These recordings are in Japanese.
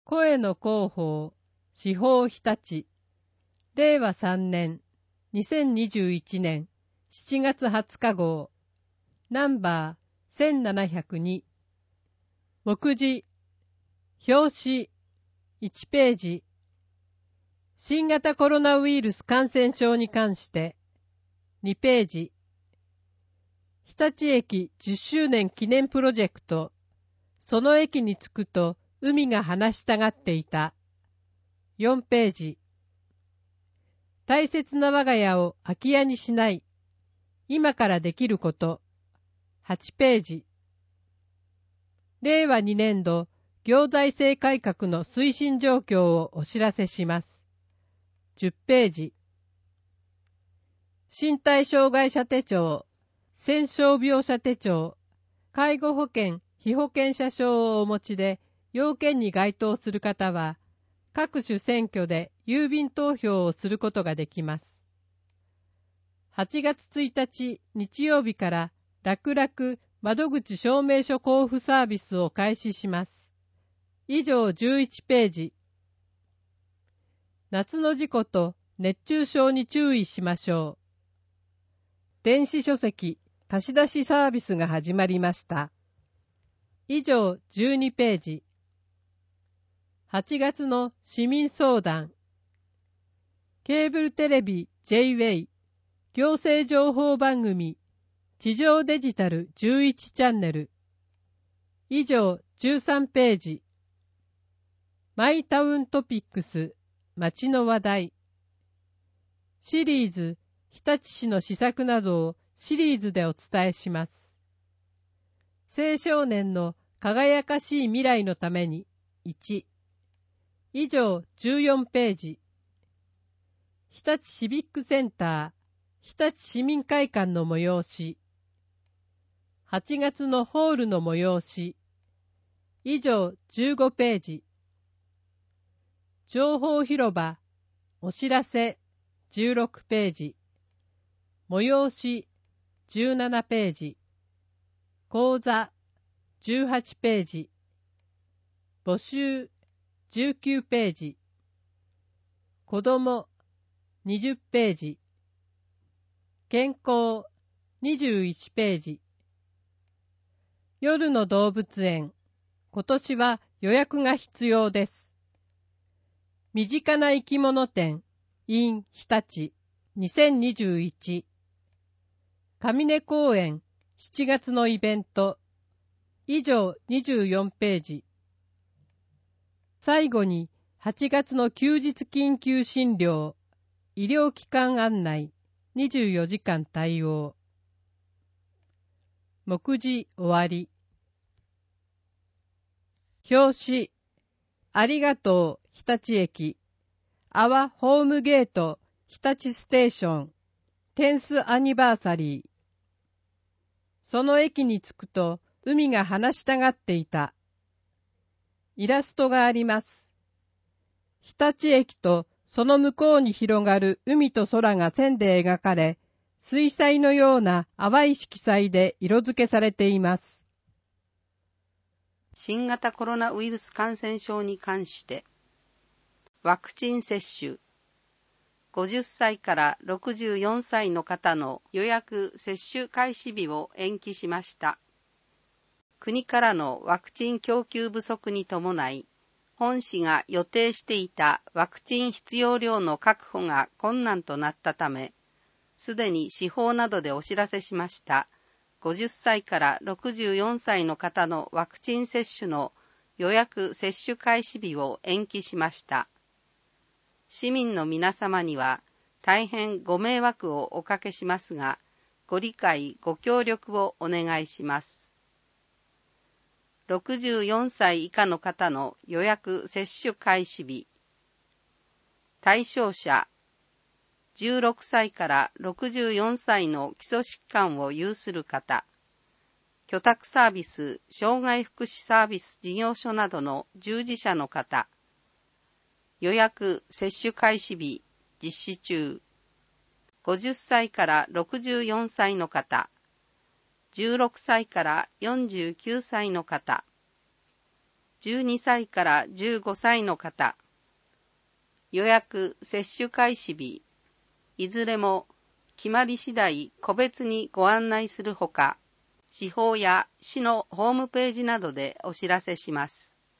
声の広報、司法日立、令和3年、2021年7月20日号、ナンバー1702、目次、表紙、1ページ、新型コロナウイルス感染症に関して、2ページ、日立駅10周年記念プロジェクト、その駅に着くと海が話したがっていた、4ページ、大切な我が家を空き家にしない、今からできること、8ページ、令和2年度行財政改革の推進状況をお知らせします。10ページ、身体障害者手帳、戦傷病者手帳、介護保険、被保険者証をお持ちで要件に該当する方は、各種選挙で郵便投票をすることができます。8月1日日曜日から楽々窓口証明書交付サービスを開始します。以上11ページ。夏の事故と熱中症に注意しましょう。電子書籍貸し出しサービスが始まりました。以上12ページ。8月の市民相談。ケーブルテレビ J-Way 行政情報番組地上デジタル11チャンネル。以上13ページ。マイタウントピックス街の話題。シリーズ日立市の施策などをシリーズでお伝えします。青少年の輝かしい未来のために1。以上14ページ。日立シビックセンター、日立市民会館の催し。8月のホールの催し。以上15ページ。情報広場、お知らせ16ページ。催し17ページ。講座18ページ。募集19ページ。子ども20ページ。健康21ページ。夜の動物園、今年は予約が必要です。身近な生き物展 in 日立2021。上根公園7月のイベント。以上24ページ。最後に8月の休日緊急診療、医療機関案内、24時間対応。目次終わり。表紙、ありがとう日立駅、アワホームゲート日立ステーション、テンスアニバーサリー。その駅に着くと海が話したがっていた。イラストがあります。日立駅とその向こうに広がる海と空が線で描かれ、水彩のような淡い色彩で色付けされています。 新型コロナウイルス感染症に関して、ワクチン接種、50歳から64歳の方の予約接種開始日を延期しました。国からのワクチン供給不足に伴い、本市が予定していたワクチン必要量の確保が困難となったため、すでに市法などでお知らせしました50歳から64歳の方のワクチン接種の予約接種開始日を延期しました。市民の皆様には大変ご迷惑をおかけしますが、ご理解ご協力をお願いします。64歳以下の方の予約接種開始日。対象者、16歳から64歳の基礎疾患を有する方、居宅サービス、障害福祉サービス事業所などの従事者の方、予約接種開始日実施中、50歳から64歳の方、16歳から49歳の方、 12歳から15歳の方、予約接種開始日、いずれも決まり次第個別にご案内するほか、市法や市のホームページなどでお知らせします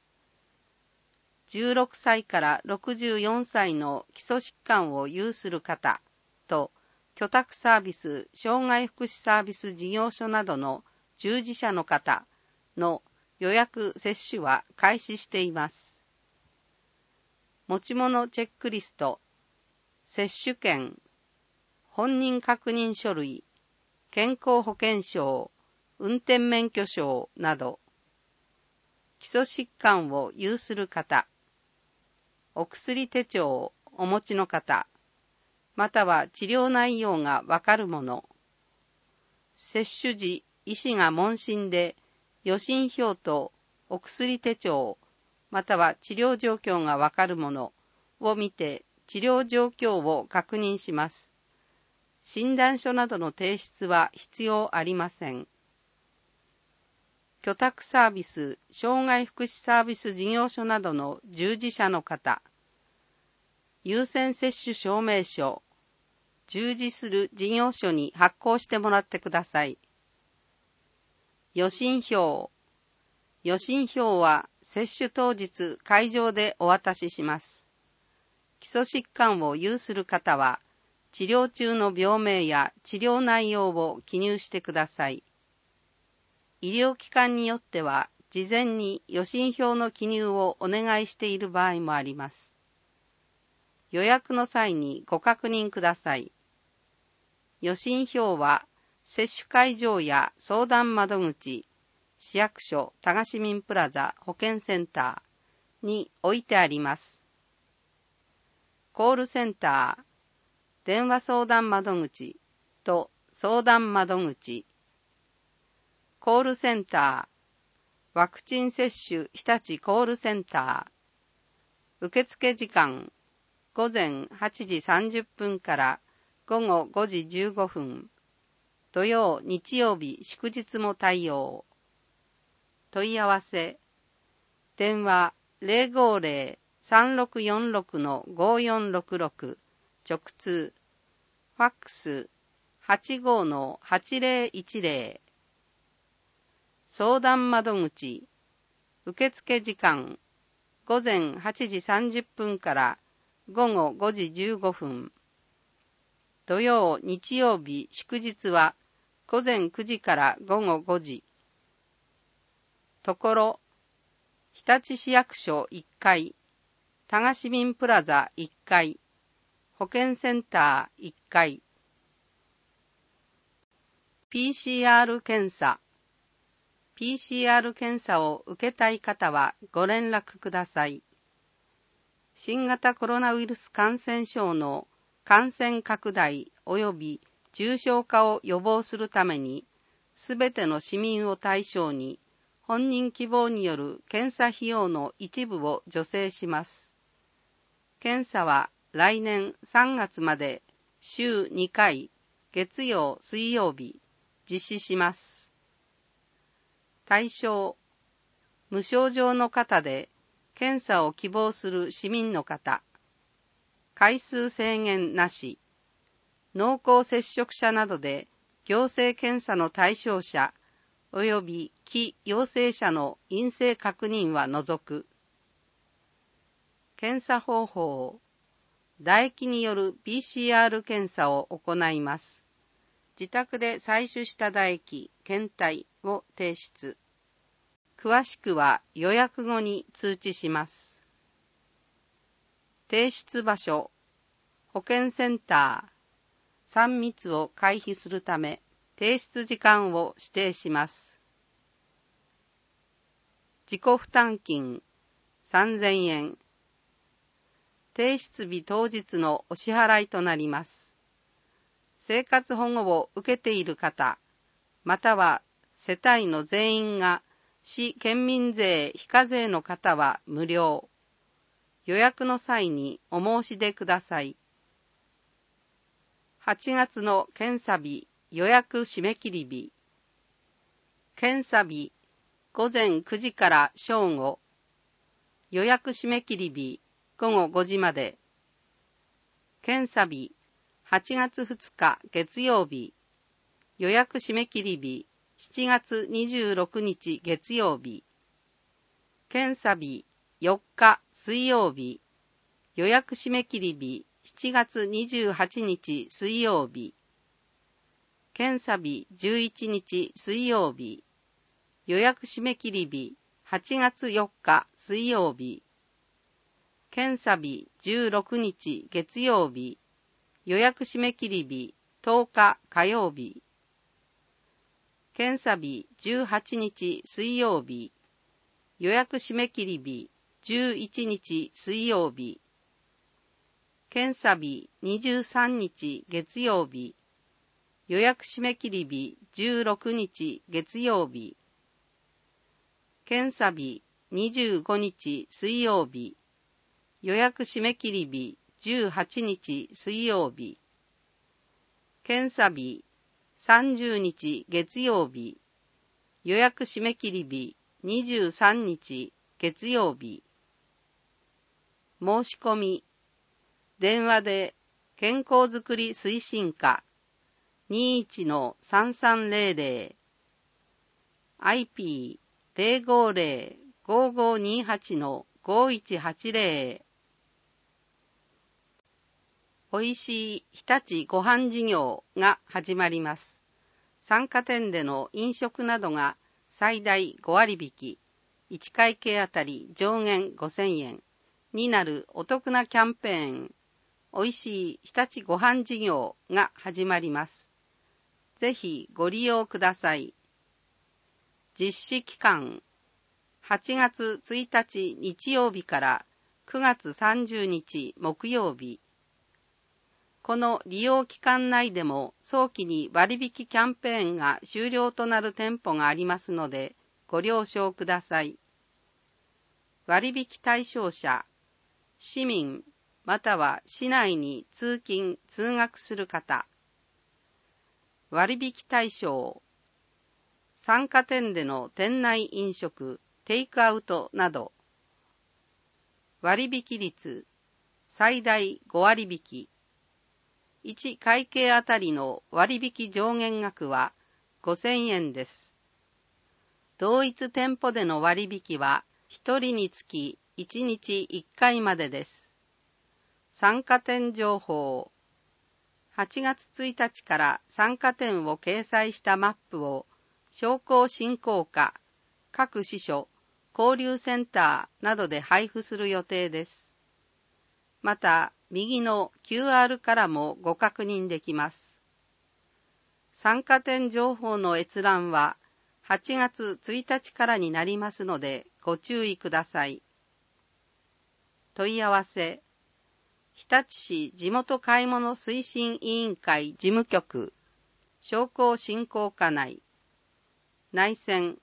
。16歳から64歳の基礎疾患を有する方と、居宅サービス、障害福祉サービス事業所などの従事者の方の予約接種は開始しています。持ち物チェックリスト、接種券、本人確認書類、健康保険証、運転免許証など、基礎疾患を有する方、お薬手帳をお持ちの方、または治療内容がわかるもの、接種時、医師が問診で予診票とお薬手帳、または治療状況がわかるものを見て治療状況を確認します。診断書などの提出は必要ありません。居宅サービス、障害福祉サービス事業所などの従事者の方、優先接種証明書、従事する事業所に発行してもらってください。予診票。予診票は接種当日会場でお渡しします。基礎疾患を有する方は、治療中の病名や治療内容を記入してください。医療機関によっては、事前に予診票の記入をお願いしている場合もあります。予約の際にご確認ください。予診票は、接種会場や相談窓口、市役所、多賀市民プラザ、保健センターに置いてあります。コールセンター、電話相談窓口と相談窓口、コールセンター、ワクチン接種日立コールセンター、受付時間、午前8時30分から午後5時15分、土曜、日曜日、祝日も対応。問い合わせ、電話 050-3646-5466、直通、ファックス 85-8010、相談窓口、受付時間、午前8時30分から午後5時15分、土曜、日曜日、祝日は午前9時から午後5時。ところ、日立市役所1階、多賀市民プラザ1階、保健センター1階。PCR 検査。PCR 検査を受けたい方はご連絡ください。新型コロナウイルス感染症の感染拡大及び重症化を予防するために、すべての市民を対象に、本人希望による検査費用の一部を助成します。検査は来年3月まで週2回、月曜、水曜日、実施します。対象、無症状の方で検査を希望する市民の方、回数制限なし、濃厚接触者などで行政検査の対象者及び非陽性者の陰性確認は除く。検査方法、唾液による PCR 検査を行います。自宅で採取した唾液、検体を提出。詳しくは予約後に通知します。提出場所、保健センター、3密を回避するため、提出時間を指定します。自己負担金3000円。提出日当日のお支払いとなります。生活保護を受けている方、または世帯の全員が市県民税非課税の方は無料。予約の際にお申し出ください。8月の検査日予約締め切り日。検査日午前9時から正午、 予約締め切り日午後5時まで。検査日8月2日月曜日。予約締め切り日7月26日月曜日。検査日4日水曜日。予約締め切り日7月28日水曜日。検査日11日水曜日。予約締め切り日8月4日水曜日。検査日16日月曜日。予約締め切り日10日火曜日。検査日18日水曜日。予約締め切り日11日水曜日。検査日23日月曜日。予約締め切り日16日月曜日。検査日25日水曜日。予約締め切り日18日水曜日。検査日30日月曜日。予約締め切り日23日月曜日。申し込み。電話で健康づくり推進課 21-3300 IP050-5528-5180 おいしい日立ごはん事業が始まります。参加店での飲食などが最大5割引き、1会計あたり上限5000円になるお得なキャンペーン、おいしい日立ごはん事業が始まります。ぜひご利用ください。実施期間、8月1日日曜日から9月30日木曜日。この利用期間内でも早期に割引キャンペーンが終了となる店舗がありますのでご了承ください。割引対象者、市民または市内に通勤・通学する方。割引対象、参加店での店内飲食、テイクアウトなど。割引率、最大5割引き。1会計あたりの割引上限額は5000円です。同一店舗での割引は1人につき1日1回までです。参加店情報。8月1日から参加店を掲載したマップを商工振興課、各支所、交流センターなどで配布する予定です。また、右の QR からもご確認できます。参加店情報の閲覧は8月1日からになりますのでご注意ください。問い合わせ、日立市地元買い物推進委員会事務局、商工振興課内、内線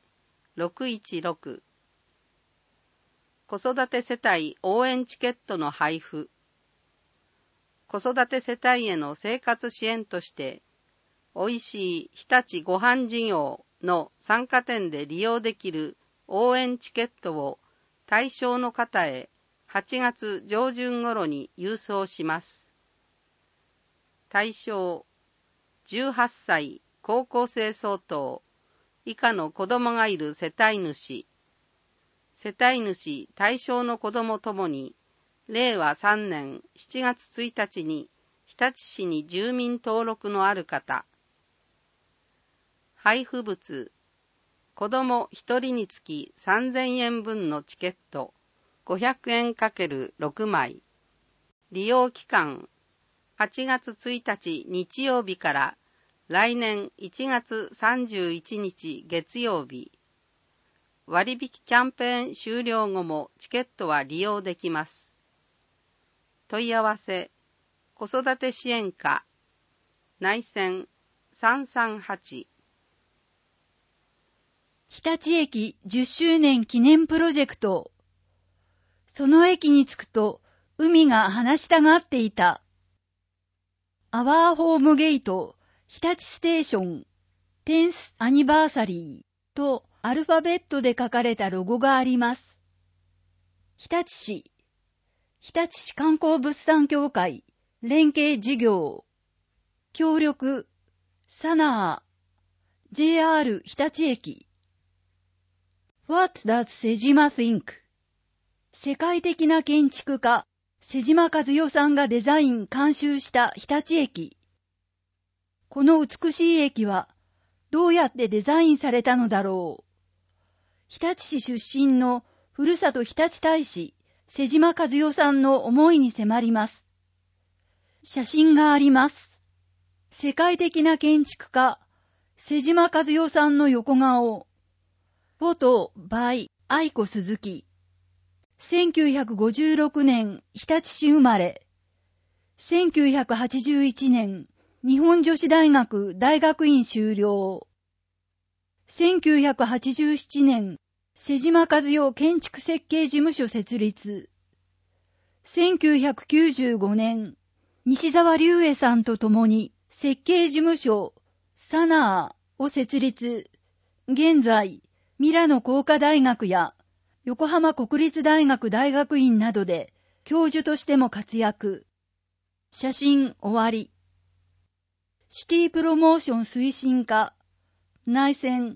616、子育て世帯応援チケットの配布、子育て世帯への生活支援として、おいしい日立ごはん事業の参加店で利用できる応援チケットを対象の方へ8月上旬頃に郵送します。対象、18歳高校生相当以下の子供がいる世帯主、世帯主対象の子供ともに、令和3年7月1日に日立市に住民登録のある方。配布物、子供1人につき3000円分のチケット、500円×6枚。利用期間、8月1日日曜日から来年1月31日月曜日。割引キャンペーン終了後もチケットは利用できます。問い合わせ、子育て支援課、内線338。 日立駅10周年記念プロジェクト。その駅に着くと、海が話したがっていた。アワーホームゲート、日立ステーション、10th アニバーサリーとアルファベットで書かれたロゴがあります。 日立市観光物産協会連携事業協力サナー JR 日立駅 What does 瀬島 think? 世界的な建築家瀬島和代さんがデザイン監修した日立駅。この美しい駅はどうやってデザインされたのだろう。日立市出身のふるさと日立大使瀬島和代さんの思いに迫ります。写真があります。世界的な建築家瀬島和代さんの横顔。フォト by 愛子鈴木。1956年日立市生まれ。1981年日本女子大学大学院修了。1987年瀬島和代建築設計事務所設立。1995年西沢隆英さんと共に設計事務所サナーを設立。現在ミラノ工科大学や横浜国立大学大学院などで教授としても活躍。写真終わり。シティプロモーション推進課内線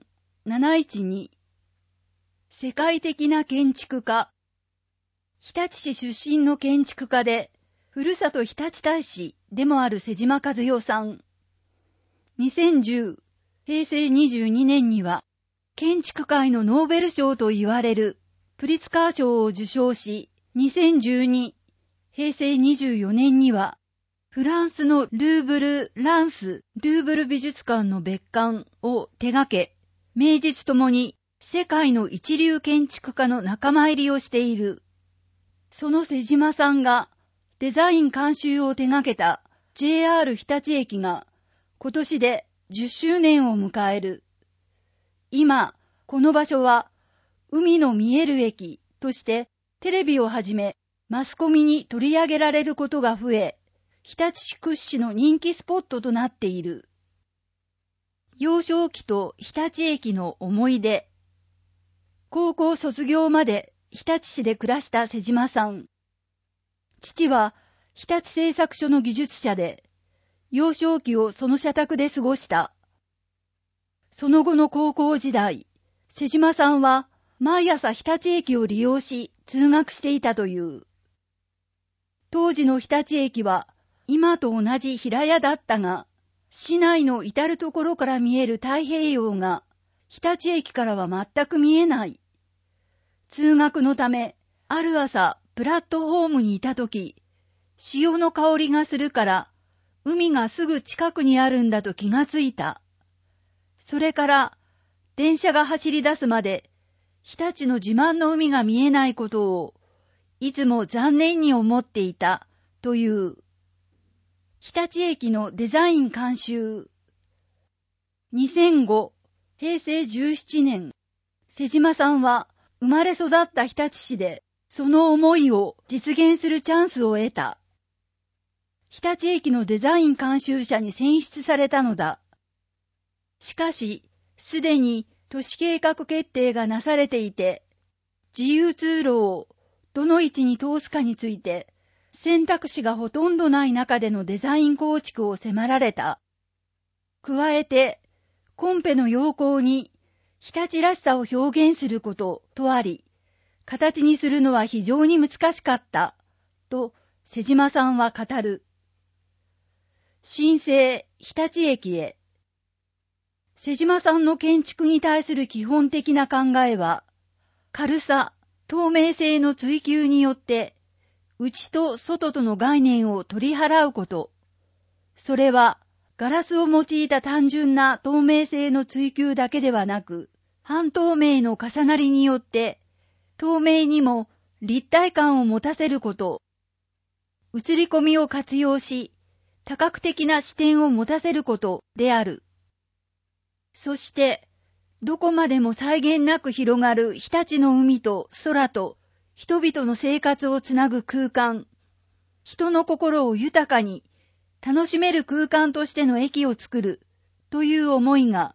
712。世界的な建築家。日立市出身の建築家で、ふるさと日立大使でもある瀬島和代さん。2010、平成22年には、建築界のノーベル賞と言われるプリツカー賞を受賞し、2012、平成24年には、フランスのルーブル・ランス・ルーブル美術館の別館を手掛け、名実ともに世界の一流建築家の仲間入りをしている。その瀬島さんがデザイン監修を手掛けた JR 日立駅が今年で10周年を迎える。今、この場所は海の見える駅としてテレビをはじめマスコミに取り上げられることが増え、日立市屈指の人気スポットとなっている。幼少期と日立駅の思い出。高校卒業まで日立市で暮らした瀬島さん。父は日立製作所の技術者で、幼少期をその社宅で過ごした。その後の高校時代、瀬島さんは毎朝日立駅を利用し通学していたという。当時の日立駅は今と同じ平屋だったが、市内の至るところから見える太平洋が日立駅からは全く見えない。通学のため、ある朝プラットホームにいたとき、潮の香りがするから海がすぐ近くにあるんだと気がついた。それから電車が走り出すまで日立の自慢の海が見えないことをいつも残念に思っていたという。日立駅のデザイン監修。2005、平成17年、瀬島さんは生まれ育った日立市でその思いを実現するチャンスを得た。日立駅のデザイン監修者に選出されたのだ。しかし、すでに都市計画決定がなされていて、自由通路をどの位置に通すかについて、選択肢がほとんどない中でのデザイン構築を迫られた。加えて、コンペの要項に日立らしさを表現することとあり、形にするのは非常に難しかった、と瀬島さんは語る。新生日立駅へ。瀬島さんの建築に対する基本的な考えは、軽さ、透明性の追求によって、内と外との概念を取り払うこと。それは、ガラスを用いた単純な透明性の追求だけではなく、半透明の重なりによって、透明にも立体感を持たせること。映り込みを活用し、多角的な視点を持たせることである。そして、どこまでも際限なく広がる日立の海と空と人々の生活をつなぐ空間、人の心を豊かに楽しめる空間としての駅を作るという思いが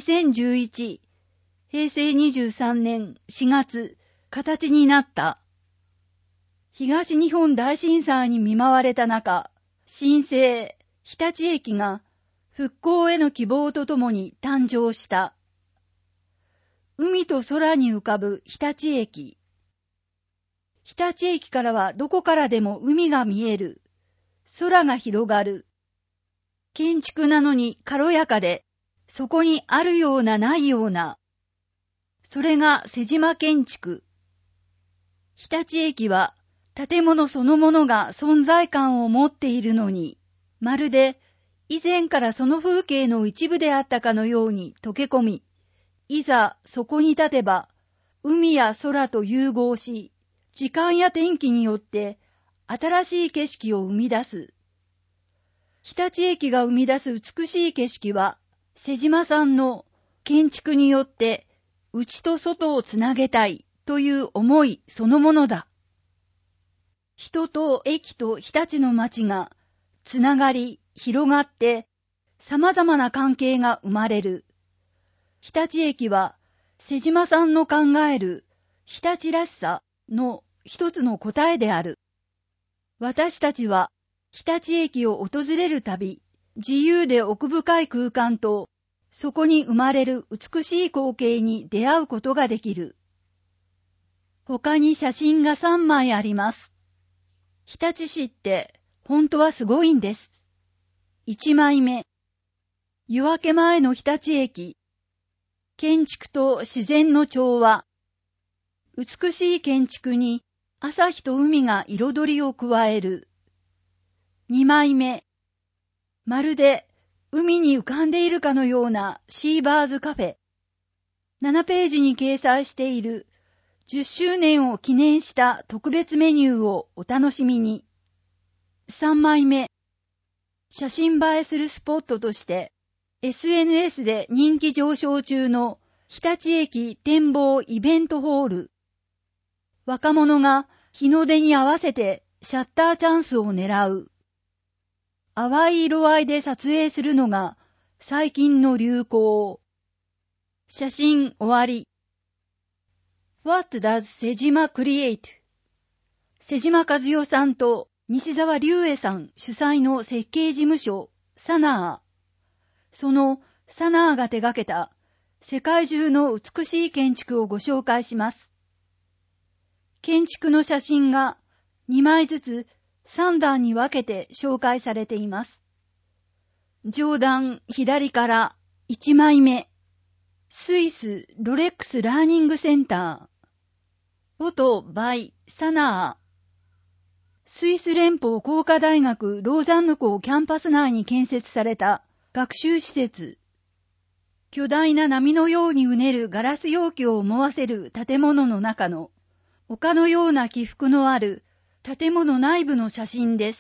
2011、平成23年4月、形になった。 東日本大震災に見舞われた中、新生日立駅が復興への希望とともに誕生した。海と空に浮かぶ日立駅。日立駅からはどこからでも海が見える。空が広がる。建築なのに軽やかで、そこにあるようなないような。それが瀬島建築。日立駅は建物そのものが存在感を持っているのに、まるで以前からその風景の一部であったかのように溶け込み、いざそこに立てば、海や空と融合し、時間や天気によって新しい景色を生み出す。日立駅が生み出す美しい景色は、瀬島さんの建築によって内と外をつなげたいという思いそのものだ。人と駅と日立の街がつながり広がって様々な関係が生まれる。日立駅は瀬島さんの考える日立らしさの一つの答えである。私たちは日立駅を訪れるたび、自由で奥深い空間とそこに生まれる美しい光景に出会うことができる。他に写真が3枚あります。日立市って本当はすごいんです。1枚目。夜明け前の日立駅。建築と自然の調和。美しい建築に朝日と海が彩りを加える。2枚目。まるで海に浮かんでいるかのようなシーバーズカフェ。7ページに掲載している10周年を記念した特別メニューをお楽しみに。3枚目。写真映えするスポットとして SNS で人気上昇中の日立駅展望イベントホール。若者が日の出に合わせてシャッターチャンスを狙う。淡い色合いで撮影するのが最近の流行。写真終わり。What does 瀬島 create? 瀬島和代さんと西澤隆恵さん主催の設計事務所サナー。そのサナーが手掛けた世界中の美しい建築をご紹介します。建築の写真が2枚ずつ3段に分けて紹介されています。上段左から1枚目。スイスロレックスラーニングセンター。フォトバイサナー。スイス連邦工科大学ローザンヌ校キャンパス内に建設された学習施設。巨大な波のようにうねるガラス容器を思わせる建物の中の丘のような起伏のある建物内部の写真です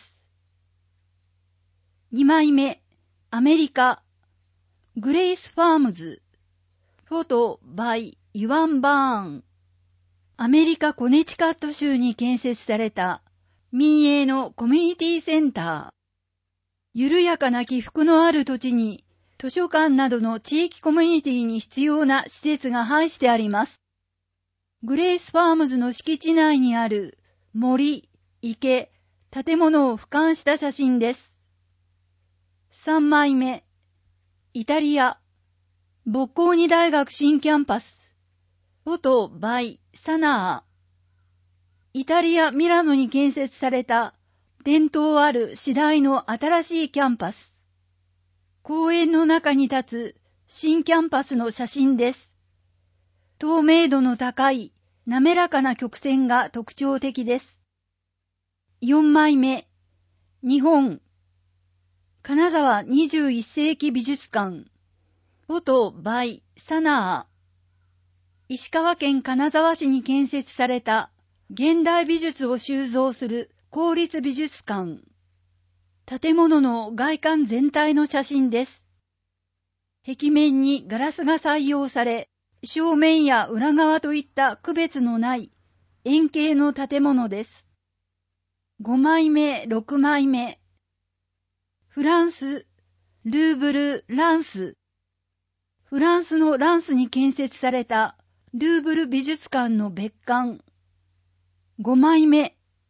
。2枚目、アメリカ、グレイスファームズ、フォトバイイワン・バーン。アメリカ・コネチカット州に建設された民営のコミュニティセンター。緩やかな起伏のある土地に図書館などの地域コミュニティに必要な施設が配してあります。グレイスファームズの敷地内にある森、池、建物を俯瞰した写真です。3枚目、イタリア、ボッコーニ大学新キャンパス、フォトバイサナー。イタリア・ミラノに建設された伝統ある私大の新しいキャンパス。公園の中に立つ新キャンパスの写真です。透明度の高い滑らかな曲線が特徴的です。4枚目、日本、金沢21世紀美術館、フォトバイサナー。石川県金沢市に建設された現代美術を収蔵する公立美術館。建物の外観全体の写真です。壁面にガラスが採用され、正面や裏側といった区別のない円形の建物です。5枚目、6枚目。フランス、ルーブル・ランス。フランスのランスに建設されたルーブル美術館の別館。5枚目、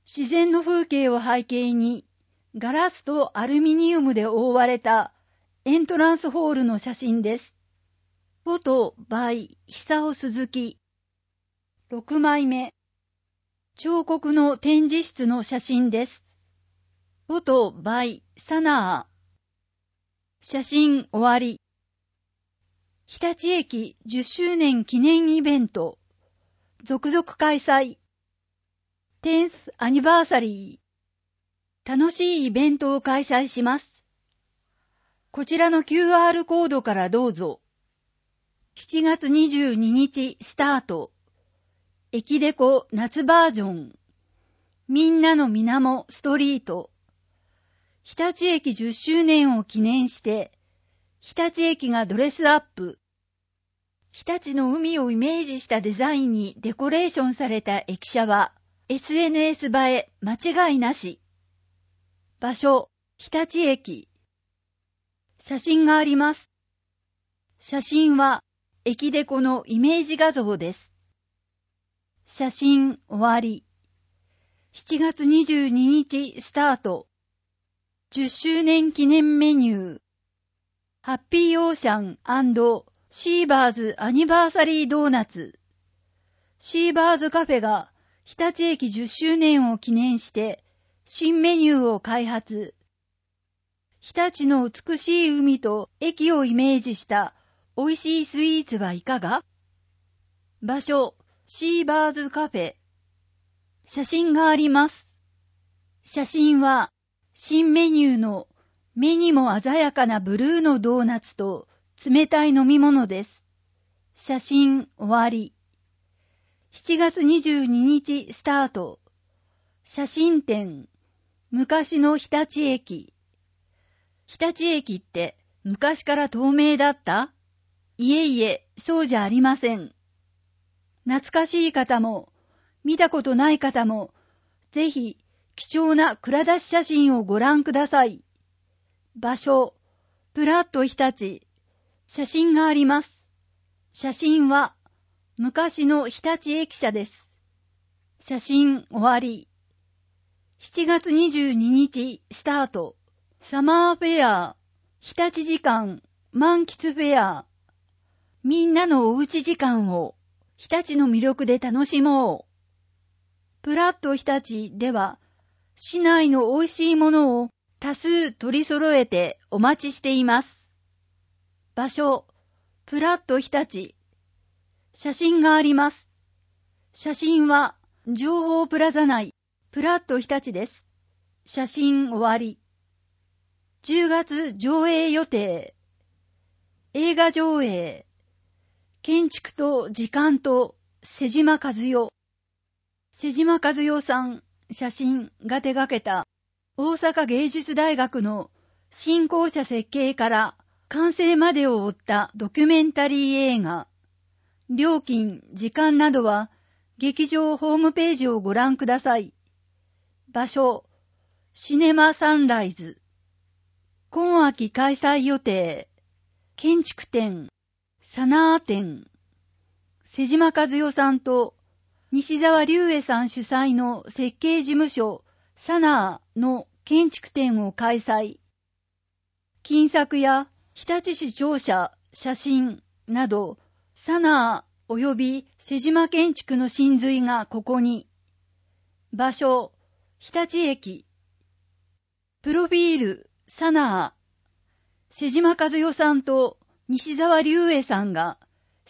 自然の風景を背景に、ガラスとアルミニウムで覆われたエントランスホールの写真です。フォト by 久尾鈴木。6枚目。彫刻の展示室の写真です。フォト by サナー。写真終わり。日立駅10周年記念イベント。続々開催。10th アニバーサリー。楽しいイベントを開催します。こちらの QR コードからどうぞ。7月22日スタート。駅デコ夏バージョン。みんなのみなもストリート。日立駅10周年を記念して、日立駅がドレスアップ。日立の海をイメージしたデザインにデコレーションされた駅舎は、SNS 映え間違いなし。場所、日立駅。写真があります。写真は、駅デコのイメージ画像です。写真終わり。7月22日スタート。10周年記念メニュー。ハッピーオーシャン&シーバーズアニバーサリードーナツ。シーバーズカフェが日立駅10周年を記念して新メニューを開発。日立の美しい海と駅をイメージした美味しいスイーツはいかが？場所、シーバーズカフェ。写真があります。写真は新メニューの目にも鮮やかなブルーのドーナツと冷たい飲み物です。写真終わり。7月22日スタート。写真展。昔の日立駅。日立駅って昔から透明だった？いえいえ、そうじゃありません。懐かしい方も、見たことない方も、ぜひ貴重な蔵出し写真をご覧ください。場所、プラット日立。写真があります。写真は昔の日立駅舎です。写真終わり。7月22日スタート。サマーフェア、日立時間、満喫フェア。みんなのおうち時間を日立の魅力で楽しもう。プラット日立では、市内の美味しいものを多数取り揃えてお待ちしています。場所、プラット日立。写真があります。写真は情報プラザ内、プラット日立です。写真終わり。10月上映予定。映画上映。建築と時間と瀬島和代。瀬島和代さん、写真が手掛けた大阪芸術大学の新校舎設計から完成までを追ったドキュメンタリー映画。料金、時間などは劇場ホームページをご覧ください。場所、シネマサンライズ。今秋開催予定。建築展、サナー展。瀬島和代さんと西沢隆恵さん主催の設計事務所サナーの建築展を開催。金作や日立市庁舎、写真などサナー及び瀬島建築の真髄がここに。場所、日立駅。プロフィール、サナー。瀬島和代さんと西沢隆恵さんが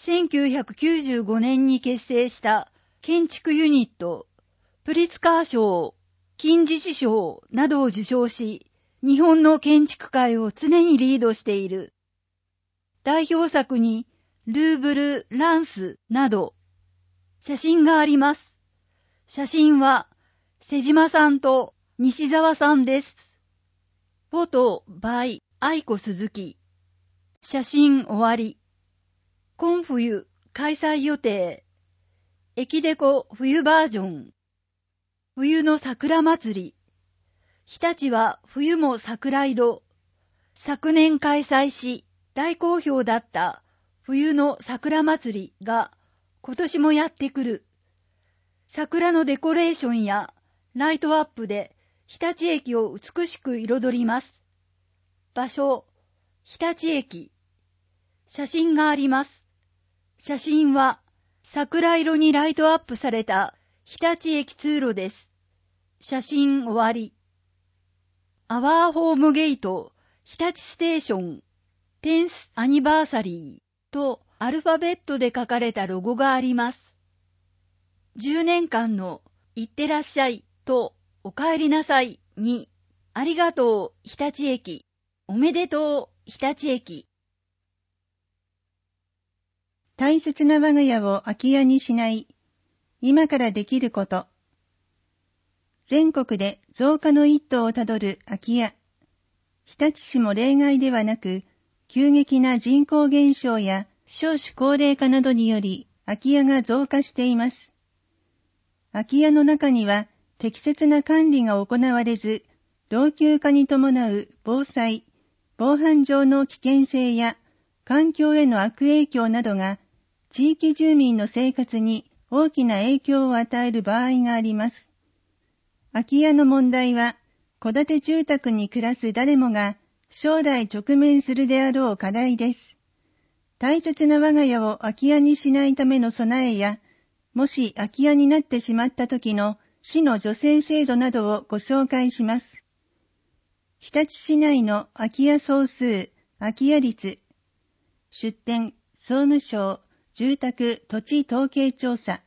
1995年に結成した建築ユニット、プリツカー賞、金獅子賞などを受賞し、日本の建築界を常にリードしている。代表作にルーブル・ランスなど、写真があります。写真は瀬島さんと西沢さんです。フォト by 愛子鈴木。写真終わり。今冬開催予定。駅デコ冬バージョン。冬の桜祭り。日立は冬も桜色。昨年開催し大好評だった冬の桜祭りが今年もやってくる。桜のデコレーションやライトアップで日立駅を美しく彩ります。場所、日立駅。写真があります。写真は桜色にライトアップされた日立駅通路です。写真終わり。アワーホームゲート、日立ステーション、10th アニバーサリーとアルファベットで書かれたロゴがあります。10年間のいってらっしゃいとお帰りなさいに、ありがとう日立駅、おめでとう日立駅。 大切な我が家を空き家にしない、今からできること。全国で増加の一途をたどる空き家。日立市も例外ではなく、急激な人口減少や少子高齢化などにより空き家が増加しています。空き家の中には適切な管理が行われず、老朽化に伴う防災、防犯上の危険性や環境への悪影響などが地域住民の生活に大きな影響を与える場合があります。空き家の問題は、戸建て住宅に暮らす誰もが将来直面するであろう課題です。大切な我が家を空き家にしないための備えや、もし空き家になってしまった時の市の助成制度などをご紹介します。日立市内の空き家総数、空き家率、出典、総務省、住宅土地統計調査。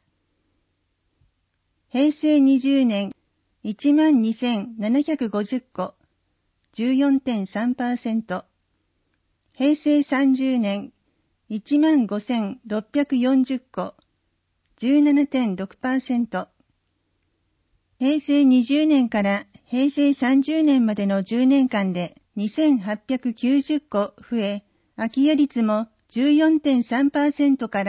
平成20年、12,750戸、14.3%。平成30年、15,640戸、17.6%。平成20年から平成30年までの10年間で2,890戸増え、空き家率も 14.3% から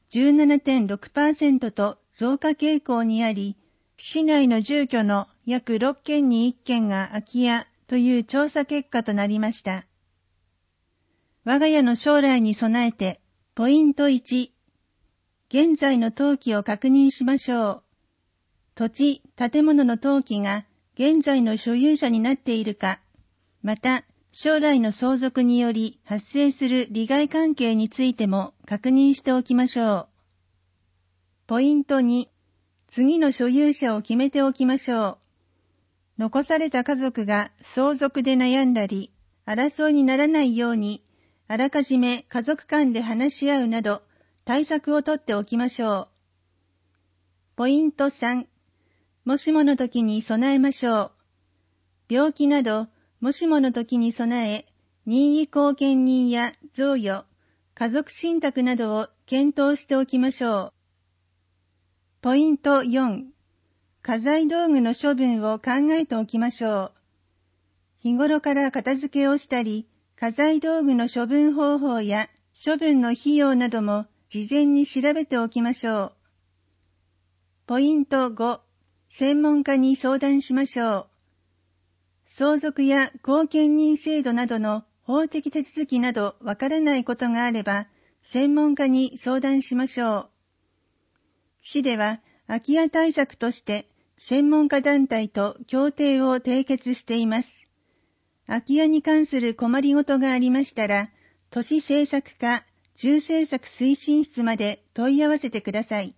17.6% と増加傾向にあり、市内の住居の約6件に1件が空き家という調査結果となりました。我が家の将来に備えて、ポイント1、現在の登記を確認しましょう。土地、建物の登記が現在の所有者になっているか、また将来の相続により発生する利害関係についても確認しておきましょう。ポイント2、次の所有者を決めておきましょう。残された家族が相続で悩んだり、争いにならないように、あらかじめ家族間で話し合うなど、対策をとっておきましょう。ポイント3、もしもの時に備えましょう。病気など、もしもの時に備え、任意後見人や贈与、家族信託などを検討しておきましょう。ポイント4、家財道具の処分を考えておきましょう。日頃から片付けをしたり、家財道具の処分方法や処分の費用なども事前に調べておきましょう。ポイント5、専門家に相談しましょう。相続や後見人制度などの法的手続きなどわからないことがあれば、専門家に相談しましょう。市では空き家対策として専門家団体と協定を締結しています。空き家に関する困りごとがありましたら、都市政策課住政策推進室まで問い合わせてください。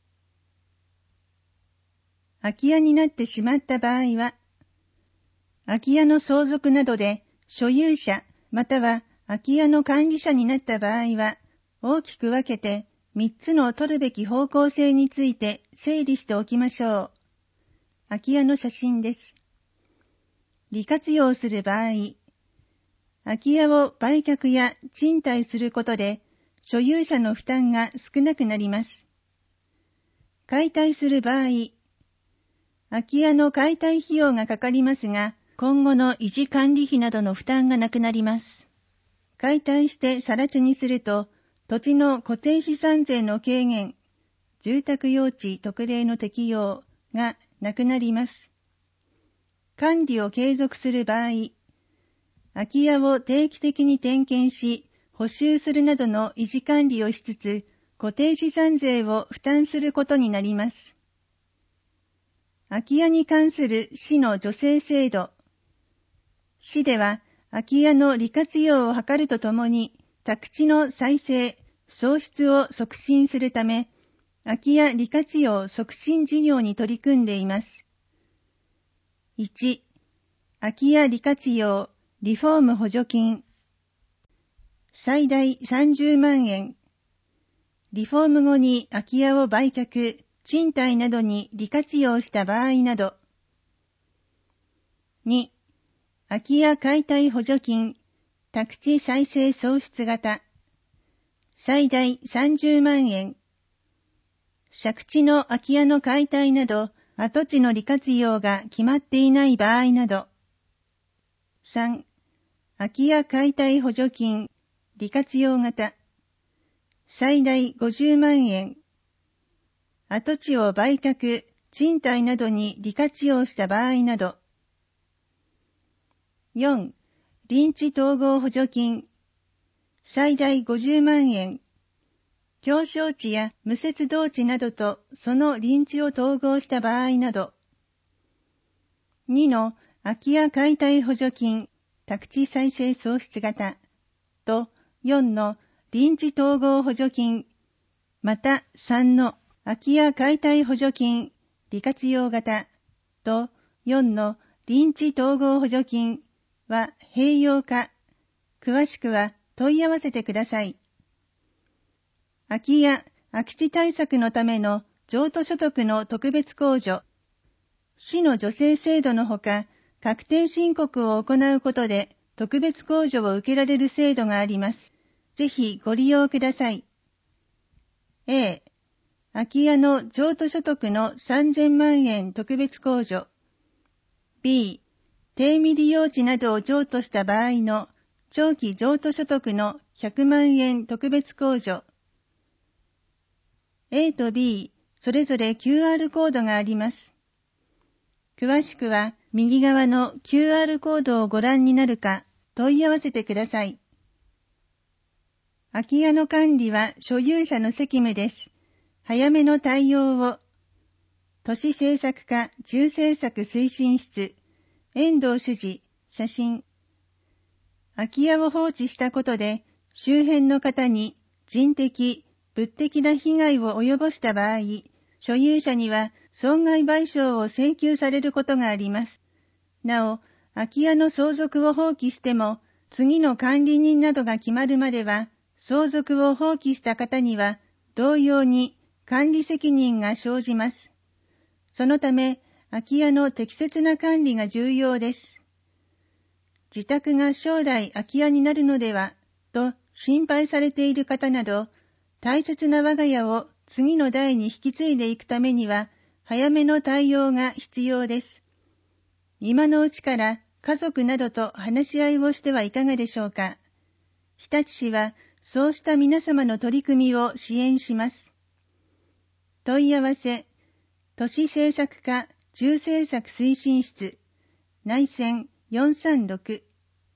空き家になってしまった場合は、空き家の相続などで所有者または空き家の管理者になった場合は、大きく分けて3つの取るべき方向性について整理しておきましょう。空き家の写真です。利活用する場合、空き家を売却や賃貸することで所有者の負担が少なくなります。解体する場合、空き家の解体費用がかかりますが、今後の維持管理費などの負担がなくなります。解体して更地にすると、土地の固定資産税の軽減、住宅用地特例の適用がなくなります。管理を継続する場合、空き家を定期的に点検し、補修するなどの維持管理をしつつ、固定資産税を負担することになります。 空き家に関する市の助成制度。市では空き家の利活用を図るとともに、宅地の再生、創出を促進するため、空き家利活用促進事業に取り組んでいます。1、空き家利活用リフォーム補助金。最大30万円。リフォーム後に空き家を売却、賃貸などに利活用した場合など。2、空き家解体補助金、宅地再生創出型。最大30万円。借地の空き家の解体など、跡地の利活用が決まっていない場合など。3、空き家解体補助金、利活用型。最大50万円。跡地を売却、賃貸などに利活用した場合など。4、臨地統合補助金。最大50万円。狭小地や無接同地などとその臨地を統合した場合など。2の空き家解体補助金、宅地再生創出型と4の臨地統合補助金、また3の空き家解体補助金、利活用型と4の臨地統合補助金は併用か、詳しくは問い合わせてください。空き家・空き地対策のための譲渡所得の特別控除、市の助成制度のほか、確定申告を行うことで特別控除を受けられる制度があります。ぜひご利用ください。A、空き家の譲渡所得の3000万円特別控除。B、低未利用地などを譲渡した場合の長期譲渡所得の100万円特別控除。A と B、それぞれ QR コードがあります。詳しくは右側の QR コードをご覧になるか問い合わせてください。空き家の管理は所有者の責務です。早めの対応を。都市政策課住政策推進室、遠藤主事、写真。空き家を放置したことで、周辺の方に人的、物的な被害を及ぼした場合、所有者には損害賠償を請求されることがあります。なお、空き家の相続を放棄しても、次の管理人などが決まるまでは、相続を放棄した方には、同様に管理責任が生じます。そのため、空き家の適切な管理が重要です。自宅が将来空き家になるのでは、と心配されている方など、大切な我が家を次の代に引き継いでいくためには、早めの対応が必要です。今のうちから家族などと話し合いをしてはいかがでしょうか。日立市は、そうした皆様の取り組みを支援します。問い合わせ、都市政策課住政策推進室、内線436。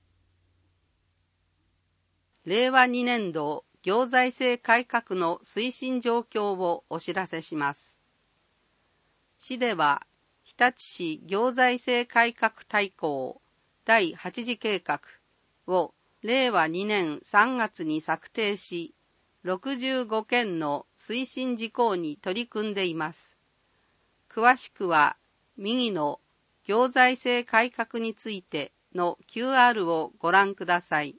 令和2年度行財政改革の推進状況をお知らせします。市では、日立市行財政改革大綱第8次計画を令和2年3月に策定し、65件の推進事項に取り組んでいます。詳しくは、右の行財政改革についての QR をご覧ください。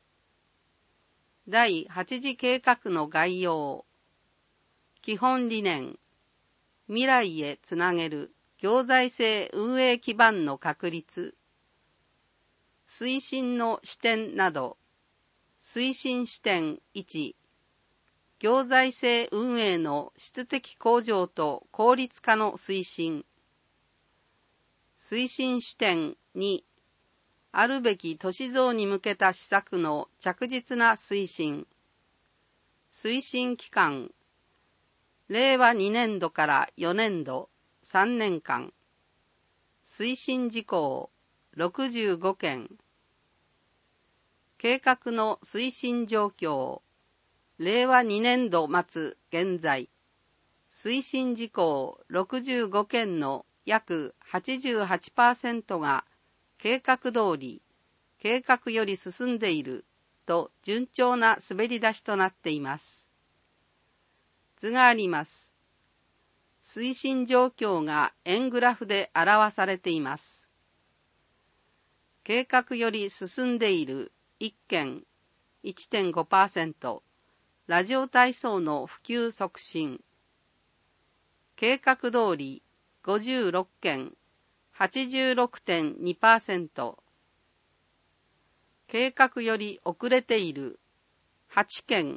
第8次計画の概要。基本理念。未来へつなげる行財政運営基盤の確立。推進の視点など。推進視点1、行財政運営の質的向上と効率化の推進。推進視点2、あるべき都市像に向けた施策の着実な推進。推進期間、令和2年度から4年度、3年間。推進事項、65件。計画の推進状況、令和2年度末現在、推進事項65件の約 88% が計画通り、計画より進んでいると順調な滑り出しとなっています。図があります。推進状況が円グラフで表されています。計画より進んでいる1件 1.5%、ラジオ体操の普及促進。計画通り56件 86.2%、計画より遅れている8件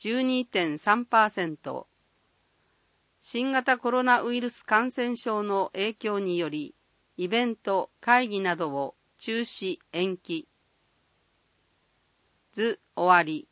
12.3%、新型コロナウイルス感染症の影響によりイベント・会議などを中止・延期。図終わり。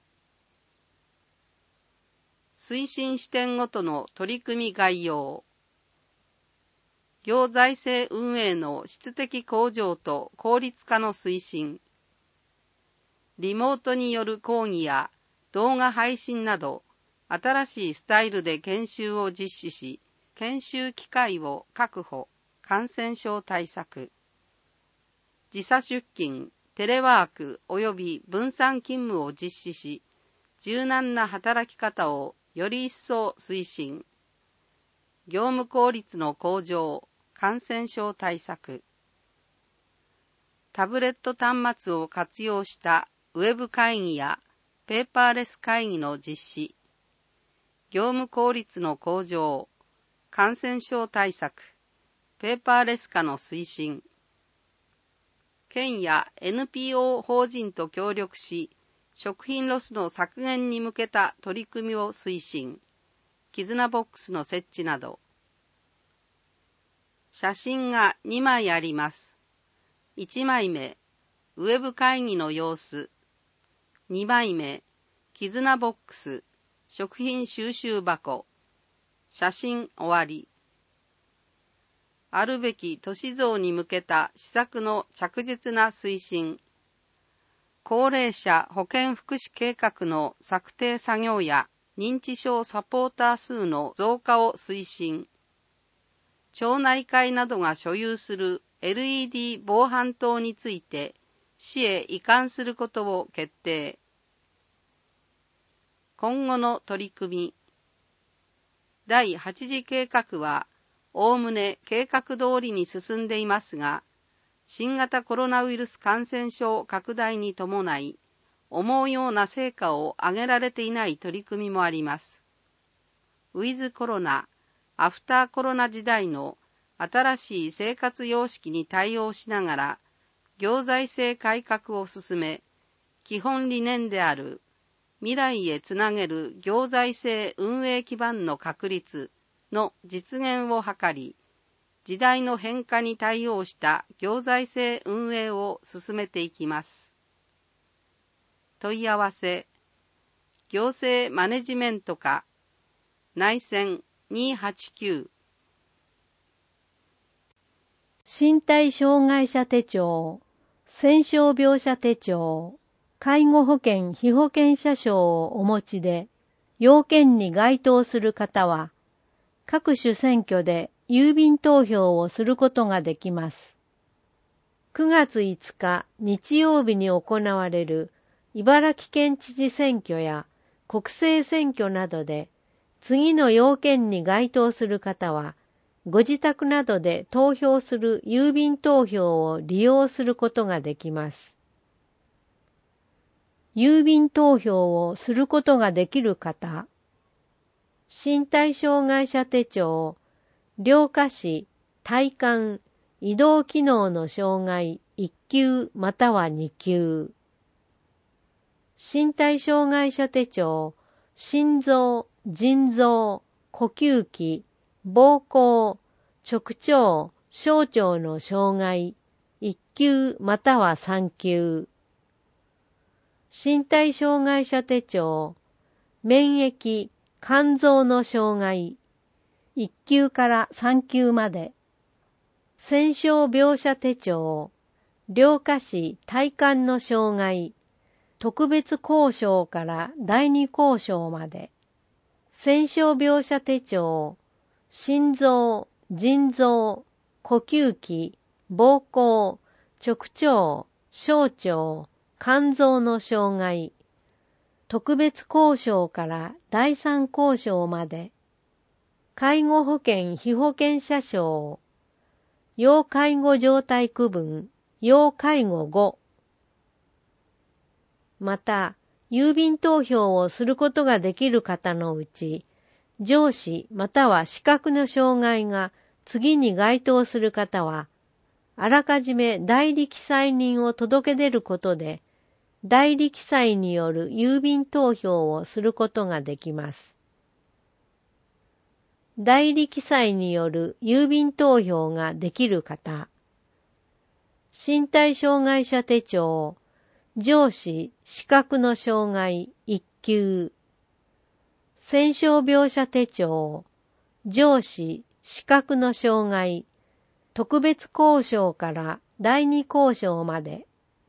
推進視点ごとの取り組み概要。行財政運営の質的向上と効率化の推進。リモートによる講義や動画配信など、新しいスタイルで研修を実施し、研修機会を確保、感染症対策。時差出勤、テレワーク及び分散勤務を実施し、柔軟な働き方をより一層推進。業務効率の向上、感染症対策。タブレット端末を活用したウェブ会議やペーパーレス会議の実施。業務効率の向上、感染症対策、ペーパーレス化の推進。県や NPO 法人と協力し、食品ロスの削減に向けた取り組みを推進。絆ボックスの設置など。写真が2枚あります。1枚目、ウェブ会議の様子。2枚目、絆ボックス、食品収集箱。写真終わり。あるべき都市像に向けた施策の着実な推進。高齢者保健福祉計画の策定作業や認知症サポーター数の増加を推進。町内会などが所有する LED 防犯灯について市へ移管することを決定。今後の取り組み。第8次計画はおおむね計画通りに進んでいますが、新型コロナウイルス感染症拡大に伴い、思うような成果を上げられていない取り組みもあります。ウィズコロナ、アフターコロナ時代の新しい生活様式に対応しながら、行財政改革を進め、基本理念である未来へつなげる行財政運営基盤の確立の実現を図り、時代の変化に対応した行財政運営を進めていきます。問い合わせ、行政マネジメント課、内線289。 身体障害者手帳、戦傷病者手帳、介護保険被保険者証をお持ちで、要件に該当する方は、各種選挙で郵便投票をすることができます。9月5日日曜日に行われる茨城県知事選挙や国政選挙などで、次の要件に該当する方は、ご自宅などで投票する郵便投票を利用することができます。郵便投票をすることができる方、身体障害者手帳、両下肢、体幹、移動機能の障害1級または2級。身体障害者手帳、心臓、腎臓、呼吸器、膀胱、直腸、小腸の障害1級または3級。身体障害者手帳、免疫、肝臓の障害1級から3級まで。戦傷病者手帳、両下肢体幹の障害特別交渉から第二交渉まで。戦傷病者手帳、心臓、腎臓、 呼吸器、膀胱、直腸、小腸、肝臓の障害、特別交渉から第三交渉まで、介護保険被保険者証、要介護状態区分、要介護後。また、郵便投票をすることができる方のうち、上肢または視覚の障害が次に該当する方は、あらかじめ代理記載人を届け出ることで、代理記載による郵便投票をすることができます。代理記載による郵便投票ができる方、身体障害者手帳、上肢視覚の障害1級、戦傷病者手帳、上肢視覚の障害、特別交渉から第二交渉まで、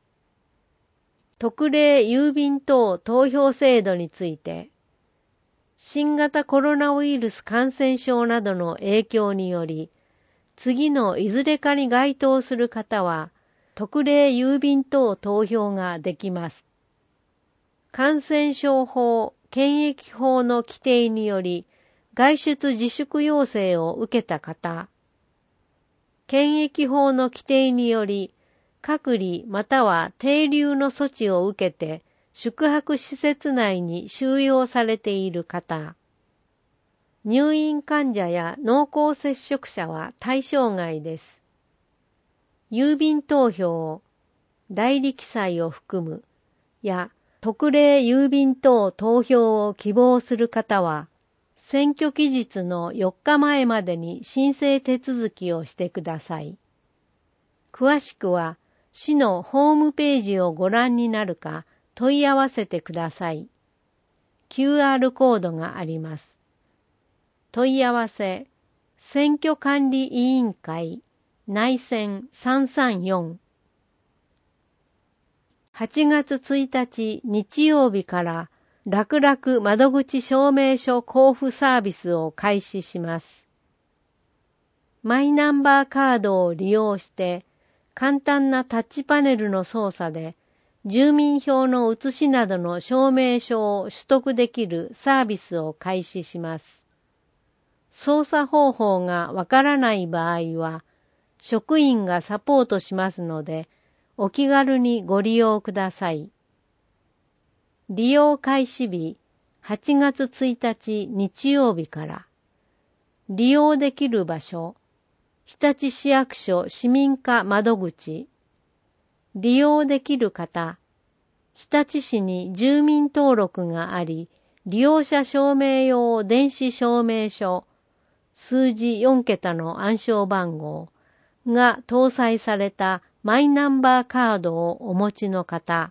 特例郵便等投票制度について、新型コロナウイルス感染症などの影響により、次のいずれかに該当する方は、特例郵便等投票ができます。感染症法、検疫法の規定により、外出自粛要請を受けた方、検疫法の規定により、隔離または停留の措置を受けて宿泊施設内に収容されている方、入院患者や濃厚接触者は対象外です。郵便投票、代理記載を含むや特例郵便等投票を希望する方は、選挙期日の4日前までに申請手続きをしてください。詳しくは、市のホームページをご覧になるか問い合わせてください。QR コードがあります。問い合わせ、選挙管理委員会、内選334。8月1日日曜日から楽々窓口証明書交付サービスを開始します。マイナンバーカードを利用して、簡単なタッチパネルの操作で、住民票の写しなどの証明書を取得できるサービスを開始します。操作方法がわからない場合は、職員がサポートしますので、お気軽にご利用ください。利用開始日、8月1日日曜日から。利用できる場所、日立市役所市民課窓口。利用できる方、日立市に住民登録があり、利用者証明用電子証明書、数字4桁の暗証番号が搭載されたマイナンバーカードをお持ちの方。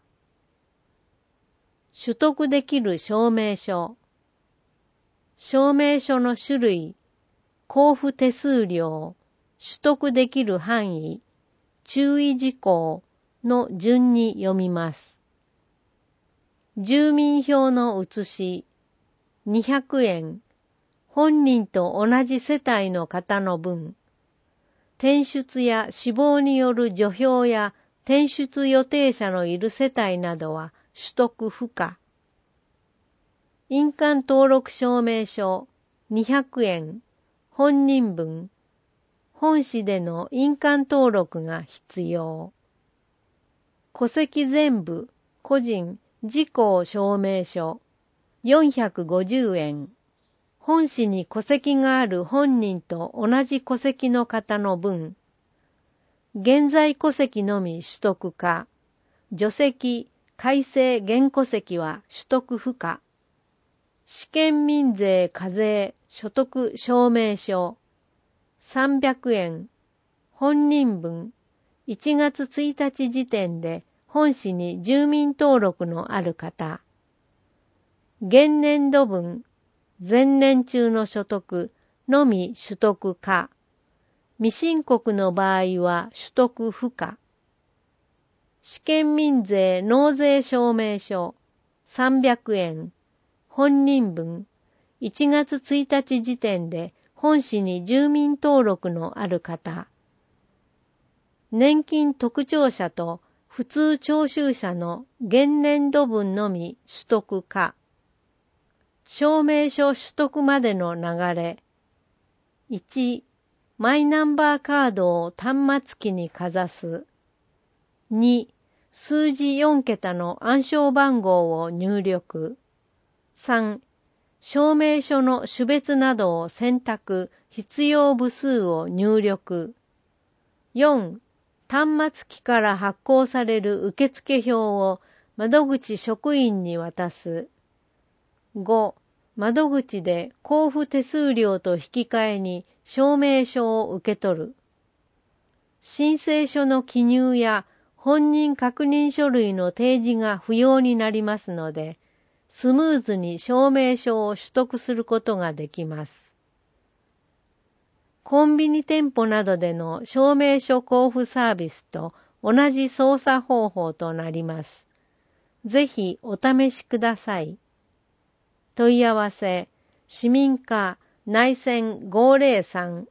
取得できる証明書。証明書の種類、交付手数料、取得できる範囲、注意事項の順に読みます。住民票の写し、200円。本人と同じ世帯の方の分。転出や死亡による除票や転出予定者のいる世帯などは取得不可。印鑑登録証明書、200円。本人分。本市での印鑑登録が必要。戸籍全部、個人、自公証明書、450円。本市に戸籍がある本人と同じ戸籍の方の分。現在戸籍のみ取得か。除籍、改正現戸籍は取得不可。試験民税課税所得証明書、300円。本人分、1月1日時点で本市に住民登録のある方。現年度分、前年中の所得のみ取得か。未申告の場合は取得不可。試験民税納税証明書、300円。本人分、1月1日時点で本市に住民登録のある方。 年金特徴者と普通徴収者の現年度分のみ取得か。証明書取得までの流れ。1、マイナンバーカードを端末機にかざす。2、数字4桁の暗証番号を入力。3、証明書の種別などを選択、必要部数を入力。4、端末機から発行される受付票を窓口職員に渡す。5、窓口で交付手数料と引き換えに証明書を受け取る。申請書の記入や本人確認書類の提示が不要になりますので、スムーズに証明書を取得することができます。コンビニ店舗などでの証明書交付サービスと同じ操作方法となります。ぜひお試しください。問い合わせ、市民課内線503。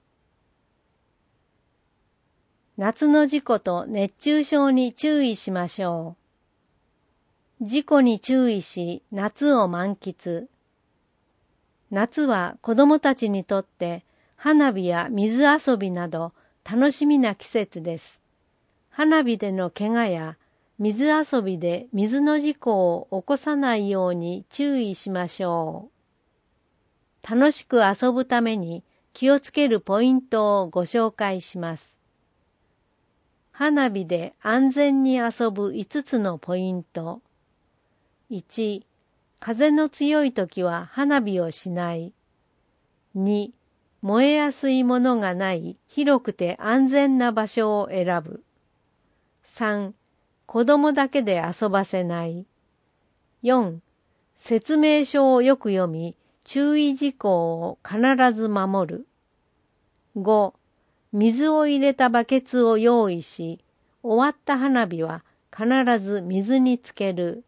夏の事故と熱中症に注意しましょう。事故に注意し、夏を満喫。夏は子供たちにとって花火や水遊びなど楽しみな季節です。花火での怪我や水遊びで水の事故を起こさないように注意しましょう。楽しく遊ぶために気をつけるポイントをご紹介します。花火で安全に遊ぶ5つのポイント。1、風の強い時は花火をしない。2、燃えやすいものがない広くて安全な場所を選ぶ。3、子供だけで遊ばせない。4、説明書をよく読み、注意事項を必ず守る。5、水を入れたバケツを用意し、終わった花火は必ず水につける。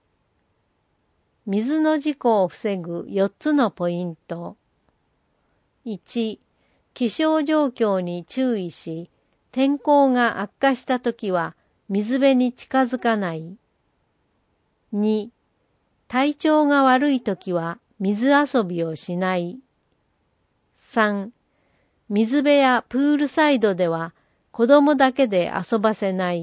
水の事故を防ぐ4つのポイント。1、気象状況に注意し、天候が悪化したときは水辺に近づかない。2、体調が悪いときは水遊びをしない。3、水辺やプールサイドでは子供だけで遊ばせない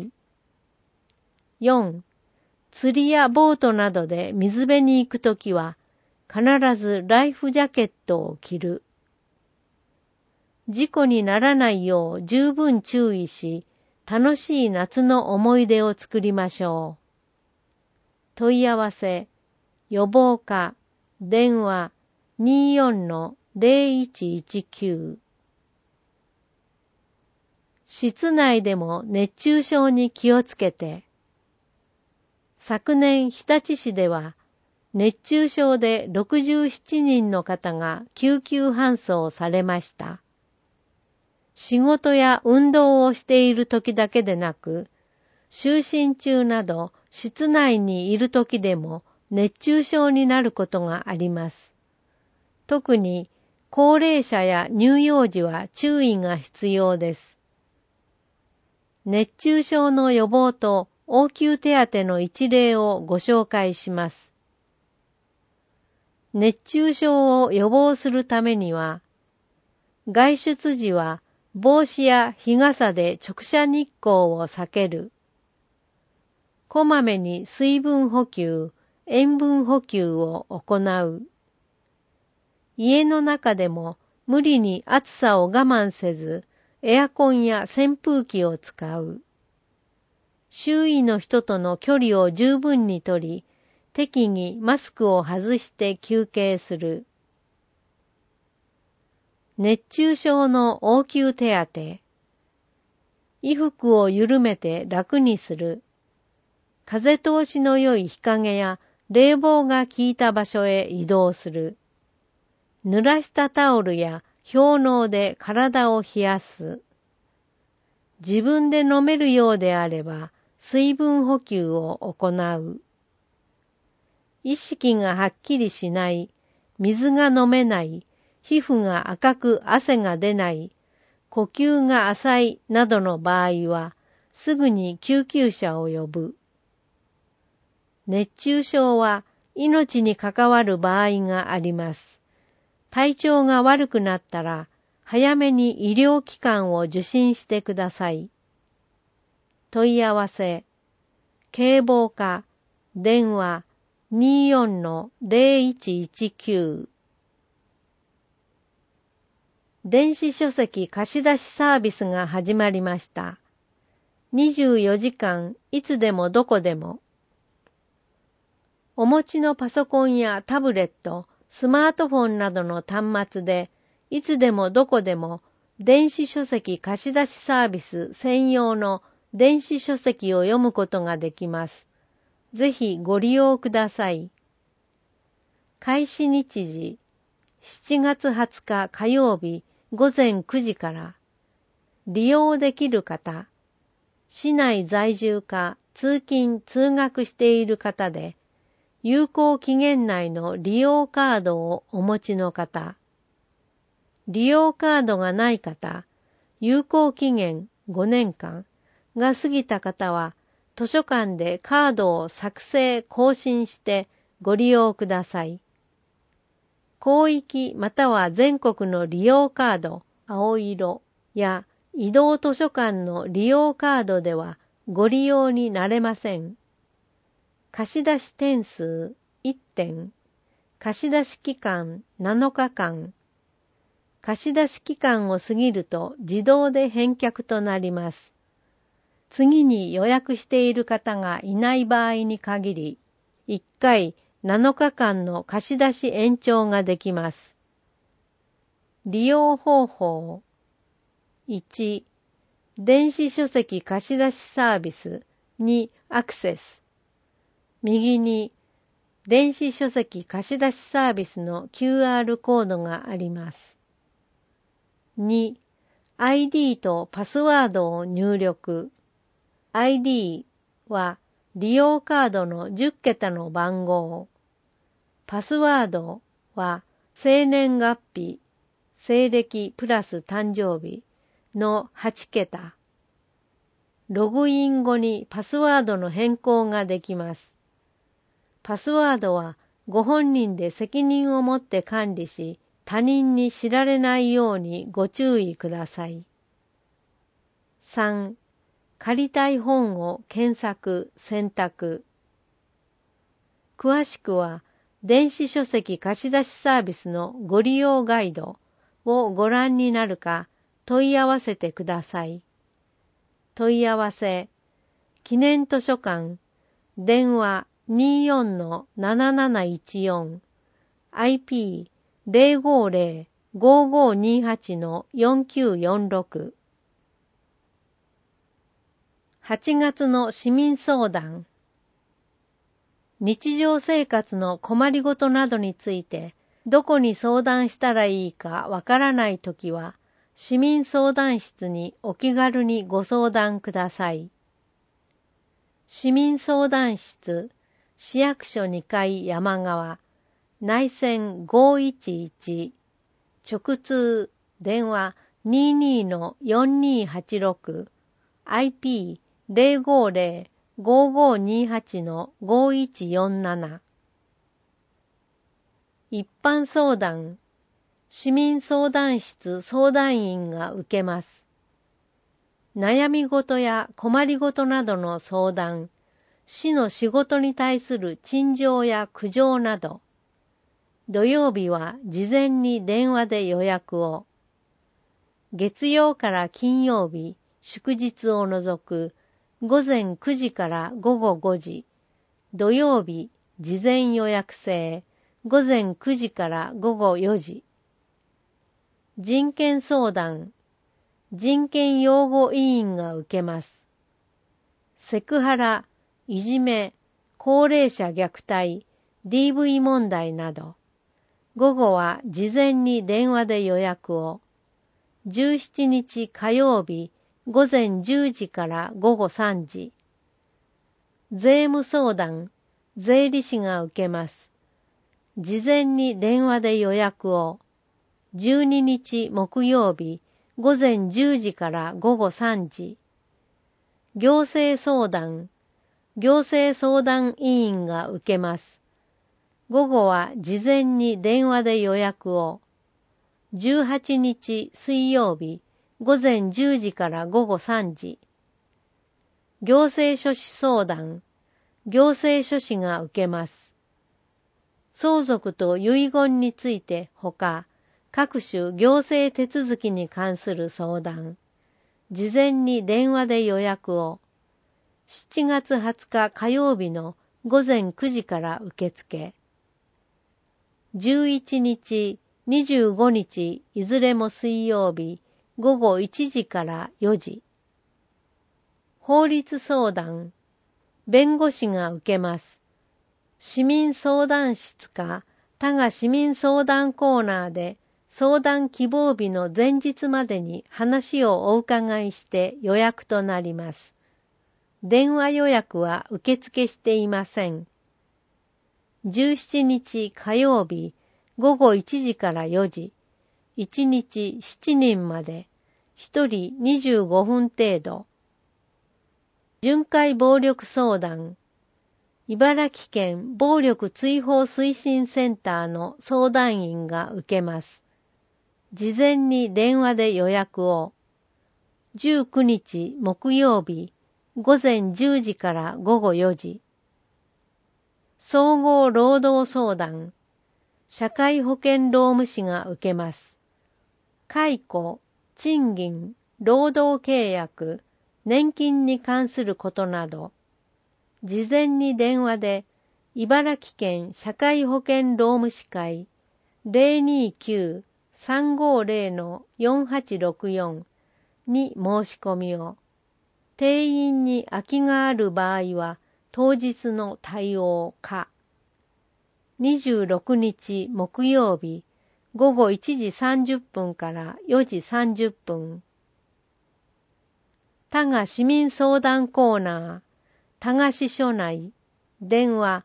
。4、釣りやボートなどで水辺に行くときは必ずライフジャケットを着る。事故にならないよう十分注意し、楽しい夏の思い出を作りましょう。問い合わせ、予防課、電話 24-0119。室内でも熱中症に気をつけて。昨年日立市では熱中症で67人の方が救急搬送されました。仕事や運動をしている時だけでなく、就寝中など室内にいる時でも熱中症になることがあります。特に高齢者や乳幼児は注意が必要です。熱中症の予防と応急手当の一例をご紹介します。熱中症を予防するためには、外出時は帽子や日傘で直射日光を避ける。こまめに水分補給、塩分補給を行う。家の中でも無理に暑さを我慢せず、エアコンや扇風機を使う。周囲の人との距離を十分にとり、適宜マスクを外して休憩する。熱中症の応急手当。衣服を緩めて楽にする。風通しの良い日陰や冷房が効いた場所へ移動する。濡らしたタオルや氷嚢で体を冷やす。自分で飲めるようであれば水分補給を行う。意識がはっきりしない、水が飲めない、皮膚が赤く汗が出ない、呼吸が浅いなどの場合は、 すぐに救急車を呼ぶ。熱中症は命に関わる場合があります。体調が悪くなったら、早めに医療機関を受診してください。問い合わせ、警防課、電話 24-0119。電子書籍貸し出しサービスが始まりました。24時間いつでもどこでも。お持ちのパソコンやタブレット、スマートフォンなどの端末で、いつでもどこでも電子書籍貸し出しサービス専用の電子書籍を読むことができます。ぜひご利用ください。開始日時、7月20日火曜日午前9時から。利用できる方、市内在住か通勤・通学している方で、有効期限内の利用カードをお持ちの方、利用カードがない方、有効期限5年間が過ぎた方は、図書館でカードを作成・更新してご利用ください。広域または全国の利用カード、青色や移動図書館の利用カードではご利用になれません。貸出点数1点、貸出期間7日間。貸出期間を過ぎると自動で返却となります。次に予約している方がいない場合に限り、1回7日間の貸出延長ができます。利用方法。1、電子書籍貸出サービス。2、アクセス。右に電子書籍貸出サービスの QR コードがあります。2、ID とパスワードを入力。ID は利用カードの10桁の番号。パスワードは生年月日、西暦プラス誕生日の8桁。ログイン後にパスワードの変更ができます。パスワードはご本人で責任を持って管理し、他人に知られないようにご注意ください。3、借りたい本を検索・選択。詳しくは、電子書籍貸し出しサービスのご利用ガイドをご覧になるか問い合わせてください。問い合わせ、記念図書館、電話 24-7714、IP050-5528-4946。8月の市民相談。日常生活の困りごとなどについて、どこに相談したらいいかわからないときは、市民相談室にお気軽にご相談ください。市民相談室、市役所2階山側、内線511、直通、電話 22-4286、IP050-5528-5147。一般相談、市民相談室相談員が受けます。悩み事や困りごとなどの相談、市の仕事に対する陳情や苦情など、土曜日は事前に電話で予約を、月曜から金曜日、祝日を除く午前9時から午後5時、土曜日事前予約制、午前9時から午後4時。人権相談、人権擁護委員が受けます。セクハラ、いじめ、高齢者虐待、DV 問題など、午後は事前に電話で予約を、17日火曜日午前10時から午後3時。税務相談、税理士が受けます。事前に電話で予約を、12日木曜日午前10時から午後3時。 行政相談委員が受けます。午後は事前に電話で予約を。18日水曜日午前10時から午後3時。行政書士相談行政書士が受けます。相続と遺言についてほか、各種行政手続きに関する相談。事前に電話で予約を。7月20日火曜日の午前9時から受付。11日、25日いずれも水曜日午後1時から4時。法律相談弁護士が受けます。市民相談室か他が市民相談コーナーで相談希望日の前日までに話をお伺いして予約となります。電話予約は受付していません。17日火曜日午後1時から4時、1日7人まで、1人25分程度。巡回暴力相談茨城県暴力追放推進センターの相談員が受けます。事前に電話で予約を。19日木曜日午前10時から午後4時。総合労働相談社会保険労務士が受けます。解雇、賃金、労働契約、年金に関することなど、事前に電話で茨城県社会保険労務士会 029-350-4864 に申し込みを。定員に空きがある場合は当日の対応か。26日木曜日午後1時30分から4時30分。多賀市民相談コーナー、多賀支所内、電話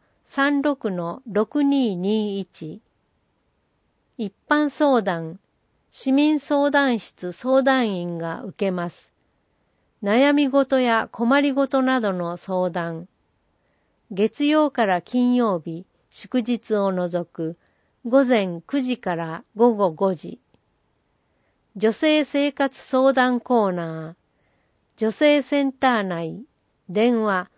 36-6221。一般相談、市民相談室相談員が受けます。悩み事や困り事などの相談。月曜から金曜日、祝日を除く午前9時から午後5時。女性生活相談コーナー、女性センター内、電話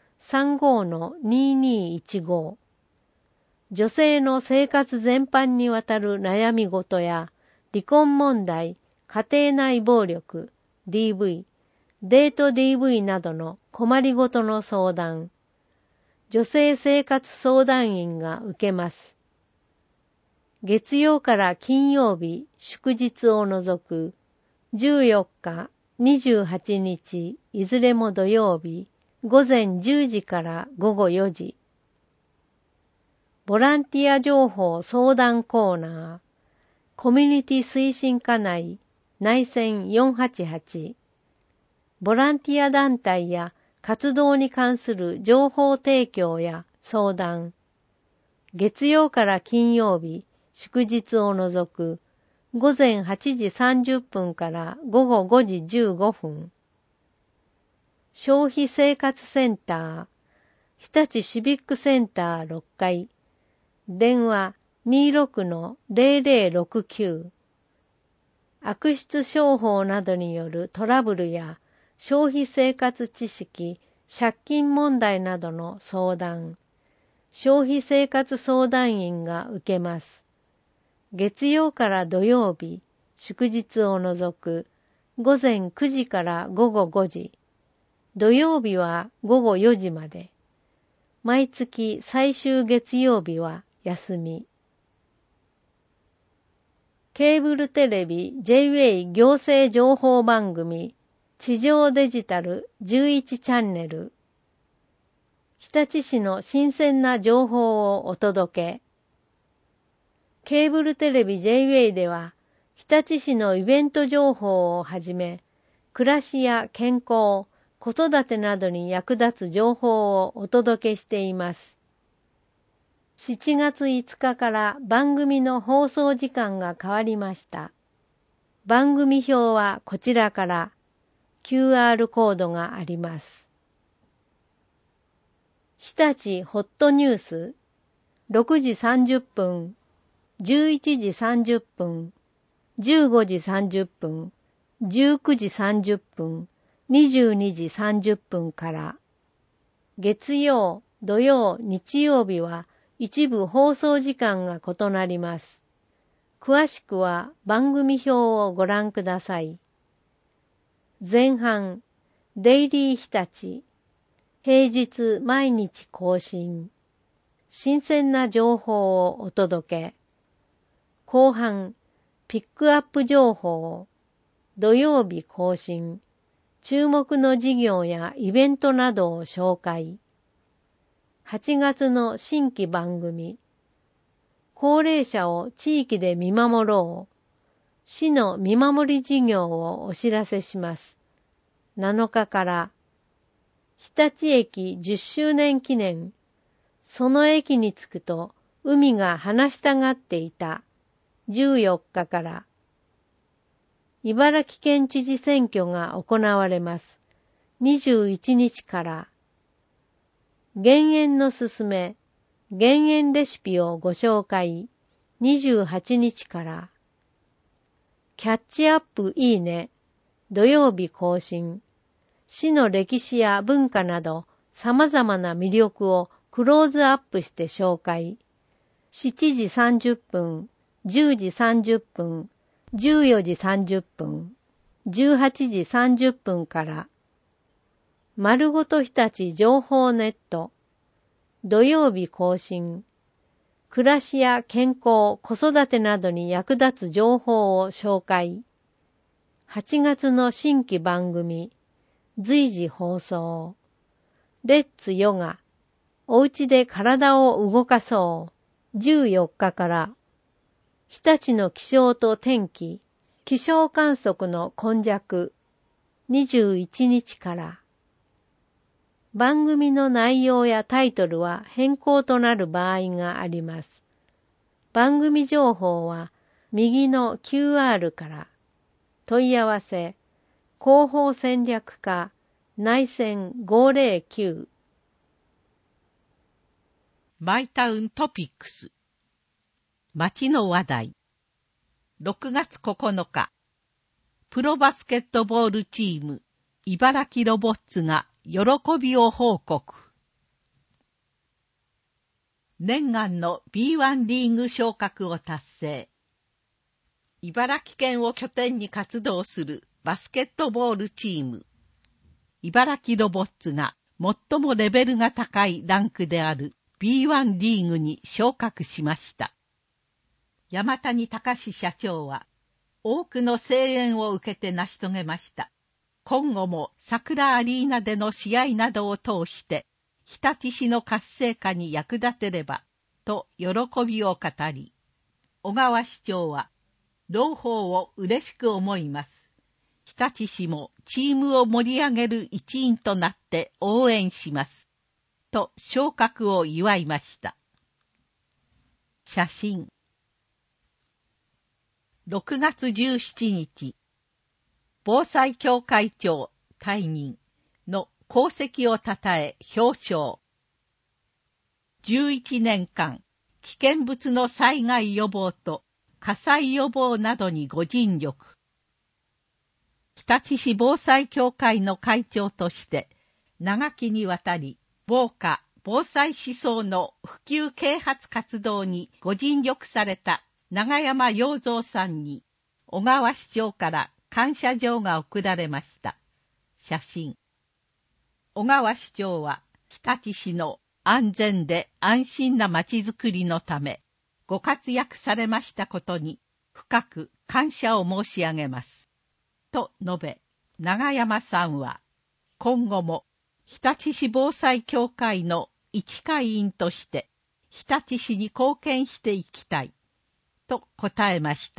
35-2215。女性の生活全般にわたる悩み事や離婚問題、家庭内暴力、DV、デート DV などの困りごとの相談。女性生活相談員が受けます。月曜から金曜日、祝日を除く14日、28日、いずれも土曜日、午前10時から午後4時。ボランティア情報相談コーナー、コミュニティ推進課内、内線488。ボランティア団体や活動に関する情報提供や相談。月曜から金曜日、祝日を除く午前8時30分から午後5時15分。消費生活センター、日立シビックセンター6階、電話 26-0069。悪質商法などによるトラブルや消費生活知識、借金問題などの相談。消費生活相談員が受けます。月曜から土曜日、祝日を除く午前9時から午後5時。土曜日は午後4時まで。毎月最終月曜日は休み。ケーブルテレビ J-Way 行政情報番組地上デジタル11チャンネル。日立市の新鮮な情報をお届け。ケーブルテレビ J-Way では日立市のイベント情報をはじめ、暮らしや健康、子育てなどに役立つ情報をお届けしています。7月5日から番組の放送時間が変わりました。番組表はこちらから QR コードがあります。 日立ホットニュース、6時30分、11時30分、15時30分、19時30分、22時30分から。月曜、土曜、日曜日は一部放送時間が異なります。詳しくは番組表をご覧ください。前半、デイリー日立、平日毎日更新。新鮮な情報をお届け。後半、ピックアップ情報。土曜日更新。注目の事業やイベントなどを紹介。8月の新規番組。高齢者を地域で見守ろう。市の見守り事業をお知らせします。7日から。日立駅10周年記念。その駅に着くと海が話したがっていた。14日から。茨城県知事選挙が行われます。21日から。減塩のすすめ、減塩レシピをご紹介。28日から。キャッチアップいいね。土曜日更新。市の歴史や文化など様々な魅力をクローズアップして紹介。7時30分、10時30分、14時30分、18時30分から。丸ごと日立情報ネット。土曜日更新。暮らしや健康、子育てなどに役立つ情報を紹介。8月の新規番組。随時放送。レッツヨガ。おうちで体を動かそう。14日から。日立の気象と天気。気象観測の今昔。21日から。番組の内容やタイトルは変更となる場合があります。番組情報は右の QR から。問い合わせ。広報戦略課内線509。 マイタウントピックス。街の話題。6月9日。プロバスケットボールチーム、茨城ロボッツが喜びを報告。念願の B1 リーグ昇格を達成。茨城県を拠点に活動するバスケットボールチーム、茨城ロボッツが最もレベルが高いランクである B1 リーグに昇格しました。山谷隆社長は、多くの声援を受けて成し遂げました。今後も桜アリーナでの試合などを通して、日立市の活性化に役立てれば、と喜びを語り、小川市長は、朗報を嬉しく思います。日立市もチームを盛り上げる一員となって応援します。と昇格を祝いました。写真。6月17日、防災協会長退任の功績をたたえ表彰。11年間、危険物の災害予防と火災予防などにご尽力。日立市防災協会の会長として、長きにわたり、防火・防災思想の普及啓発活動にご尽力された永山洋三さんに、小川市長から感謝状が贈られました。写真。小川市長は、日立市の安全で安心なまちづくりのため、ご活躍されましたことに、深く感謝を申し上げます。と述べ、永山さんは、今後も日立市防災協会の一会員として、日立市に貢献していきたい、と答えました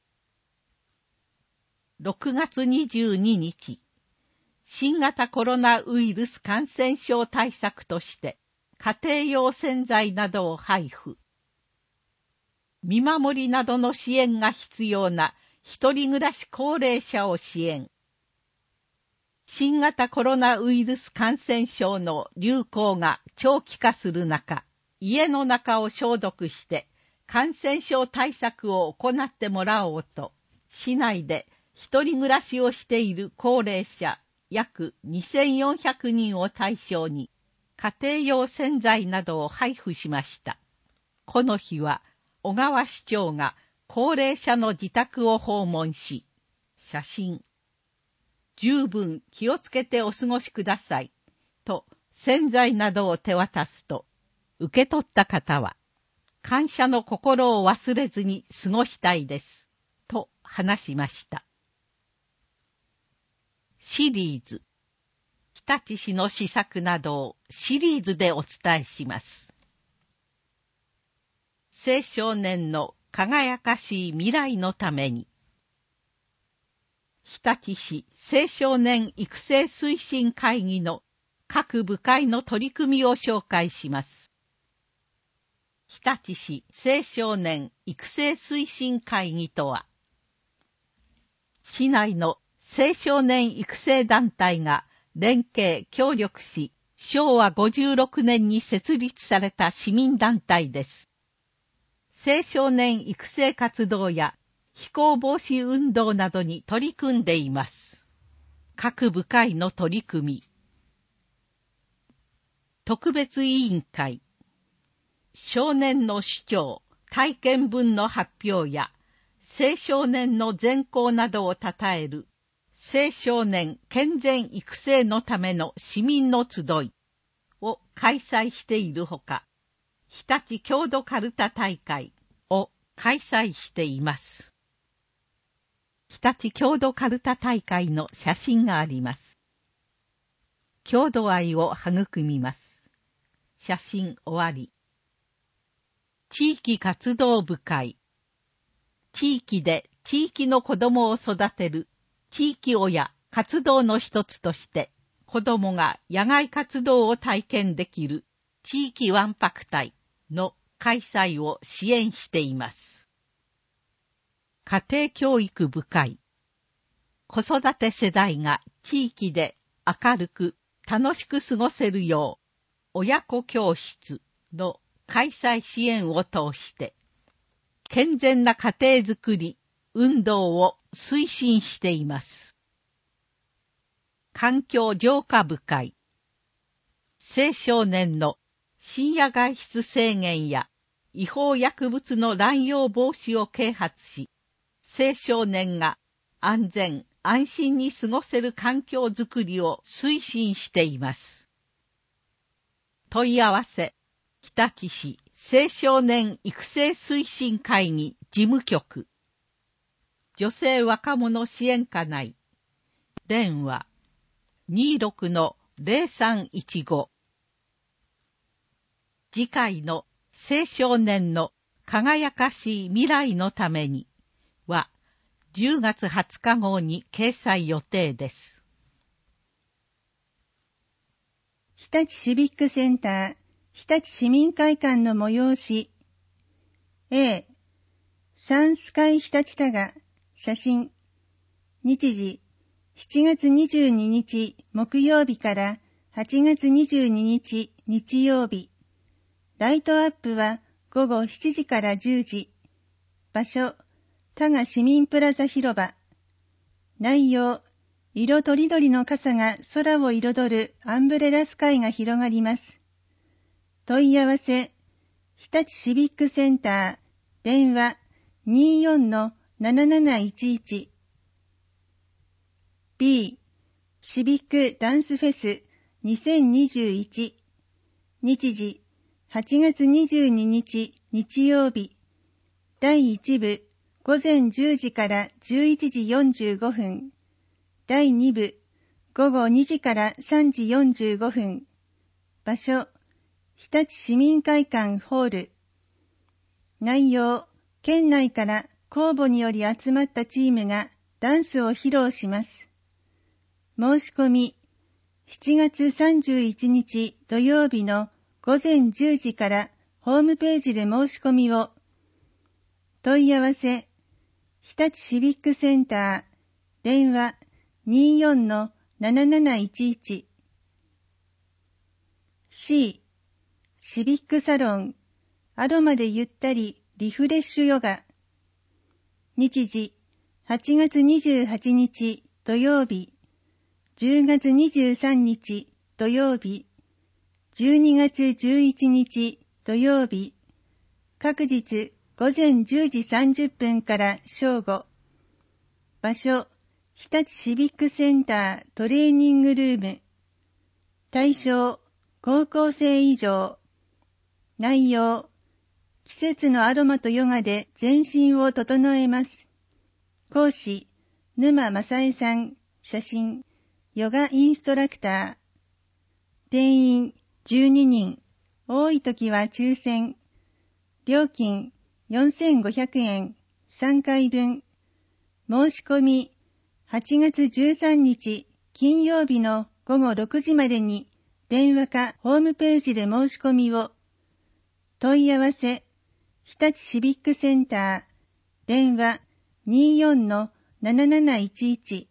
。6月22日、新型コロナウイルス感染症対策として、家庭用洗剤などを配布。見守りなどの支援が必要な一人暮らし高齢者を支援。 新型コロナウイルス感染症の流行が長期化する中、家の中を消毒して感染症対策を行ってもらおうと、市内で一人暮らしをしている高齢者約2400人を対象に家庭用洗剤などを配布しました。この日は小川市長が高齢者の自宅を訪問し、写真、十分気をつけてお過ごしくださいと洗剤などを手渡すと、受け取った方は感謝の心を忘れずに過ごしたいですと話しました。シリーズ、日立市の施策などをシリーズでお伝えします。青少年の輝かしい未来のために、日立市青少年育成推進会議の各部会の取り組みを紹介します。日立市青少年育成推進会議とは、市内の青少年育成団体が連携協力し、昭和56年に設立された市民団体です。青少年育成活動や非行防止運動などに取り組んでいます。各部会の取り組み。特別委員会。少年の主張、体験文の発表や、青少年の善行などを称える、青少年健全育成のための市民の集いを開催しているほか、日立郷土かるた大会を開催しています。日立郷土かるた大会の写真があります。郷土愛を育みます。写真終わり。地域活動部会。地域で地域の子供を育てる地域親活動の一つとして、子供が野外活動を体験できる地域わんぱく隊の開催を支援しています。家庭教育部会。子育て世代が地域で明るく楽しく過ごせるよう、親子教室の開催支援を通して、健全な家庭づくり、運動を推進しています。環境浄化部会。青少年の深夜外出制限や違法薬物の乱用防止を啓発し、青少年が安全・安心に過ごせる環境づくりを推進しています。問い合わせ、日立市青少年育成推進会議事務局。女性若者支援課内。電話 26-0315。次回の青少年の輝かしい未来のためには10月20日号に掲載予定です。 日立シビックセンター日立市民会館の催し A サンスカイ日立多賀写真日時7月22日木曜日から8月22日日曜日ライトアップは午後7時から10時場所多賀市民プラザ広場内容色とりどりの傘が空を彩るアンブレラスカイが広がります。問い合わせ、日立シビックセンター、電話 24-7711 B、シビックダンスフェス2021日時8月22日日曜日第1部午前10時から11時45分第2部午後2時から3時45分場所日立市民会館ホール内容県内から公募により集まったチームがダンスを披露します申し込み7月31日土曜日の午前10時からホームページで申し込みを問い合わせ日立シビックセンター電話 7711 C シビックサロンアロマでゆったりリフレッシュヨガ日時8月28日土曜日10月23日土曜日12月11日土曜日各日午前10時30分から正午場所日立シビックセンタートレーニングルーム対象高校生以上内容季節のアロマとヨガで全身を整えます講師沼正恵さん写真ヨガインストラクター定員12人多い時は抽選料金4500円3回分申し込み8月13日金曜日の午後6時までに電話かホームページで申し込みを問い合わせ日立シビックセンター電話 24-7711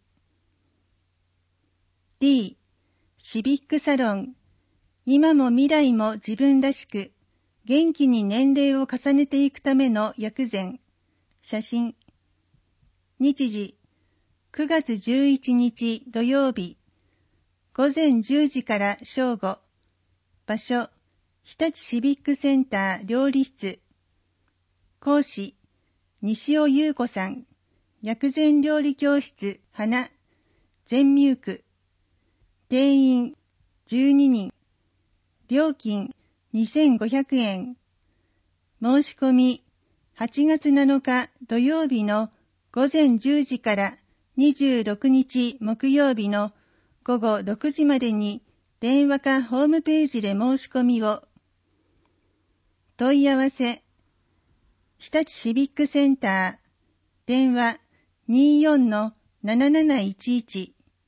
D シビックサロン今も未来も自分らしく元気に年齢を重ねていくための薬膳写真日時9月11日土曜日午前10時から正午場所日立シビックセンター料理室講師西尾優子さん薬膳料理教室花全ミューク定員12人料金2500円申し込み8月7日土曜日の午前10時から26日木曜日の午後6時までに電話かホームページで申し込みを問い合わせ日立シビックセンター電話 24-7711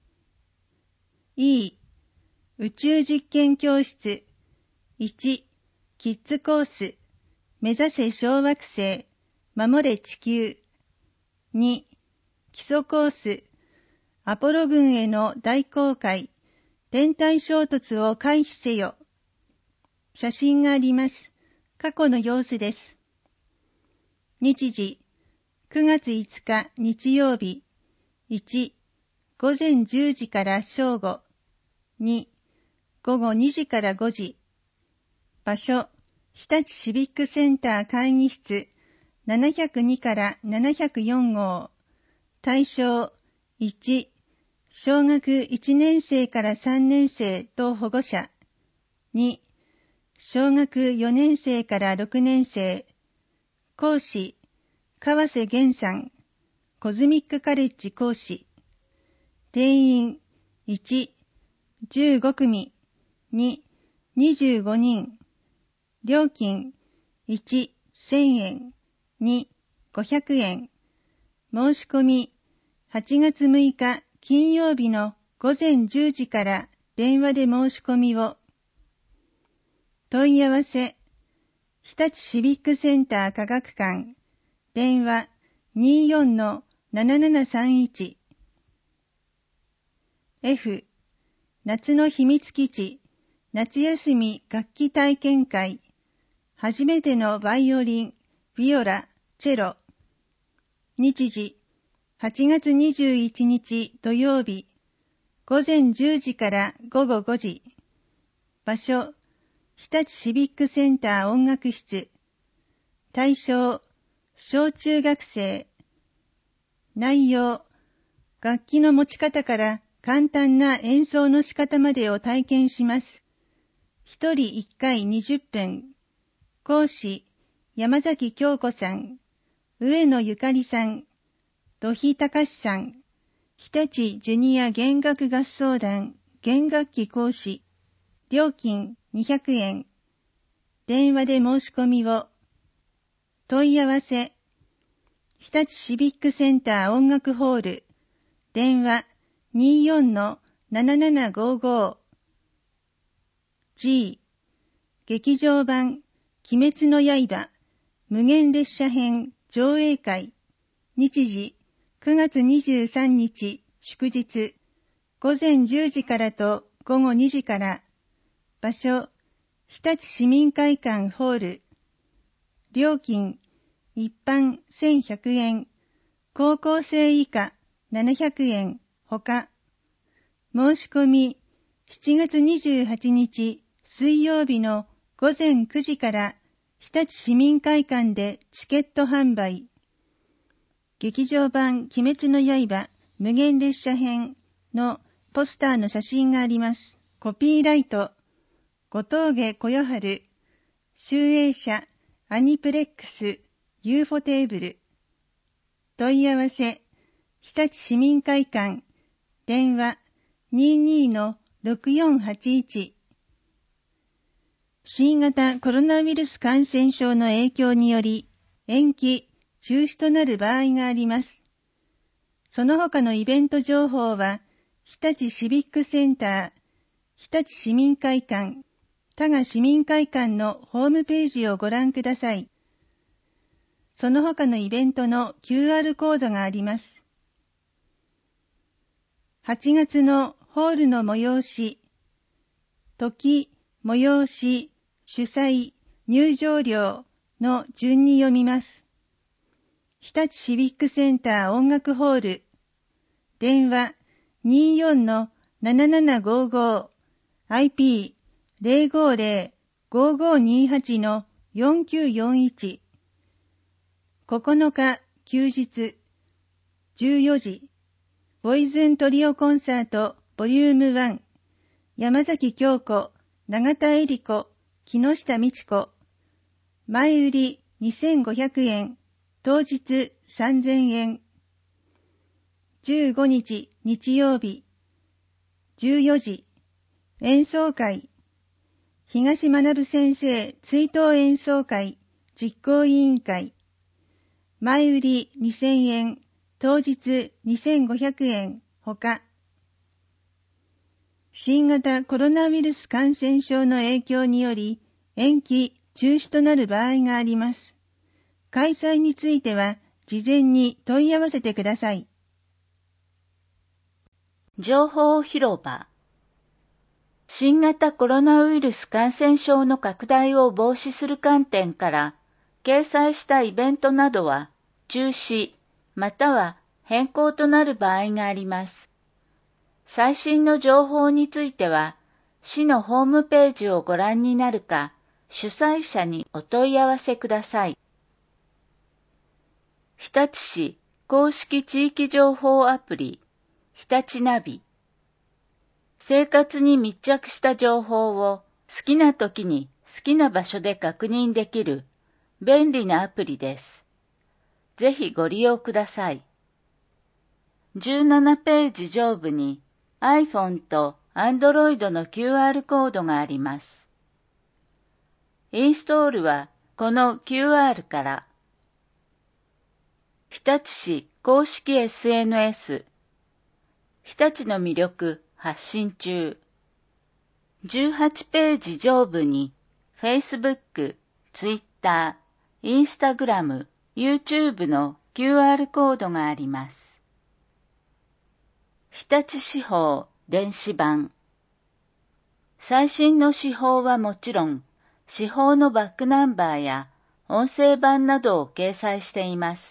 E 宇宙実験教室1キッズコース目指せ小惑星守れ地球2基礎コースアポロ軍への大航海天体衝突を回避せよ写真があります過去の様子です日時9月5日日曜日1午前10時から正午2午後2時から5時場所日立シビックセンター会議室702から704号対象1小学1年生から3年生と保護者2小学4年生から6年生講師川瀬源さんコズミックカレッジ講師定員1 15組2 25人料金1 1000円2 500円申し込み8月6日金曜日の午前10時から電話で申し込みを問い合わせ日立シビックセンター科学館電話 24-7731 F 夏の秘密基地夏休み楽器体験会初めてのバイオリンビオラチェロ日時8月21日土曜日午前10時から午後5時場所日立シビックセンター音楽室対象小中学生内容楽器の持ち方から簡単な演奏の仕方までを体験します1人1回20分講師山崎京子さん上野ゆかりさん土肥隆さん日立ジュニア弦楽合奏団弦楽器講師料金200円電話で申し込みを問い合わせ日立シビックセンター音楽ホール電話 24-7755 G 劇場版鬼滅の刃無限列車編上映会日時9月23日祝日午前10時からと午後2時から。場所、日立市民会館ホール。料金、一般1100円、高校生以下700円、ほか。申し込み、7月28日水曜日の午前9時から日立市民会館でチケット販売。劇場版鬼滅の刃無限列車編のポスターの写真があります。コピーライト、後峠小夜春、集英社アニプレックス UFO テーブル。問い合わせ、日立市民会館、電話 22-6481。新型コロナウイルス感染症の影響により延期、中止となる場合があります。その他のイベント情報は、日立シビックセンター、日立市民会館、多賀市民会館のホームページをご覧ください。その他のイベントの QR コードがあります。8月のホールの催し、時、催し、主催、入場料の順に読みます。日立シビックセンター音楽ホール、電話 24-7755 IP050-5528-4941。9日休日14時、ボイズントリオコンサートボリューム1、山崎京子、永田恵里子、木下美智子。前売り2500円、当日3000円。15日日曜日、14時、演奏会。東学先生追悼演奏会実行委員会。前売り2000円、当日2500円、ほか。新型コロナウイルス感染症の影響により延期、中止となる場合があります。開催については事前に問い合わせてください。 情報広場。新型コロナウイルス感染症の拡大を防止する観点から、掲載したイベントなどは中止または変更となる場合があります。最新の情報については、市のホームページをご覧になるか、主催者にお問い合わせください。日立市公式地域情報アプリ、日立ナビ。生活に密着した情報を好きな時に好きな場所で確認できる便利なアプリです。ぜひご利用ください。17ページ上部に iPhone と Android の QR コードがあります。インストールはこの QR から。日立市公式 SNS、日立の魅力発信中。18ページ上部に Facebook、Twitter、Instagram、YouTube の QR コードがあります。日立市報電子版。最新の市報はもちろん、市報のバックナンバーや音声版などを掲載しています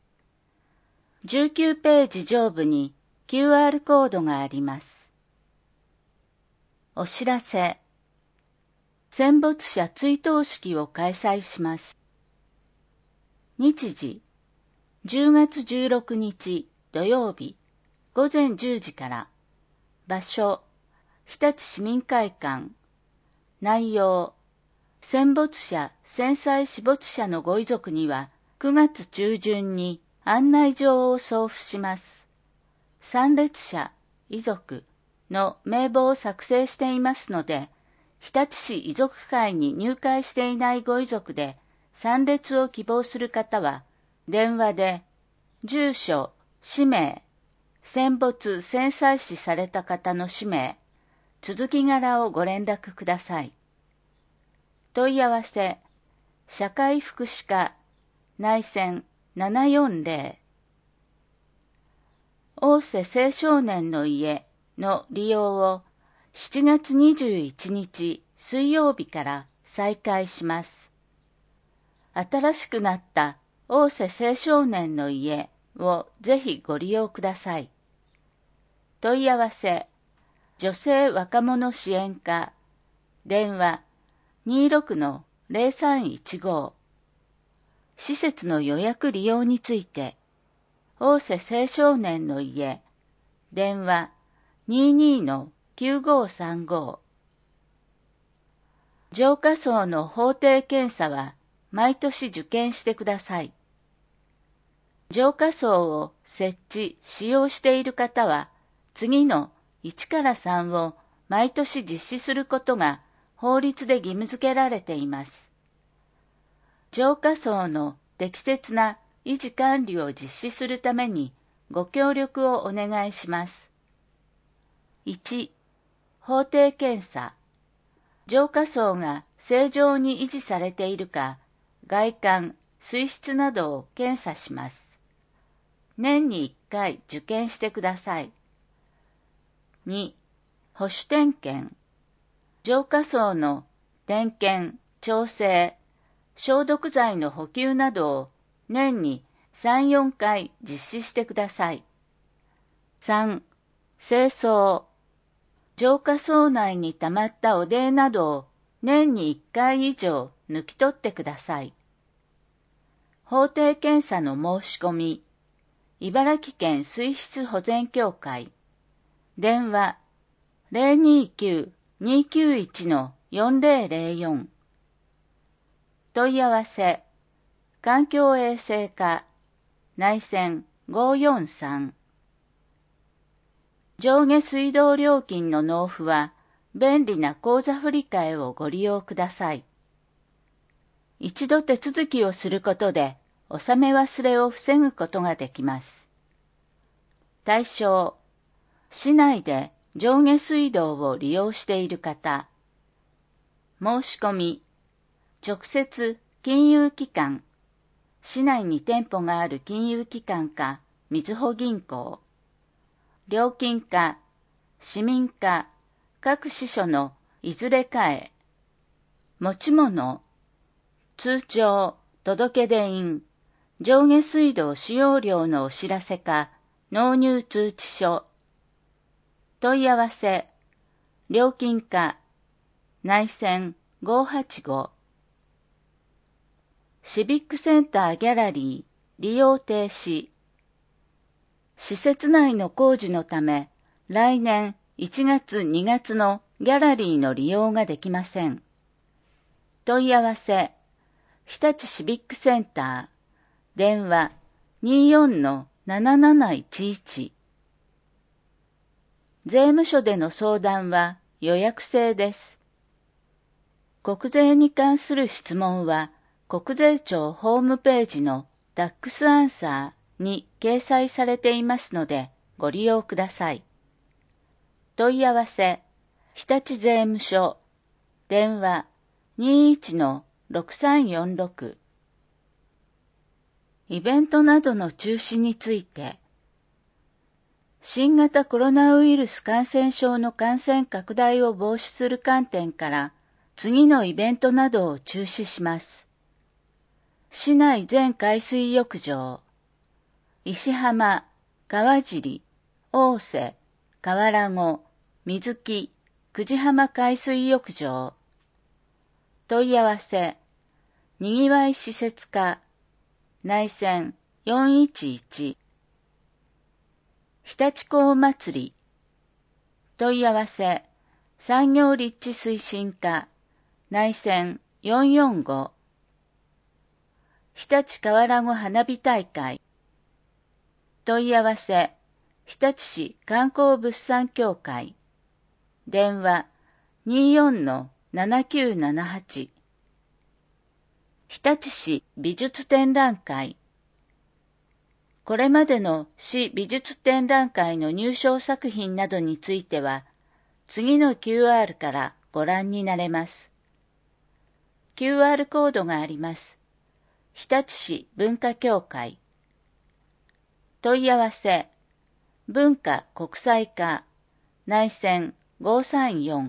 。19ページ上部に QR コードがあります。お知らせ。戦没者追悼式を開催します。日時、10月16日土曜日午前10時から。場所、日立市民会館。内容、戦没者・戦災死没者のご遺族には9月中旬に案内状を送付します。参列者、遺族の名簿を作成していますので、日立市遺族会に入会していないご遺族で参列を希望する方は、電話で住所、氏名、戦没・戦災死された方の氏名、続き柄をご連絡ください。問い合わせ、社会福祉課、内線740、大瀬青少年の家の利用を7月21日水曜日から再開します。新しくなった大瀬青少年の家をぜひご利用ください。問い合わせ、女性若者支援課、電話 26-0315。施設の予約利用について、大瀬青少年の家、電話 22-9535。浄化槽の法定検査は毎年受検してください。浄化槽を設置・使用している方は、次の1から3を毎年実施することが法律で義務付けられています。浄化槽の適切な維持管理を実施するためにご協力をお願いします。1、法定検査。浄化槽が正常に維持されているか、外観、水質などを検査します。年に1回受検してください。2、保守点検。浄化槽の点検、調整、消毒剤の補給などを年に3、4回実施してください。3、清掃。浄化槽内に溜まった汚泥などを年に1回以上抜き取ってください。法定検査の申し込み、茨城県水質保全協会、電話 029-291-4004。問い合わせ、環境衛生課、内線543。上下水道料金の納付は、便利な口座振替をご利用ください。一度手続きをすることで、納め忘れを防ぐことができます。対象、市内で上下水道を利用している方。申し込み、直接金融機関、市内に店舗がある金融機関か、みずほ銀行、料金課、市民課、各支所のいずれかへ、持ち物、通帳、届出印、上下水道使用料のお知らせか、納入通知書、問い合わせ、料金課、内線585。シビックセンターギャラリー、利用停止。施設内の工事のため、来年1月2月のギャラリーの利用ができません。問い合わせ、日立シビックセンター、電話 24-7711。税務署での相談は予約制です。国税に関する質問は、国税庁ホームページのタックスアンサーに掲載されていますのでご利用ください。問い合わせ、日立税務署、電話 21-6346。イベントなどの中止について、新型コロナウイルス感染症の感染拡大を防止する観点から次のイベントなどを中止します。市内全海水浴場、石浜、川尻、大瀬、河原湖、水木、久慈浜海水浴場。問い合わせ、にぎわい施設課、内線411。日立港祭り。問い合わせ、産業立地推進課、内線445。日立河原湖花火大会。問い合わせ、日立市観光物産協会。電話 24-7978。日立市美術展覧会。これまでの市美術展覧会の入賞作品などについては、次の QR からご覧になれます。QR コードがあります。日立市文化協会。問い合わせ、文化国際課、 内戦534。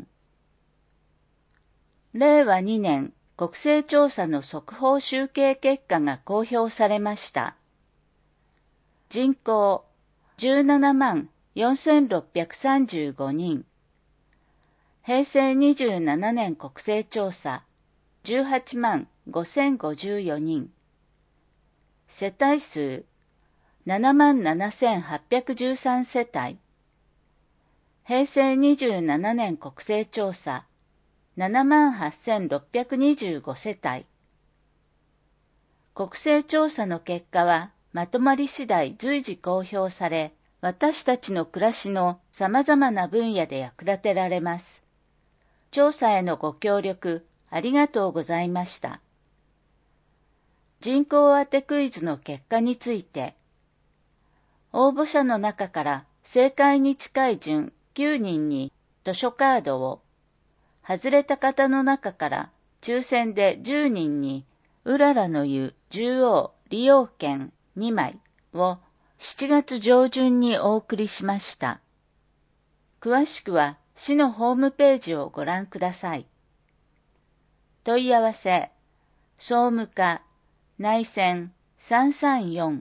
令和2年国勢調査の速報集計結果が公表されました。人口17万4635人。平成27年国勢調査18万5054人。世帯数7万7813世帯。平成27年国勢調査7万8625世帯。国勢調査の結果はまとまり次第随時公表され、私たちの暮らしの様々な分野で役立てられます。調査へのご協力ありがとうございました。人口当てクイズの結果について、応募者の中から正解に近い順9人に図書カードを、外れた方の中から抽選で10人にうららの湯10王利用券2枚を7月上旬にお送りしました。詳しくは市のホームページをご覧ください。問い合わせ、総務課内線334。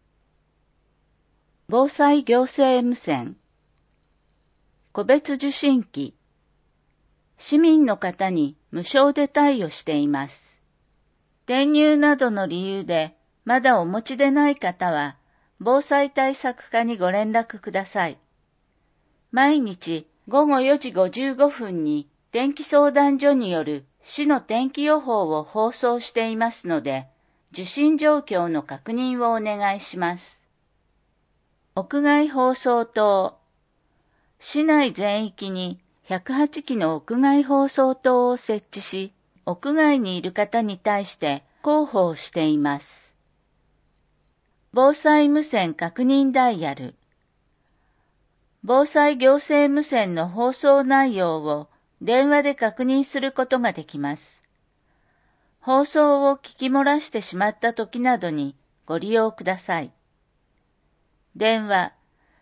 防災行政無線。個別受信機。市民の方に無償で貸与しています。転入などの理由でまだお持ちでない方は、防災対策課にご連絡ください。毎日午後4時55分に天気相談所による市の天気予報を放送していますので、受信状況の確認をお願いします。屋外放送塔。市内全域に108基の屋外放送塔を設置し、屋外にいる方に対して広報しています。防災無線確認ダイヤル。防災行政無線の放送内容を電話で確認することができます。放送を聞き漏らしてしまった時などにご利用ください。電話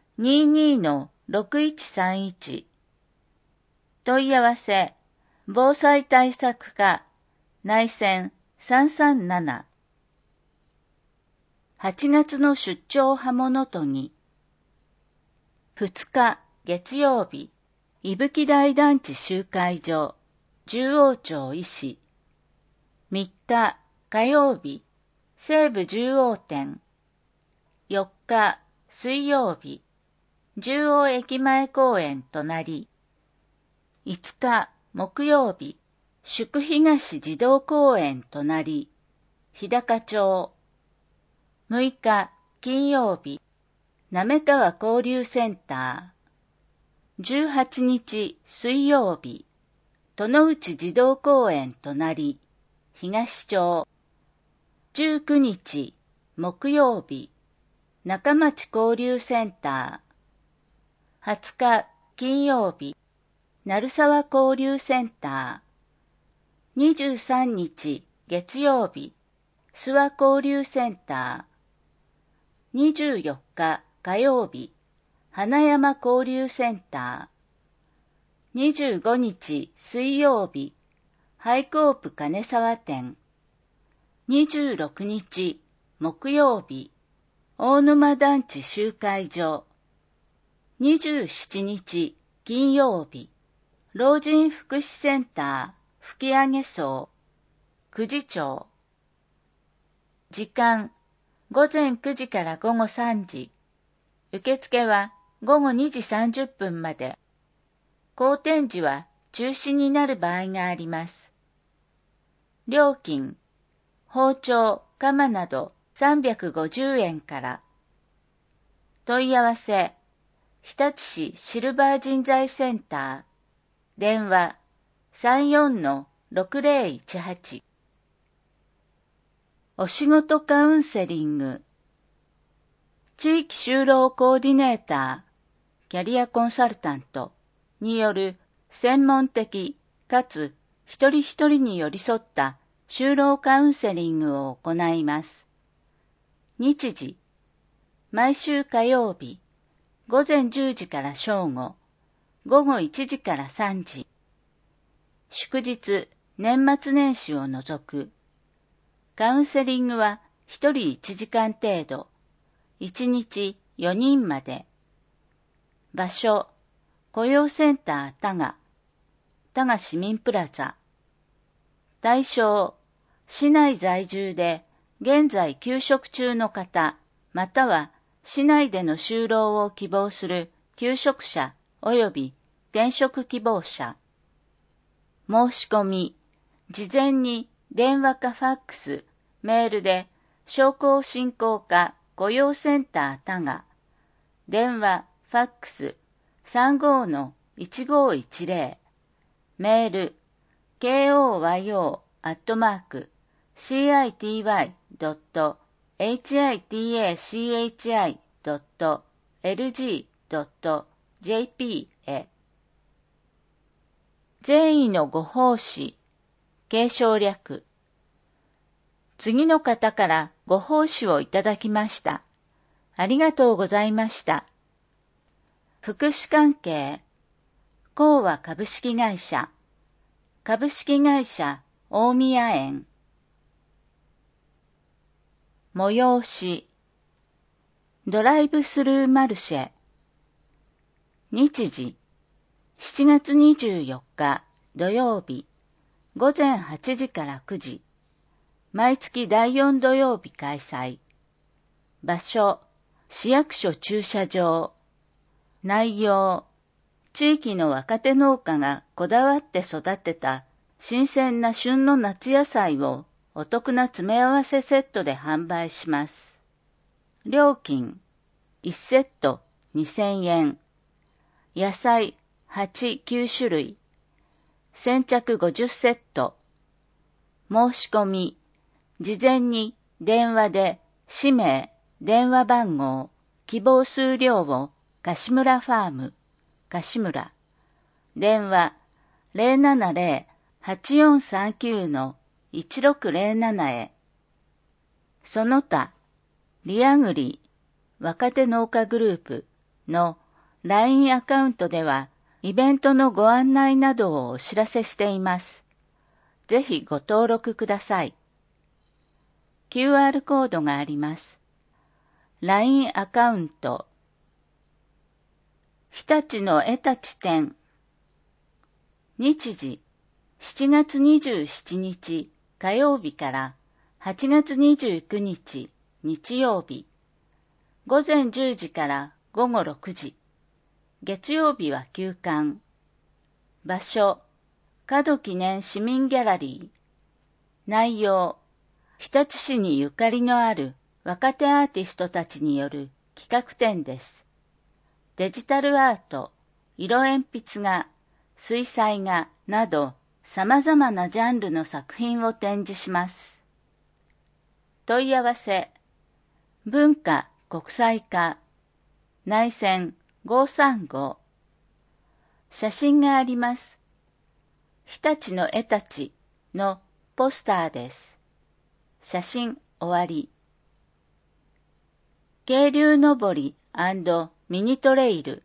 22-6131。問い合わせ、防災対策課、内線337。8月の出張刃物研ぎ。2日月曜日、伊吹台団地集会所、十王町医師。3日火曜日、西武十王店。4日水曜日、十王駅前公園隣。5日木曜日、宿東児童公園隣、日高町。6日金曜日、滑川交流センター。18日水曜日、殿内児童公園隣、東町。19日木曜日、中町交流センター。20日金曜日、鳴沢交流センター。23日月曜日、諏訪交流センター。24日火曜日、花山交流センター。25日水曜日、ハイコープ金沢店。26日木曜日、大沼団地集会所。27日金曜日、老人福祉センター吹上荘、久慈町。時間、午前9時から午後3時。受付は午後2時30分まで。後天時は中止になる場合があります。料金、包丁、鎌など350円から。問い合わせ、日立市シルバー人材センター。電話 34-6018。お仕事カウンセリング。地域就労コーディネーター、キャリアコンサルタントによる専門的かつ一人一人に寄り添った就労カウンセリングを行います。日時、毎週火曜日、午前10時から正午、 午後1時から3時。祝日、年末年始を除く。カウンセリングは1人1時間程度。1日4人まで。場所、雇用センター多賀市民プラザ。対象、市内在住で現在休職中の方、または市内での就労を希望する休職者及び転職希望者。申し込み、事前に電話かファックス、メールで商工振興課雇用センター多賀、電話、ファックス 35-1510、メール koyo@city.hitachi.lg.jp へ。善意のご奉仕、継承略。次の方からご奉仕をいただきました。ありがとうございました。福祉関係、興和株式会社、株式会社大宮園。催し、ドライブスルーマルシェ。日時、7月24日土曜日、午前8時から9時。毎月第4土曜日開催。場所、市役所駐車場。内容、地域の若手農家がこだわって育てた新鮮な旬の夏野菜をお得な詰め合わせセットで販売します。料金、1セット2000円。野菜8、9種類。先着50セット。申し込み、事前に電話で氏名、電話番号、希望数量を樫村ファーム、樫村。電話 070-8439-1607 へ。その他、リアグリ若手農家グループの LINE アカウントではイベントのご案内などをお知らせしています。ぜひご登録ください。QR コードがあります。LINE アカウント。日立の得た地点。日時、7月27日火曜日から8月29日日曜日。午前10時から午後6時。月曜日は休館。場所、門記念市民ギャラリー。内容、日立市にゆかりのある若手アーティストたちによる企画展です。デジタルアート、色鉛筆画、水彩画など様々なジャンルの作品を展示します。問い合わせ、文化国際課、内線535。写真があります。日立の絵たちのポスターです。写真終わり。渓流登り&ミニトレイル。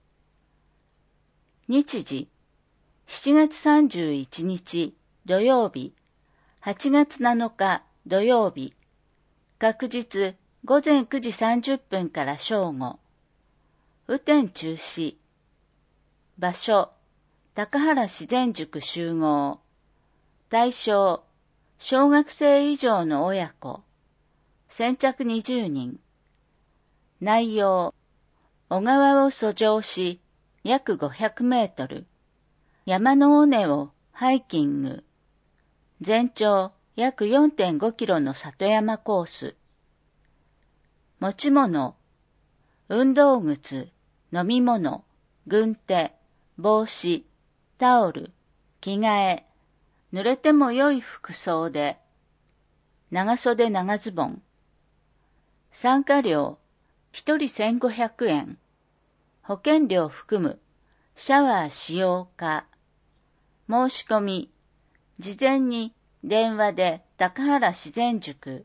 日時、7月31日土曜日、8月7日土曜日。各日午前9時30分から正午。雨天中止。場所、高原自然塾集合。対象、小学生以上の親子。先着20人。内容、小川を遡上し、約500メートル。山の尾根をハイキング。全長約 4.5 キロの里山コース。持ち物、運動靴、飲み物、軍手、帽子、タオル、着替え、濡れても良い服装で、長袖長ズボン。参加料、1人1500円。保険料含む、シャワー使用可。申し込み、事前に電話で高原自然塾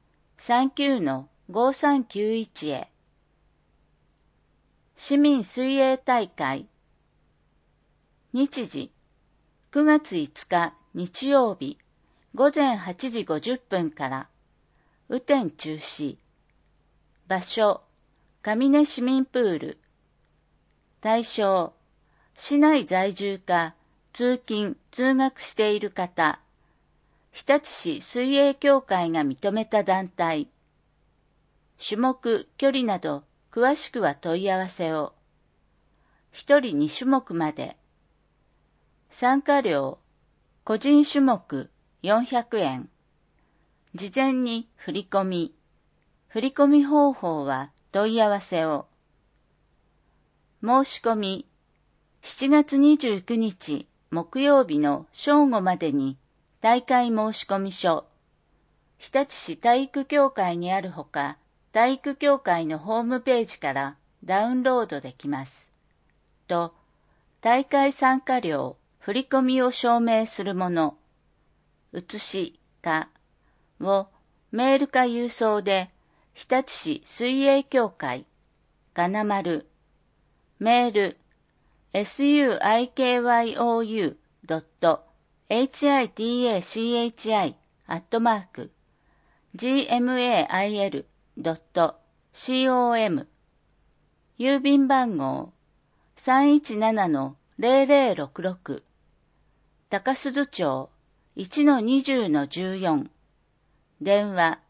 39-5391 へ。市民水泳大会。 日時、9月5日日曜日、午前8時50分から、雨天中止。場所、上根市民プール。対象、市内在住か通勤・通学している方、日立市水泳協会が認めた団体。種目、距離など詳しくは問い合わせを。1人2種目まで。参加料、個人種目400円。事前に振り込み。振り込み方法は問い合わせを。申し込み、7月29日木曜日の正午までに大会申込書、日立市体育協会にあるほか、体育協会のホームページからダウンロードできます。と、大会参加料、振り込みを証明するもの、写しかをメールか郵送で、日立市水泳協会、金丸、メール、suyou.hitachi@gmail.com 郵便番号 317-0066 高鈴町 1-20-14 電話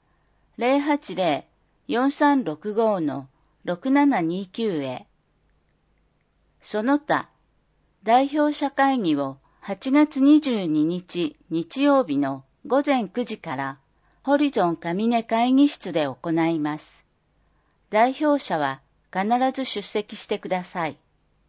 080-4365-6729 へ。その他、代表者会議を8月22日日曜日の午前9時からホリゾン上根会議室で行います。代表者は必ず出席してください。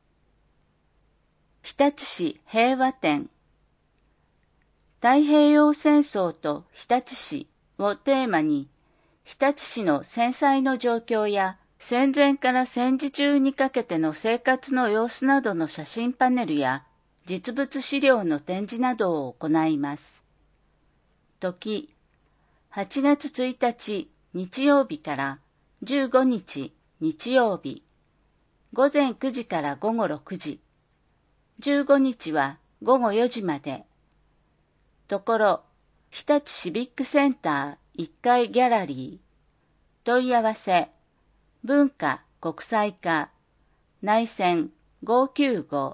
日立市平和展。太平洋戦争と日立市をテーマに、日立市の戦災の状況や戦前から戦時中にかけての生活の様子などの写真パネルや実物資料の展示などを行います。時、8月1日日曜日から15日日曜日、午前9時から午後6時、15日は午後4時まで。ところ、日立シビックセンター1階ギャラリー。問い合わせ、文化国際課、内線595。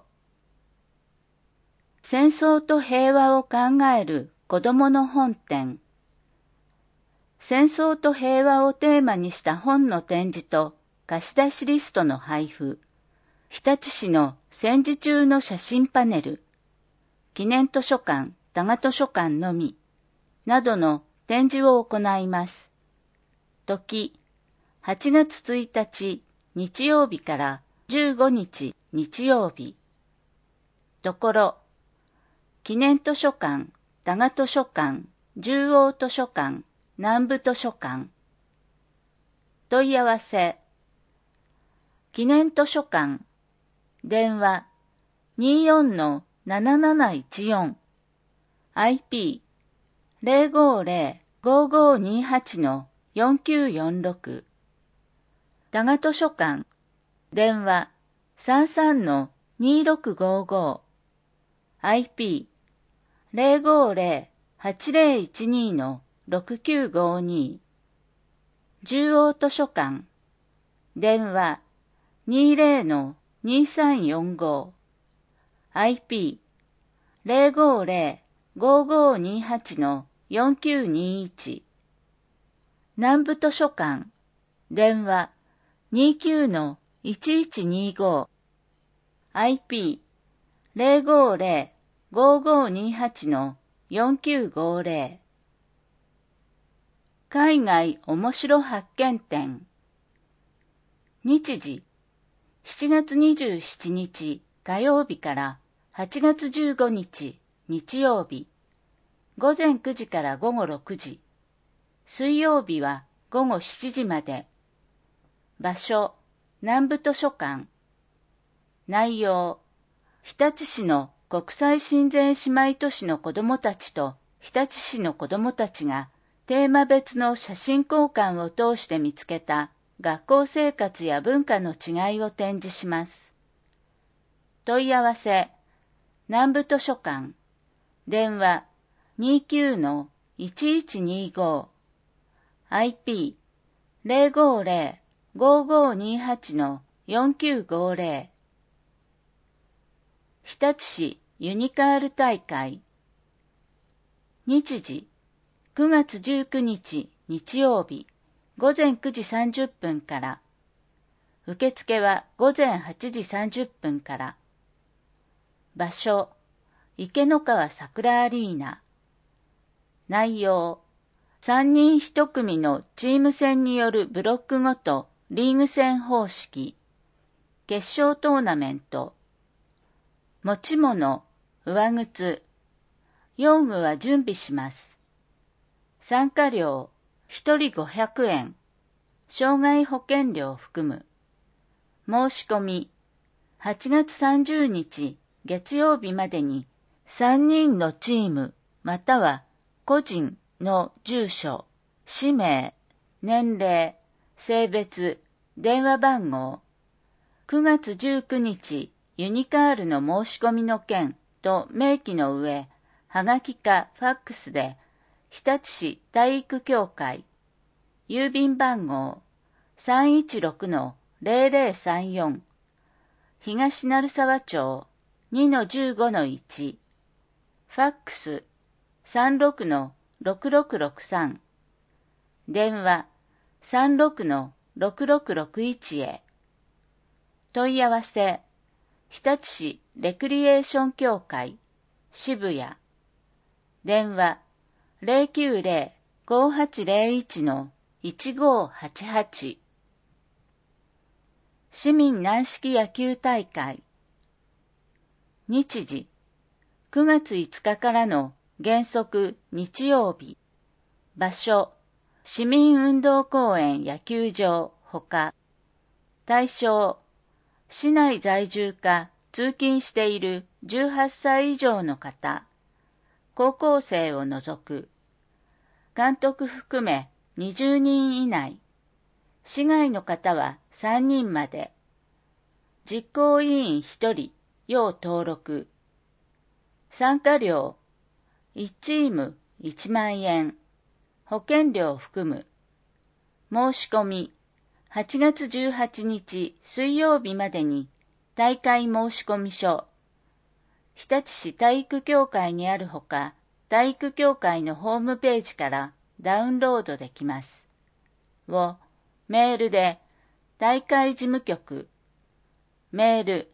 戦争と平和を考える子どもの本展。戦争と平和をテーマにした本の展示と貸し出しリストの配布。日立市の戦時中の写真パネル。記念図書館、多賀図書館のみ。などの展示を行います。時、8月1日日曜日から15日日曜日。ところ、記念図書館、多賀図書館、十王図書館、南部図書館。問い合わせ、記念図書館、電話 24-7714 IP050-5528-4946 多賀図書館電話 33-2655 IP050-8012-6952 十王図書館電話 20-2345 IP050-5528-4921 南部図書館電話 29-1125 IP050-5528-4950 海外おもしろ発見展。日時、7月27日火曜日から8月15日日曜日、午前9時から午後6時、水曜日は午後7時まで。場所、南部図書館。内容、日立市の国際親善姉妹都市の子どもたちと日立市の子どもたちがテーマ別の写真交換を通して見つけた学校生活や文化の違いを展示します。問い合わせ、 南部図書館、電話 29-1125、IP 050-5528-4950、日立市ユニカール大会。日時、9月19日日曜日、午前9時30分から。受付は午前8時30分から。場所、池の川桜アリーナ。内容、3人1組のチーム戦によるブロックごとリーグ戦方式。決勝トーナメント。持ち物、上靴。用具は準備します。参加料、1人500円。障害保険料を含む。申し込み、8月30日月曜日までに3人のチームまたは個人の住所、氏名、年齢、性別、電話番号、9月19日ユニカールの申し込みの件と明記の上、はがきかファックスで日立市体育協会、郵便番号 316-0034 東鳴沢町 2-15-1 ファックス 36-6663 電話 36-6661 へ問い合わせ日立市レクリエーション協会渋谷電話 090-5801-1588 市民軟式野球大会。日時、9月5日からの原則日曜日。場所、市民運動公園野球場ほか。対象、市内在住か通勤している18歳以上の方。高校生を除く。監督含め20人以内。市外の方は3人まで。実行委員1人、要登録。参加料、1チーム1万円。保険料含む。申し込み、8月18日水曜日までに大会申込書、日立市体育協会にあるほか、体育協会のホームページからダウンロードできます。をメールで大会事務局メール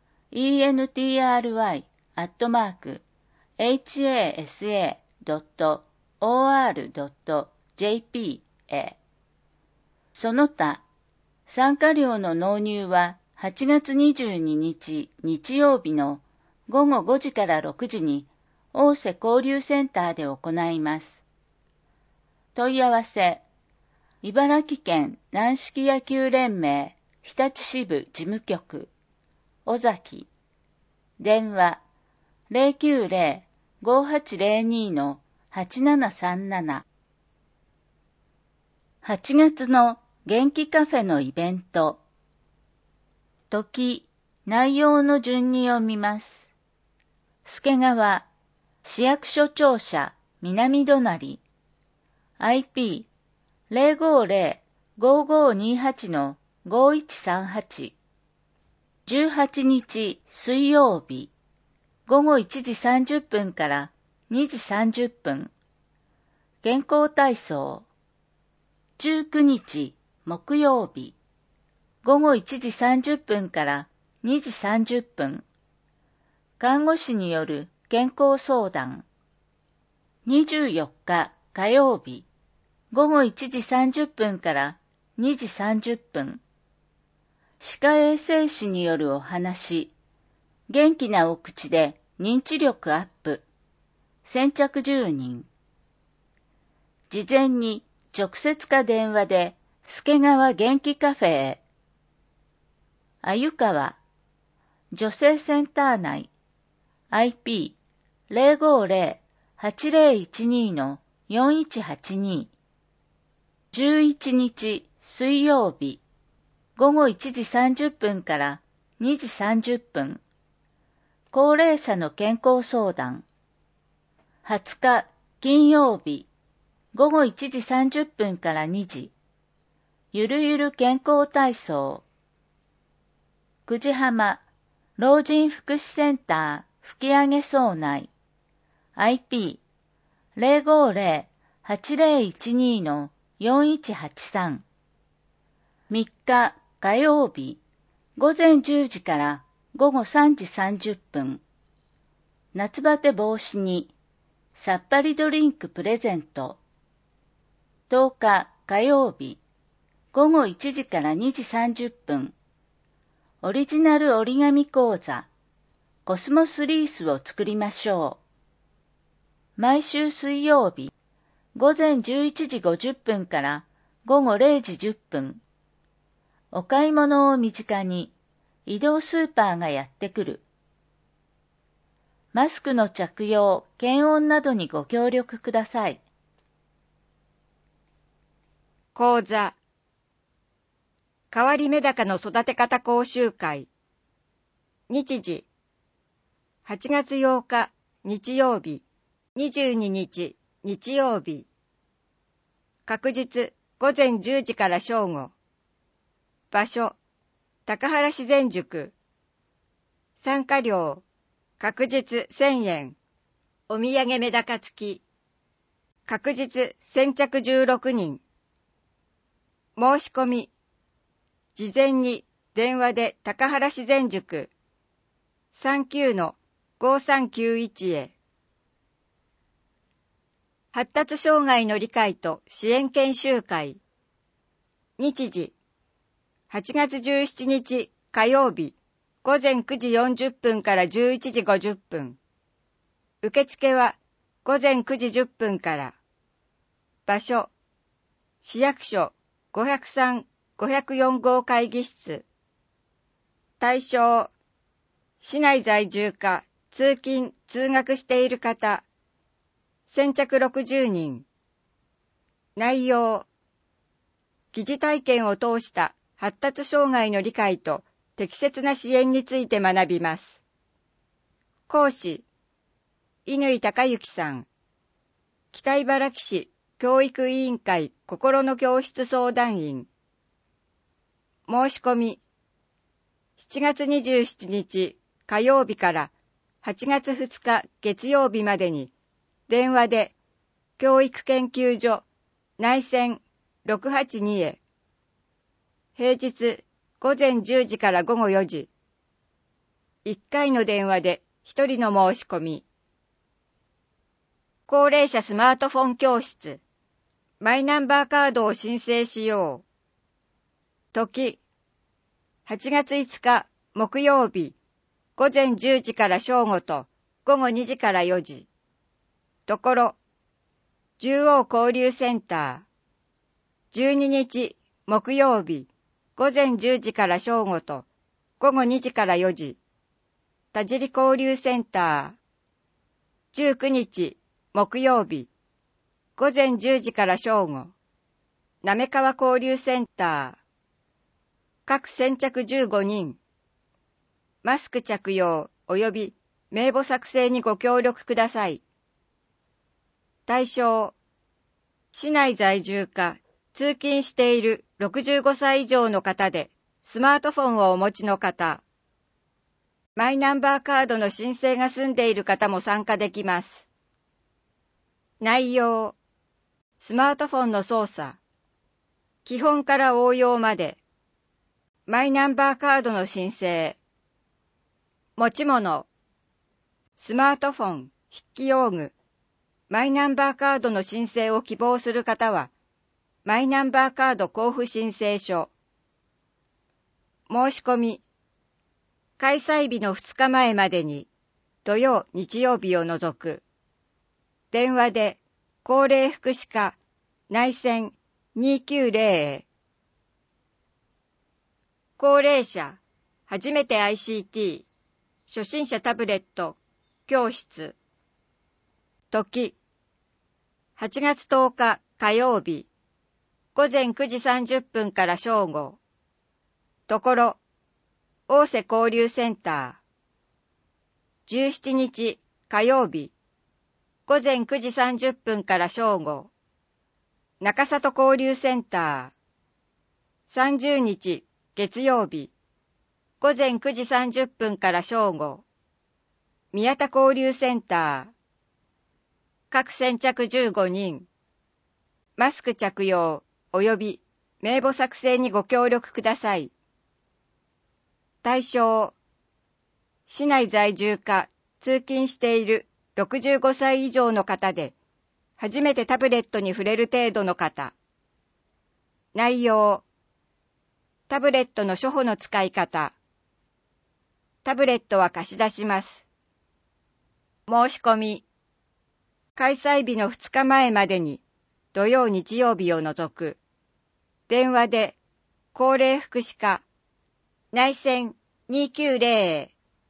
entry@hasa.or.jp へ。その他、参加料の納入は8月22日日曜日の午後5時から6時に大瀬交流センターで行います。問い合わせ、茨城県軟式野球連盟日立支部事務局、尾崎、電話 090-5802-8737。8月の元気カフェのイベント。時、内容の順に読みます。助川、市役所庁舎南隣、IP 050-5528-5138。18日水曜日、午後1時30分から2時30分。健康体操。19日木曜日、午後1時30分から2時30分。看護師による健康相談。24日火曜日、午後1時30分から2時30分。歯科衛生士によるお話。元気なお口で認知力アップ。先着10人。事前に直接か電話で助川元気カフェへ。あゆかわ、女性センター内、IP 050-8012-4182。11日水曜日、午後1時30分から2時30分。 高齢者の健康相談。20日金曜日、午後1時30分から2時。ゆるゆる健康体操。久慈浜老人福祉センター吹上総内。IP050-8012-4183。3日火曜日、午前10時から午後3時30分。夏バテ防止にさっぱりドリンクプレゼント。10日火曜日、午後1時から2時30分。オリジナル折り紙講座、コスモスリースを作りましょう。毎週水曜日、午前11時50分から午後0時10分。お買い物を身近に、移動スーパーがやってくる。マスクの着用、検温などにご協力ください。 講座。変わりメダカの育て方講習会。日時。8月8日日曜日、22日日曜日。確日午前10時から正午。場所。高原自然塾。参加料。確日1000円。お土産メダカ付き。確日先着16人。申し込み。事前に電話で高原自然塾 39-5391 へ。発達障害の理解と支援研修会。日時。8月17日火曜日午前9時40分から11時50分。受付は午前9時10分から。場所。市役所503-504号会議室。対象。市内在住か通勤・通学している方。先着60人。内容。疑似体験を通した発達障害の理解と適切な支援について学びます。講師。乾隆之さん。北茨城市教育委員会心の教室相談員。申し込み。7月27日火曜日から8月2日月曜日までに電話で教育研究所内線682へ。平日午前10時から午後4時。1回の電話で1人の申し込み。高齢者スマートフォン教室。マイナンバーカードを申請しよう。時。8月5日木曜日午前10時から正午と午後2時から4時。ところ。中央交流センター。12日木曜日午前10時から正午と午後2時から4時。田尻交流センター。19日木曜日午前10時から正午。滑川交流センター。各先着15人。マスク着用及び名簿作成にご協力ください。対象。市内在住か通勤している65歳以上の方でスマートフォンをお持ちの方。マイナンバーカードの申請が済んでいる方も参加できます。内容。スマートフォンの操作。基本から応用まで。マイナンバーカードの申請。持ち物。スマートフォン、筆記用具。マイナンバーカードの申請を希望する方は、マイナンバーカード交付申請書。申し込み。開催日の2日前までに、土曜、日曜日を除く。電話で、高齢福祉課、内線290へ。高齢者、初めて ICT、初心者タブレット、教室。時。8月10日火曜日、午前9時30分から正午。ところ、大瀬交流センター。 17日火曜日、午前9時30分から正午、中里交流センター。30日月曜日、午前9時30分から正午、宮田交流センター。各先着15人。マスク着用及び名簿作成にご協力ください。対象、市内在住か通勤している65歳以上の方で、初めてタブレットに触れる程度の方。内容、タブレットの初歩の使い方。タブレットは貸し出します。申し込み、開催日の2日前までに、土曜日曜日を除く、電話で、高齢福祉課、内線290。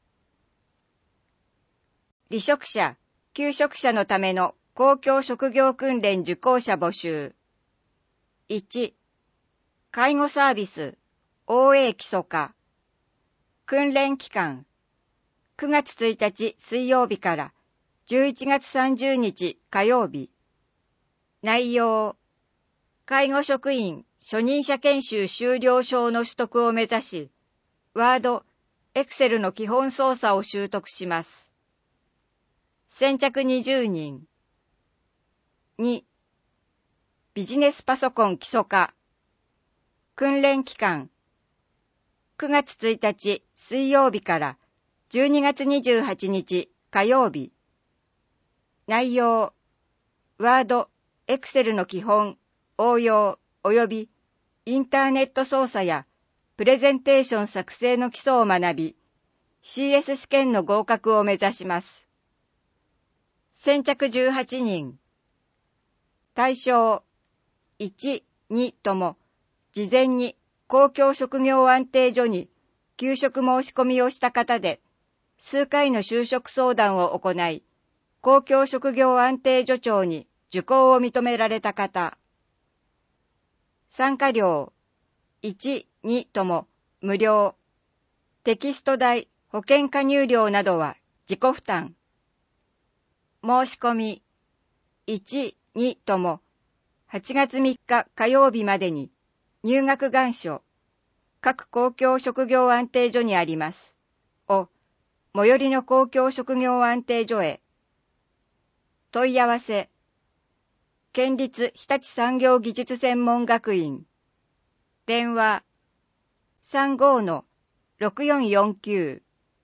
離職者、休職者のための公共職業訓練受講者募集。1、介護サービス、OA 基礎化。訓練期間、9月1日水曜日から11月30日火曜日。内容、介護職員初任者研修修了証の取得を目指し、ワード、エクセルの基本操作を習得します。先着20人。2、ビジネスパソコン基礎化。訓練期間、9月1日水曜日から12月28日火曜日。内容、ワード、エクセルの基本、応用及びインターネット操作やプレゼンテーション作成の基礎を学び、CS 試験の合格を目指します。先着18人。対象、1、2とも、事前に公共職業安定所に休職申し込みをした方で、数回の就職相談を行い、公共職業安定所長に受講を認められた方。参加料、1、2とも無料。テキスト代、保険加入料などは自己負担。申し込み、1、2とも8月3日火曜日までに入学願書、各公共職業安定所にあります。を、最寄りの公共職業安定所へ。問い合わせ。県立日立産業技術専門学院。電話。35-6449。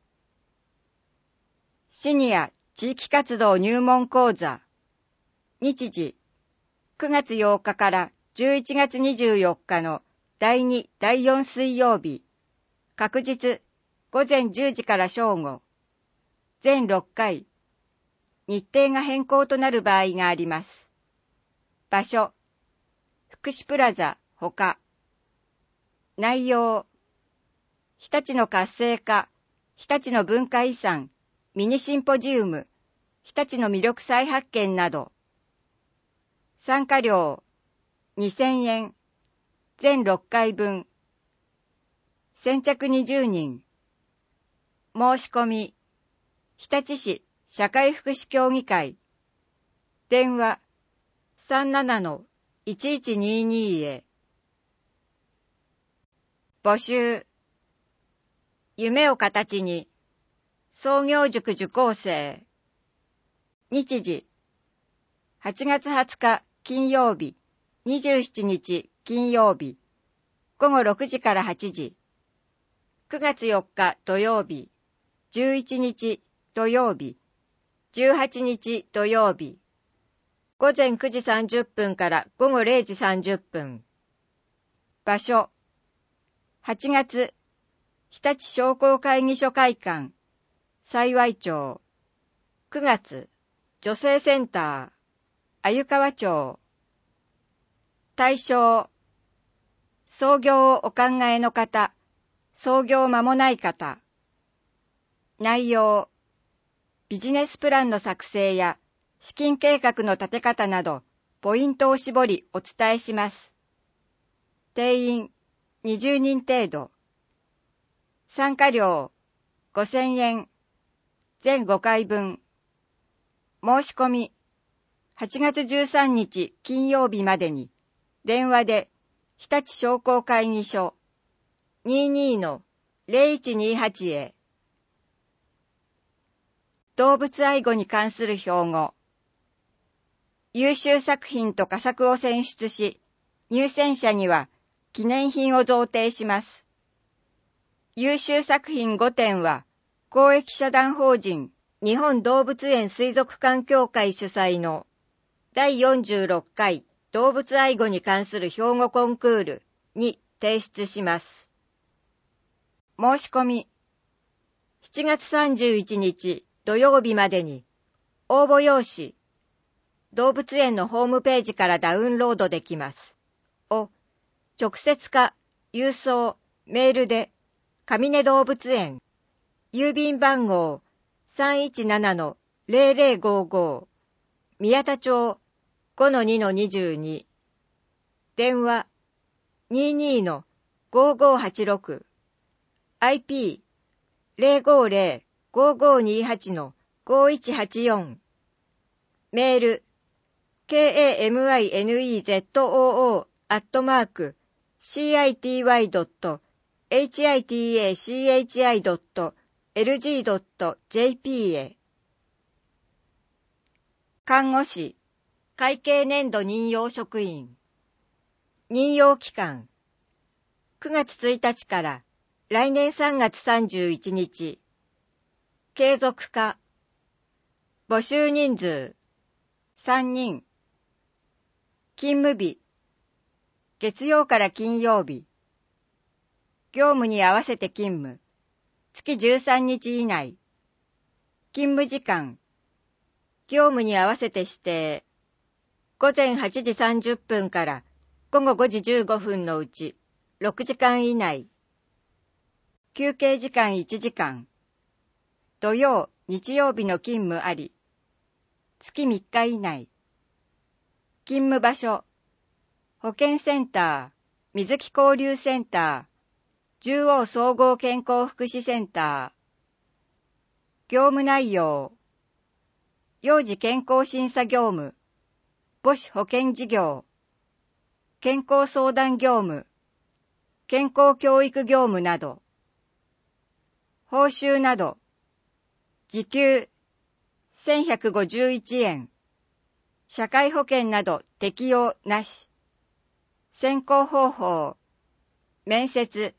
シニア地域活動入門講座。日時。9月8日から11月24日の第2、第4水曜日。確実。午前10時から正午。全6回。日程が変更となる場合があります。場所、福祉プラザ、ほか。内容、日立の活性化、日立の文化遺産、ミニシンポジウム、日立の魅力再発見など。参加料、2000円、全6回分。先着20人。申し込み、日立市社会福祉協議会。電話、37-1122 へ。募集。夢を形に。創業塾受講生。日時。8月20日金曜日、27日金曜日、午後6時から8時。9月4日土曜日、11日土曜日、18日土曜日。午前9時30分から午後0時30分。場所、8月、日立商工会議所会館、幸町。9月、女性センター、鮎川町。対象、創業をお考えの方、創業間もない方。内容、ビジネスプランの作成や資金計画の立て方など、ポイントを絞りお伝えします。定員20人程度。参加料5000円。 全5回分。申し込み、8月13日金曜日までに、電話で、日立商工会議所 22-0128 へ。動物愛護に関する標語。優秀作品と佳作を選出し、入選者には記念品を贈呈します。優秀作品5点は、公益社団法人日本動物園水族館協会主催の第46回動物愛護に関する標語コンクールに提出します。申し込み、7月31日土曜日までに応募用紙、動物園のホームページからダウンロードできます。を直接か郵送、メールで上根動物園、郵便番号 317-0055 宮田町 5-2-22 電話 22-5586 IP 050-5528-5184 メール kamezoo@citi.hitachi.lg.jp へ。看護師、会計年度任用職員。任用期間、9月1日から来年3月31日。継続化。募集人数、3人。勤務日、月曜から金曜日。業務に合わせて勤務、月13日以内。勤務時間、業務に合わせて指定。午前8時30分から午後5時15分のうち6時間以内。休憩時間1時間。土曜、日曜日の勤務あり。月3日以内。勤務場所、保健センター、水木交流センター、中央総合健康福祉センター。業務内容、幼児健康審査業務、母子保健事業、健康相談業務、健康教育業務など。報酬など、時給1151円。社会保険など適用なし。選考方法、面接。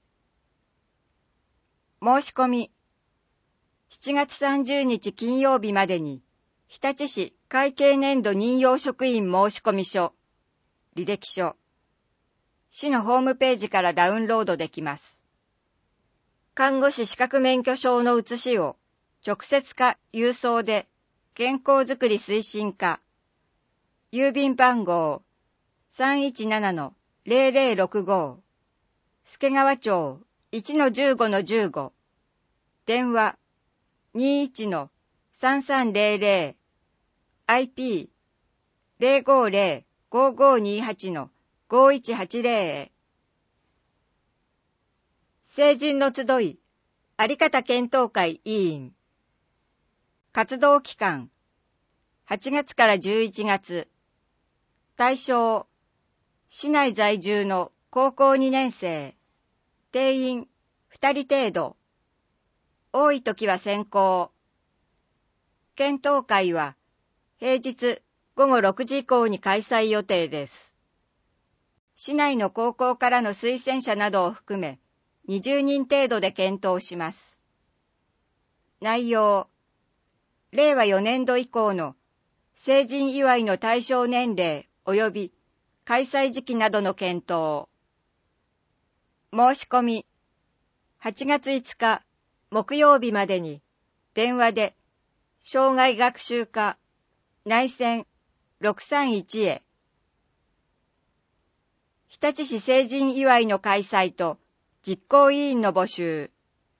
申し込み、7月30日金曜日までに、日立市会計年度任用職員申込書、履歴書。市のホームページからダウンロードできます。看護師資格免許証の写しを、直接か郵送で、健康づくり推進課。郵便番号 317-0065 助川町 1-15-15 電話 21-3300 IP 050-5528-5180 へ。成人の集いあり方検討会委員。活動期間8月から11月。対象、市内在住の高校2年生、定員2人程度。多い時は先行。検討会は平日午後6時以降に開催予定です。市内の高校からの推薦者などを含め20人程度で検討します。内容、令和4年度以降の成人祝いの対象年齢及び開催時期などの検討。申し込み、8月5日木曜日までに電話で生涯学習課内線631へ。日立市成人祝いの開催と実行委員の募集。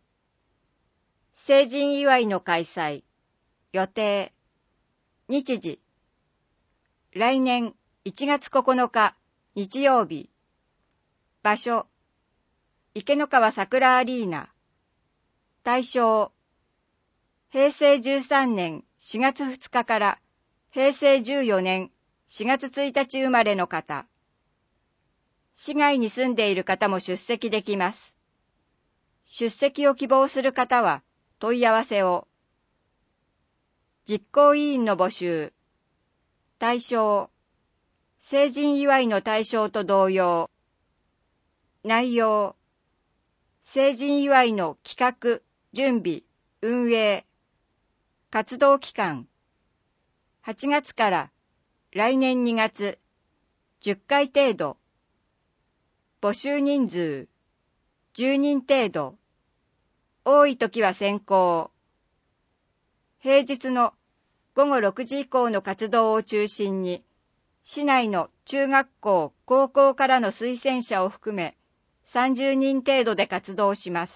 成人祝いの開催予定。日時、来年1月9日日曜日。場所、池の川桜アリーナ。対象、 平成13年4月2日から平成14年4月1日生まれの方。市外に住んでいる方も出席できます。出席を希望する方は問い合わせを。実行委員の募集。対象。成人祝いの対象と同様。内容。成人祝いの企画、準備、運営。活動期間。8月から来年2月、10回程度。募集人数。10人程度。多い時は先行。平日の午後6時以降の活動を中心に、市内の中学校、高校からの推薦者を含め30人程度で活動します。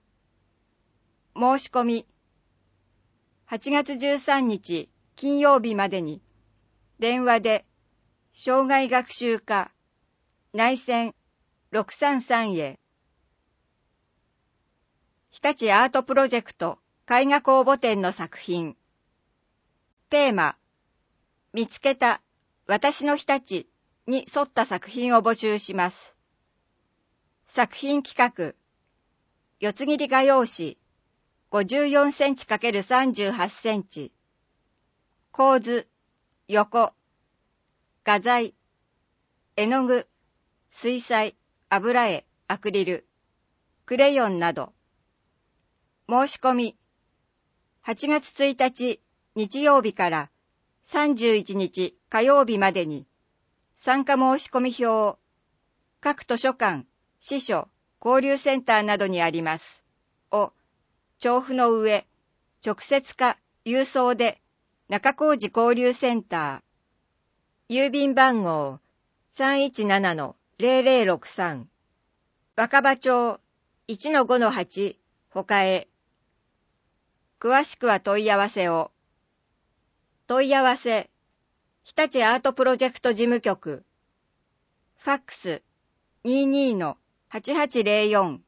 申し込み。8月13日金曜日までに、電話で、障害学習課、内線633へ。日立アートプロジェクト絵画公募展の作品。テーマ、見つけた私の日立に沿った作品を募集します。作品企画、四つ切り画用紙54センチ ×38 センチ。構図、横、画材、絵の具、水彩、油絵、アクリル、クレヨンなど。申し込み。8月1日日曜日から31日火曜日までに参加申し込み表、各図書館、司書、交流センターなどにありますを調布の上、直接か郵送で中小路交流センター、郵便番号 317-0063 若葉町 1-5-8 他へ。詳しくは問い合わせを。問い合わせ、日立アートプロジェクト事務局。ファックス 22-8804。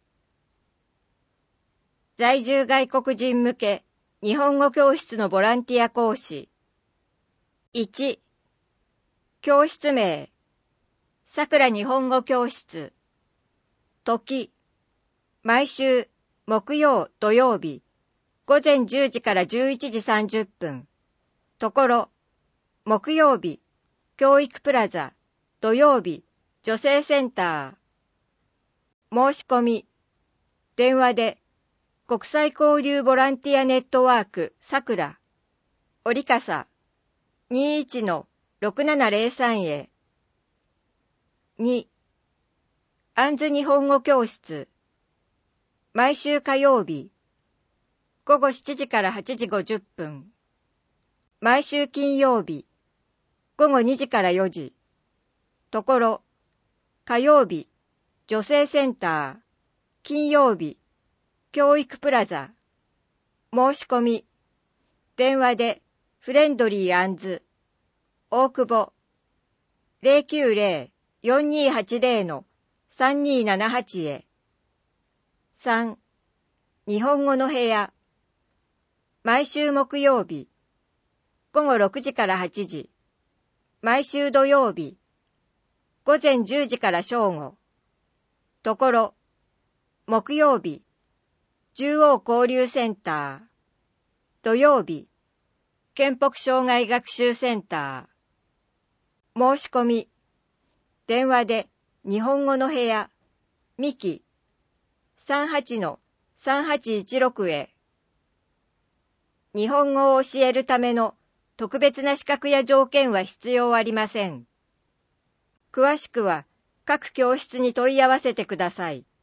在住外国人向け日本語教室のボランティア講師。1、教室名、さくら日本語教室。時、毎週木曜土曜日午前10時から11時30分。ところ、木曜日、教育プラザ、土曜日、女性センター。申し込み。電話で、国際交流ボランティアネットワーク、さくら。折笠、21-6703へ。2、あんず日本語教室。毎週火曜日、午後7時から8時50分。毎週金曜日、午後2時から4時。ところ、火曜日、女性センター。金曜日、教育プラザ。申し込み。電話で、フレンドリーあんず。大久保。090-4280-3278へ。3、日本語の部屋。毎週木曜日、午後6時から8時。毎週土曜日、午前10時から正午。ところ、木曜日、中央交流センター。土曜日、県北障害学習センター。申し込み。電話で、日本語の部屋、ミキ、38-3816へ。日本語を教えるための特別な資格や条件は必要ありません。詳しくは各教室に問い合わせてください。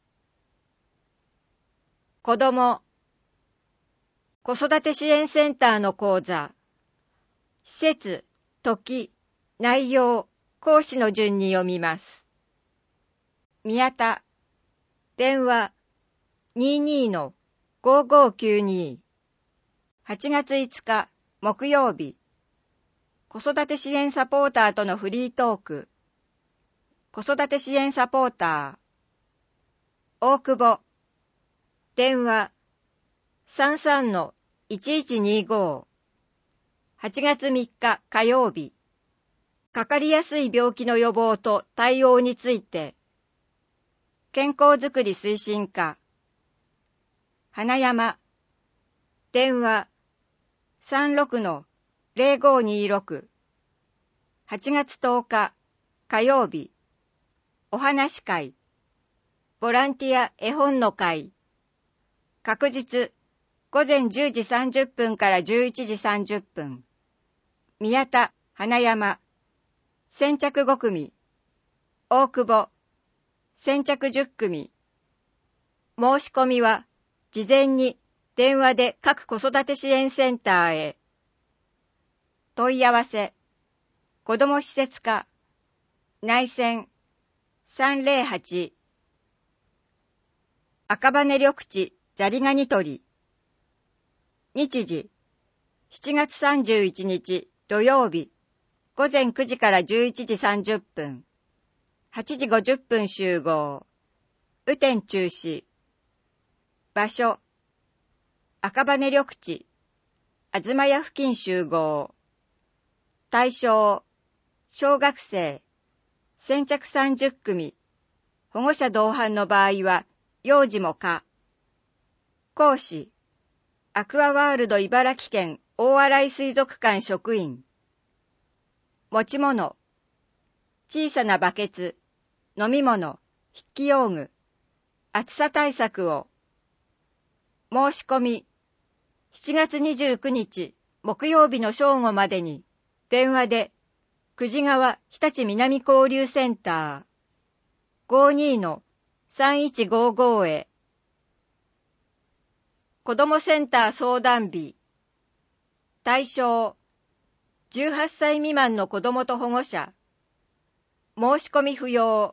子ども、子育て支援センターの講座。施設、時、内容、講師の順に読みます。宮田、電話 22-5592。8月5日木曜日、子育て支援サポーターとのフリートーク。子育て支援サポーター。大久保。電話 1125 8月3日火曜日、かかりやすい病気の予防と対応について、健康づくり推進課、花山、電話 36-0526 8月10日火曜日、お話会、ボランティア絵本の会、確日午前10時30分から11時30分、宮田、花山、先着5組、大久保、先着10組。申し込みは事前に電話で各子育て支援センターへ。問い合わせ、子ども施設課、内線308。赤羽緑地ザリガニ取り。日時、7月31日土曜日、午前9時から11時30分。8時50分集合。雨天中止。場所、赤羽緑地、東屋付近集合。対象、小学生、先着30組。保護者同伴の場合は、幼児も可。講師、アクアワールド茨城県大洗水族館職員。持ち物、小さなバケツ、飲み物、筆記用具、暑さ対策を。申し込み、7月29日木曜日の正午までに、電話で、久慈川日立南交流センター 52-3155 へ。子どもセンター相談日。対象、18歳未満の子どもと保護者。申し込み不要。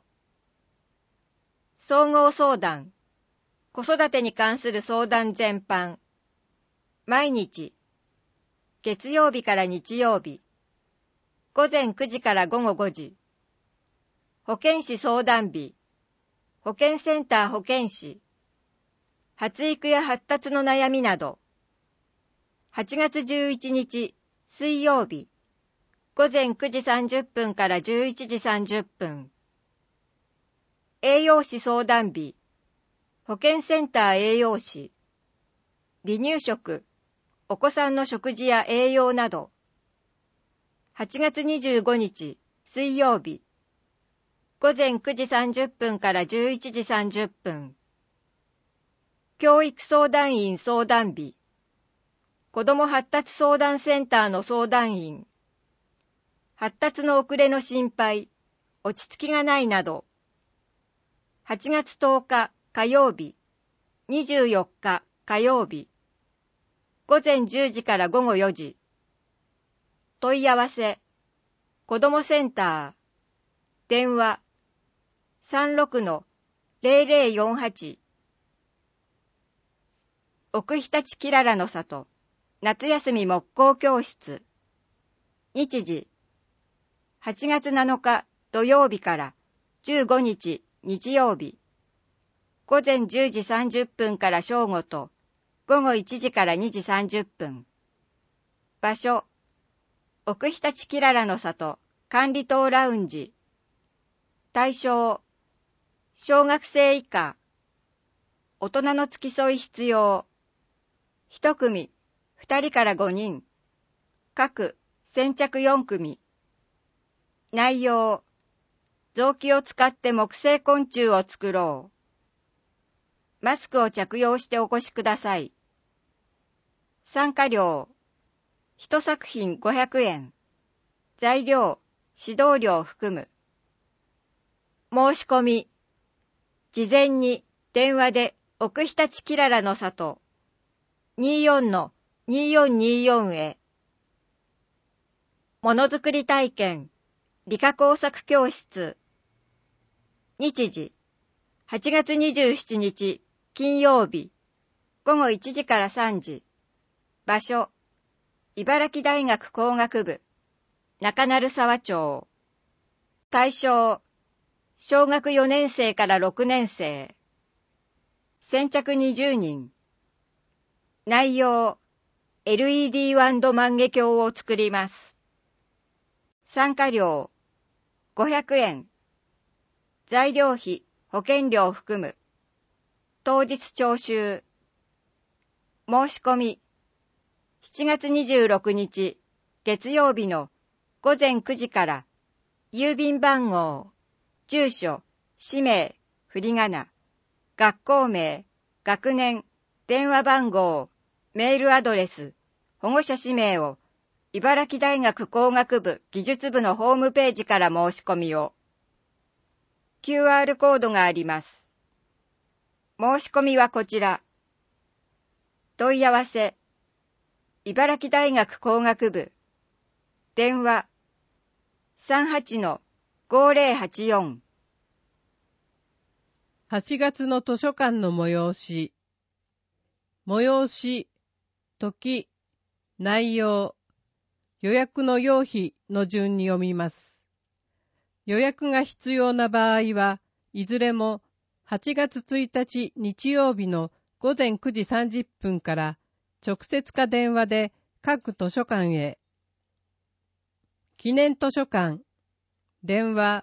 総合相談、子育てに関する相談全般。毎日、月曜日から日曜日、午前9時から午後5時。保健師相談日、保健センター保健師。発育や発達の悩みなど。8月11日水曜日、午前9時30分から11時30分。栄養士相談日、保健センター栄養士。離乳食、お子さんの食事や栄養など。8月25日水曜日、午前9時30分から11時30分。教育相談員相談日、子ども発達相談センターの相談員。発達の遅れの心配、落ち着きがないなど。8月10日火曜日、24日火曜日、午前10時から午後4時。問い合わせ、子どもセンター、電話、36-0048。奥日立きららの里、夏休み木工教室。日時、8月7日土曜日から15日日曜日。午前10時30分から正午と、午後1時から2時30分。場所、奥日立きららの里管理棟ラウンジ。対象、小学生以下。大人の付き添い必要。1組、2人から5人。各、先着4組。内容、臓器を使って木製昆虫を作ろう。マスクを着用してお越しください。参加料、1作品500円。材料、指導料含む。申し込み、事前に電話で奥日立きららの里 24-2424 へ。ものづくり体験、理科工作教室。日時、8月27日金曜日、午後1時から3時。場所、茨城大学工学部、中鳴沢町。対象、小学4年生から6年生。先着20人。内容、 LED ワンド万華鏡を作ります。参加料500円。材料費、保険料含む。当日徴収。申し込み。7月26日、月曜日の午前9時から、郵便番号、住所、氏名、振り仮名、学校名、学年、電話番号、メールアドレス、保護者氏名を、茨城大学工学部技術部のホームページから申し込みを。QR コードがあります。申し込みはこちら。問い合わせ。茨城大学工学部。電話。38-5084。 8月の図書館の催し。催し、時、内容、予約の要費の順に読みます。予約が必要な場合は、いずれも8月1日日曜日の午前9時30分から直接か電話で各図書館へ。記念図書館、電話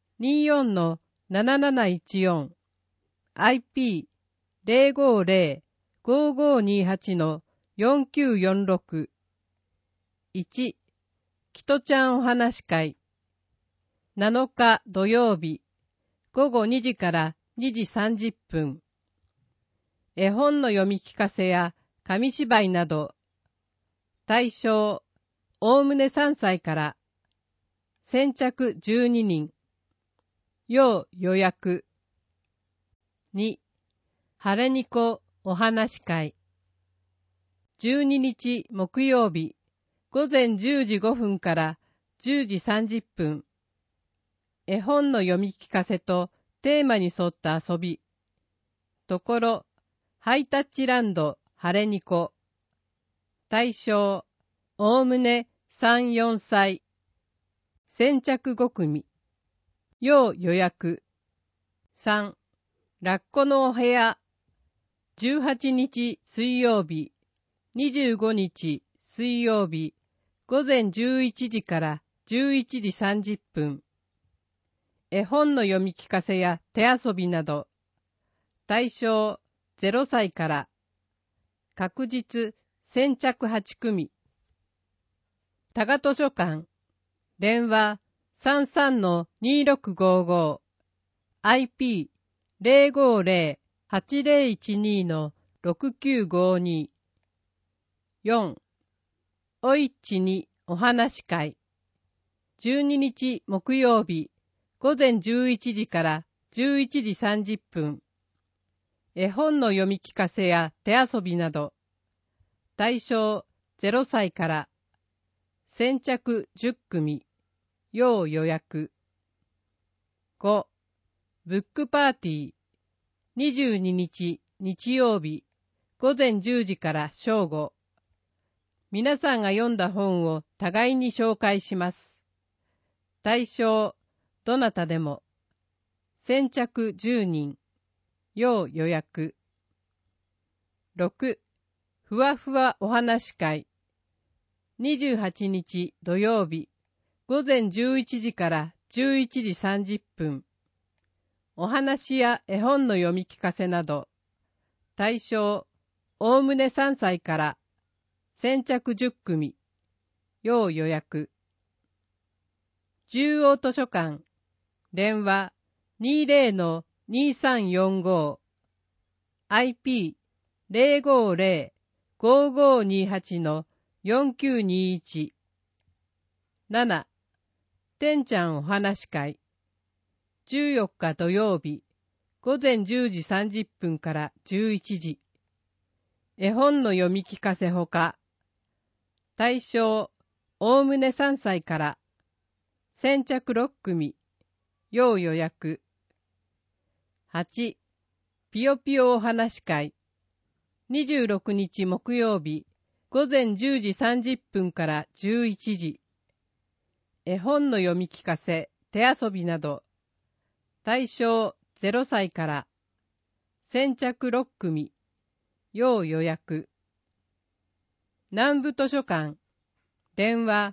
24-7714 IP-050-5528-4946 1. キトちゃんお話会7日土曜日午後2時から2時30分絵本の読み聞かせや紙芝居など対象おおむね3歳から先着12人要予約2. 晴れにこお話会12日木曜日午前10時5分から10時30分絵本の読み聞かせとテーマに沿った遊びところハイタッチランド晴れにこ対象おおむね 3,4 歳先着5組要予約3. ラッコのお部屋18日水曜日25日水曜日午前11時から11時30分絵本の読み聞かせや手遊びなど対象0歳から確実先着8組多賀図書館電話 33-2655 IP-050-8012-6952 4. おいちにお話会12日木曜日午前11時から11時30分絵本の読み聞かせや手遊びなど対象0歳から先着10組要予約5. ブックパーティー22日日曜日午前10時から正午皆さんが読んだ本を互いに紹介します対象どなたでも先着10人要予約6. ふわふわお話会28日土曜日午前11時から11時30分お話や絵本の読み聞かせなど対象おおむね3歳から先着10組要予約中央図書館電話 20-2345 IP-050-5528-4921 7. てんちゃんお話会14日土曜日午前10時30分から11時絵本の読み聞かせほか対象おおむね3歳から先着6組要予約8. ぴよぴよお話会26日木曜日午前10時30分から11時絵本の読み聞かせ手遊びなど対象0歳から先着6組要予約南部図書館、電話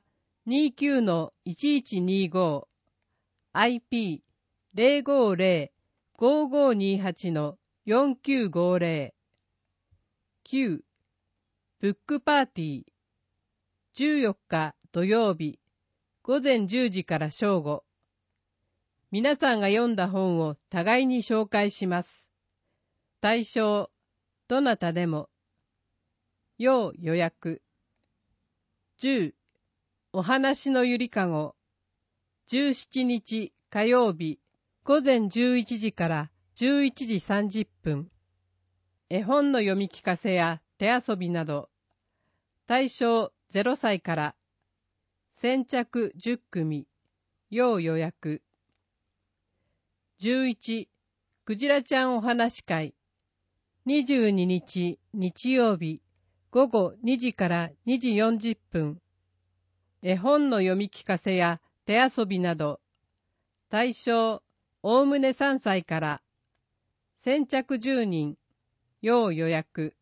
29-1125、IP-050-5528-4950、9、ブックパーティー、14日土曜日、午前10時から正午。皆さんが読んだ本を互いに紹介します。対象、どなたでも。要予約。10、お話のゆりかご。17日火曜日、午前11時から11時30分。絵本の読み聞かせや手遊びなど。対象0歳から。先着10組。要予約。11、クジラちゃんお話会。22日日曜日、午後2時から2時40分。絵本の読み聞かせや手遊びなど。対象、おおむね3歳から。先着10人。要予約。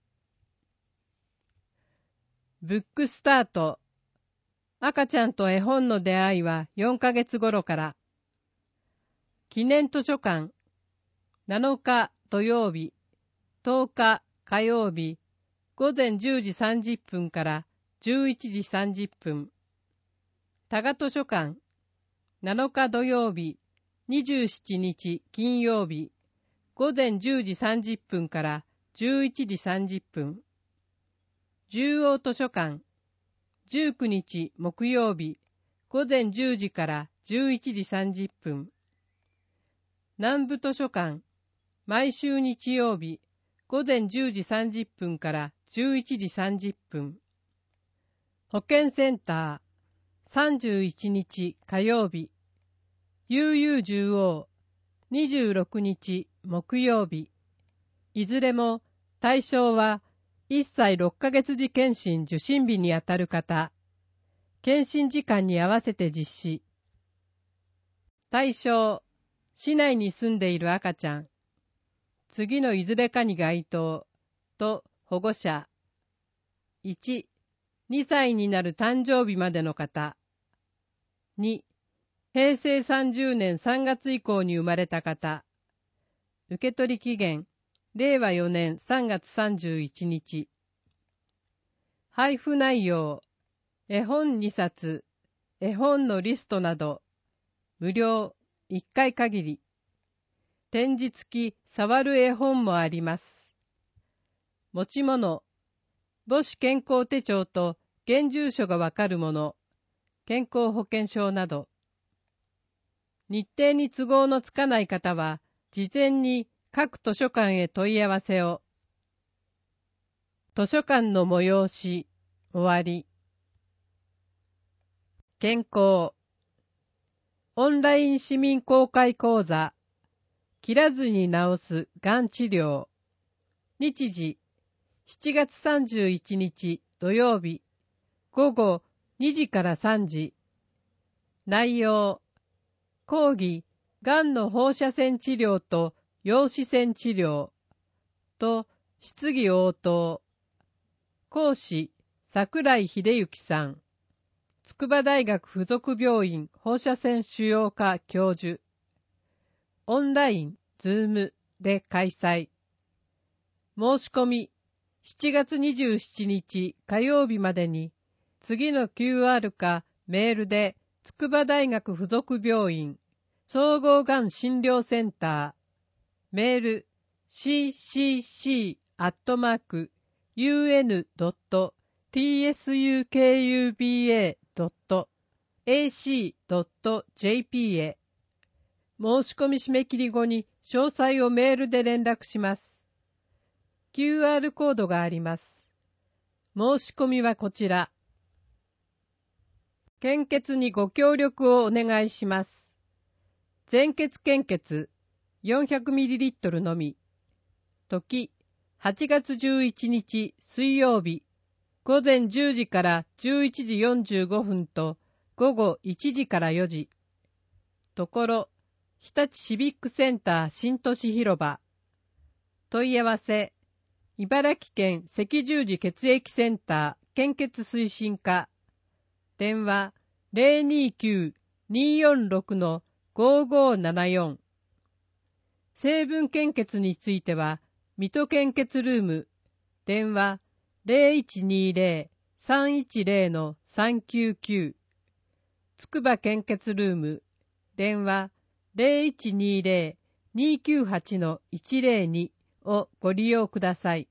ブックスタート。赤ちゃんと絵本の出会いは4ヶ月頃から。記念図書館。7日土曜日、10日火曜日、午前10時30分から11時30分。多賀図書館。7日土曜日、27日金曜日、午前10時30分から11時30分。十王図書館。19日木曜日、午前10時から11時30分。南部図書館。毎週日曜日、午前10時30分から11時30分。保健センター。31日火曜日。悠々十王。26日木曜日。いずれも対象は1歳6ヶ月時検診受診日にあたる方。検診時間に合わせて実施。対象、市内に住んでいる赤ちゃん。次のいずれかに該当と保護者。1、2歳になる誕生日までの方。2、平成30年3月以降に生まれた方。受取期限、令和4年3月31日。配布内容、絵本2冊、絵本のリストなど、無料、1回限り。展示付き触る絵本もあります。持ち物、母子健康手帳と現住所がわかるもの、健康保険証など。日程に都合のつかない方は、事前に各図書館へ問い合わせを。図書館の催し、終わり。健康。オンライン市民公開講座。切らずに治すがん治療。日時、7月31日土曜日、午後2時から3時。内容、講義、がんの放射線治療と陽子線治療と質疑応答。講師、櫻井秀幸さん。筑波大学附属病院放射線腫瘍科教授。オンライン、ズームで開催。申し込み、7月27日火曜日までに、次の QR かメールで、筑波大学附属病院、総合がん診療センター、メール、ccc@tsukuba.ac.jp へ。申し込み締め切り後に詳細をメールで連絡します。QR コードがあります。申し込みはこちら。献血にご協力をお願いします。全血献血 400ml のみ。時、8月11日水曜日、午前10時から11時45分と午後1時から4時。ところ、日立シビックセンター新都市広場。問い合わせ、茨城県赤十字血液センター献血推進課、電話 029-246-5574。成分献血については、水戸献血ルーム、電話 0120-310-399。つくば献血ルーム、電話 0120-298-102 をご利用ください。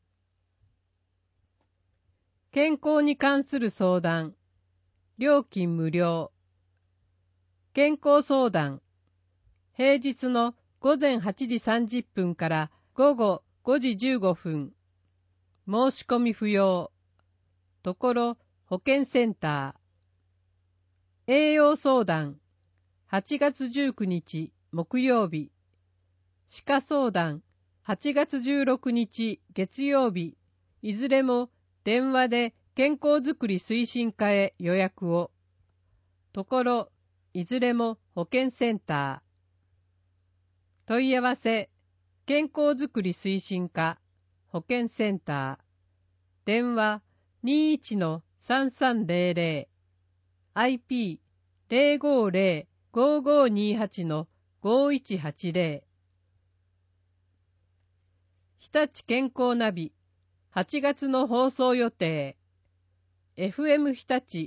健康に関する相談、料金無料。健康相談、平日の午前8時30分から午後5時15分。申し込み不要。ところ保健センター。栄養相談、8月19日木曜日。歯科相談、8月16日月曜日。いずれも電話で健康づくり推進課へ予約を。ところ、いずれも保健センター。問い合わせ、健康づくり推進課、保健センター。電話 21-3300。IP-050-5528-5180。日立健康ナビ、8月の放送予定。FM 日立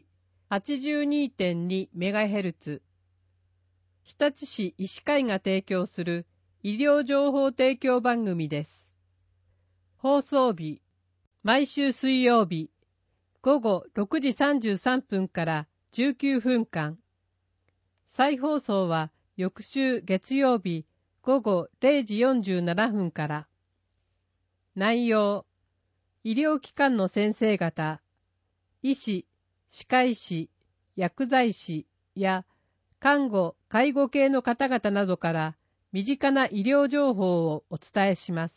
82.2MHz。日立市医師会が提供する医療情報提供番組です。放送日、毎週水曜日、午後6時33分から19分間。再放送は翌週月曜日、午後0時47分から。内容、医療機関の先生方、医師、歯科医師、薬剤師や看護・介護系の方々などから身近な医療情報をお伝えします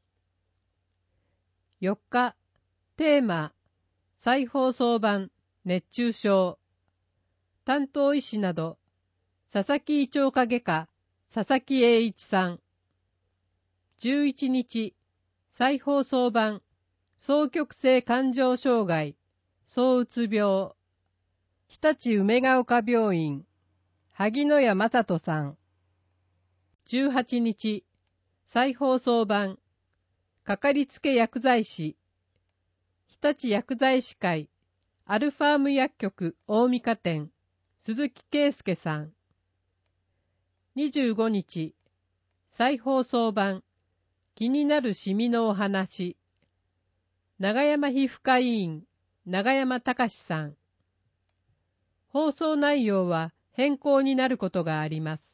。4日、テーマ、再放送版、熱中症。担当医師など、佐々木胃腸科外科、佐々木栄一さん。11日、再放送版、双極性感情障害、躁うつ病。日立梅ヶ丘病院、萩野谷正人さん。18日、再放送版、かかりつけ薬剤師、日立薬剤師会、アルファーム薬局大三課店、鈴木圭介さん。25日、再放送版、気になるシミのお話、長山皮膚科医院、長山隆さん。放送内容は変更になることがあります。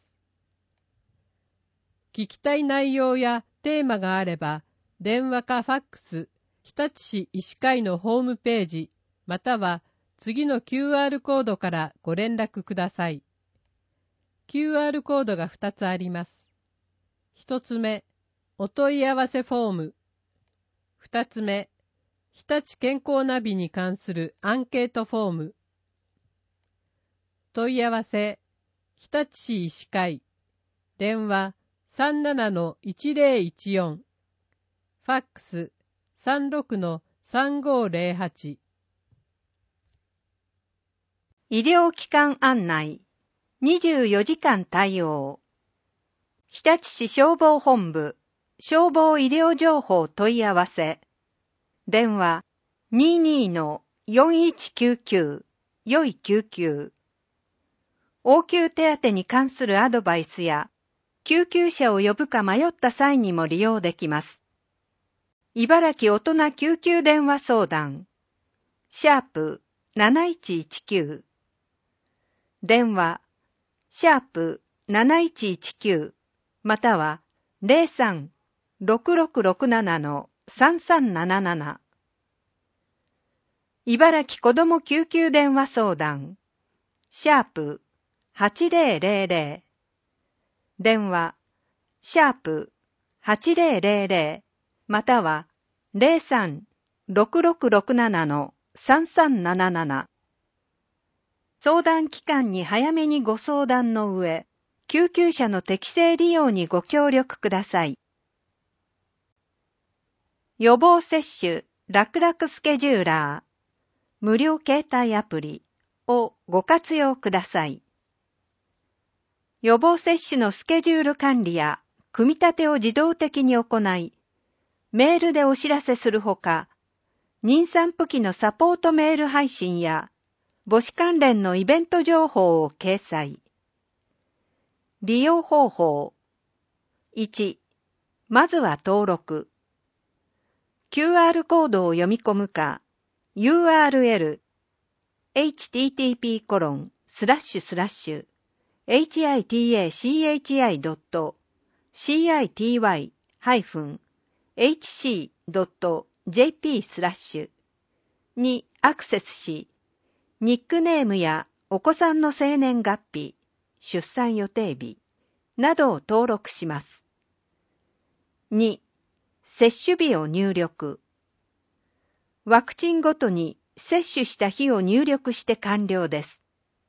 聞きたい内容やテーマがあれば、電話かファックス、日立市医師会のホームページ、または次の QR コードからご連絡ください。QR コードが2つあります。1つ目、お問い合わせフォーム。2つ目、日立健康ナビに関するアンケートフォーム。問い合わせ、日立市医師会。電話 37-1014。ファックス 36-3508。 医療機関案内。24時間対応。日立市消防本部、消防医療情報問い合わせ。電話 22-4199 よい99。応急手当に関するアドバイスや、救急車を呼ぶか迷った際にも利用できます。茨城大人救急電話相談。#7119。電話#7119または 03-6667-3377。茨城子ども救急電話相談。#8000。電話#8000または 03-6667-3377。相談機関に早めにご相談の上、救急車の適正利用にご協力ください。予防接種楽々スケジューラー。 無料携帯アプリをご活用ください。予防接種のスケジュール管理や組み立てを自動的に行い、メールでお知らせするほか、妊産婦期のサポートメール配信や母子関連のイベント情報を掲載。利用方法。1、まずは登録。QR コードを読み込むか、URL http://hiti.city-hc.jp/ にアクセスし、ニックネームやお子さんの生年月日、出産予定日などを登録します。2、接種日を入力。ワクチンごとに接種した日を入力して完了です。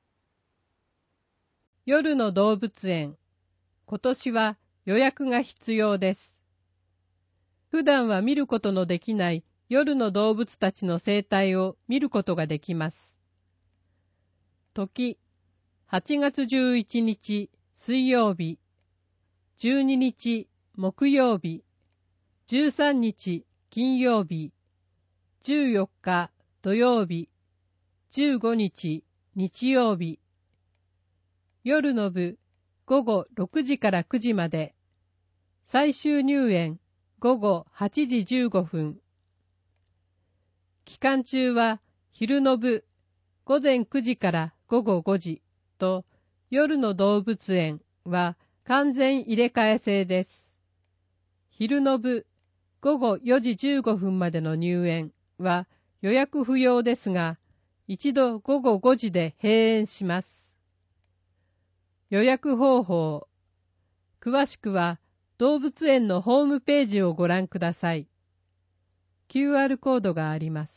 夜の動物園。今年は予約が必要です。普段は見ることのできない夜の動物たちの生態を見ることができます。時、8月11日水曜日、12日木曜日、13日金曜日、14日土曜日、15日日曜日。夜の部、午後6時から9時まで。最終入園、午後8時15分。期間中は、昼の部、午前9時から午後5時と、夜の動物園は完全入れ替え制です。昼の部、午後4時15分までの入園は予約不要ですが、一度午後5時で閉園します。予約方法。詳しくは動物園のホームページをご覧ください。QR コードがあります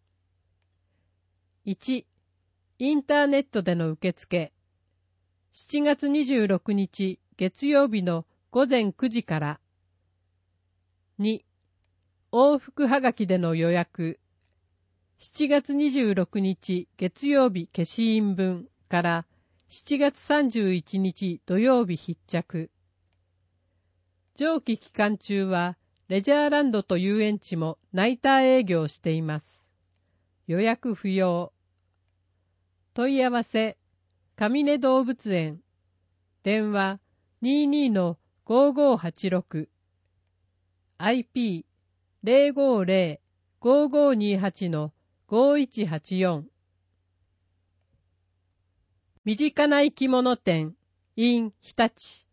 。1、インターネットでの受付。7月26日月曜日の午前9時から。2、往復はがきでの予約。7月26日月曜日消印分から7月31日土曜日必着。上記期間中はレジャーランドと遊園地もナイター営業しています。予約不要。問い合わせ、上根動物園。電話 22-5586。IP050-5528-5184。身近な生き物展 in 日立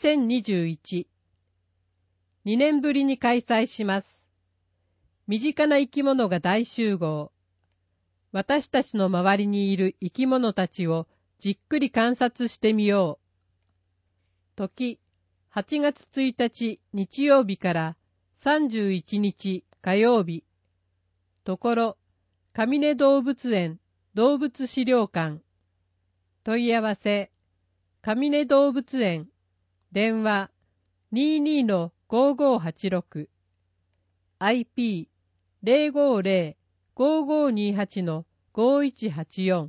2021。2年ぶりに開催します。身近な生き物が大集合。私たちの周りにいる生き物たちをじっくり観察してみよう。時、8月1日日曜日から31日火曜日。ところ、上根動物園動物資料館。問い合わせ、上根動物園。電話 22-5586。IP050-5528-5184。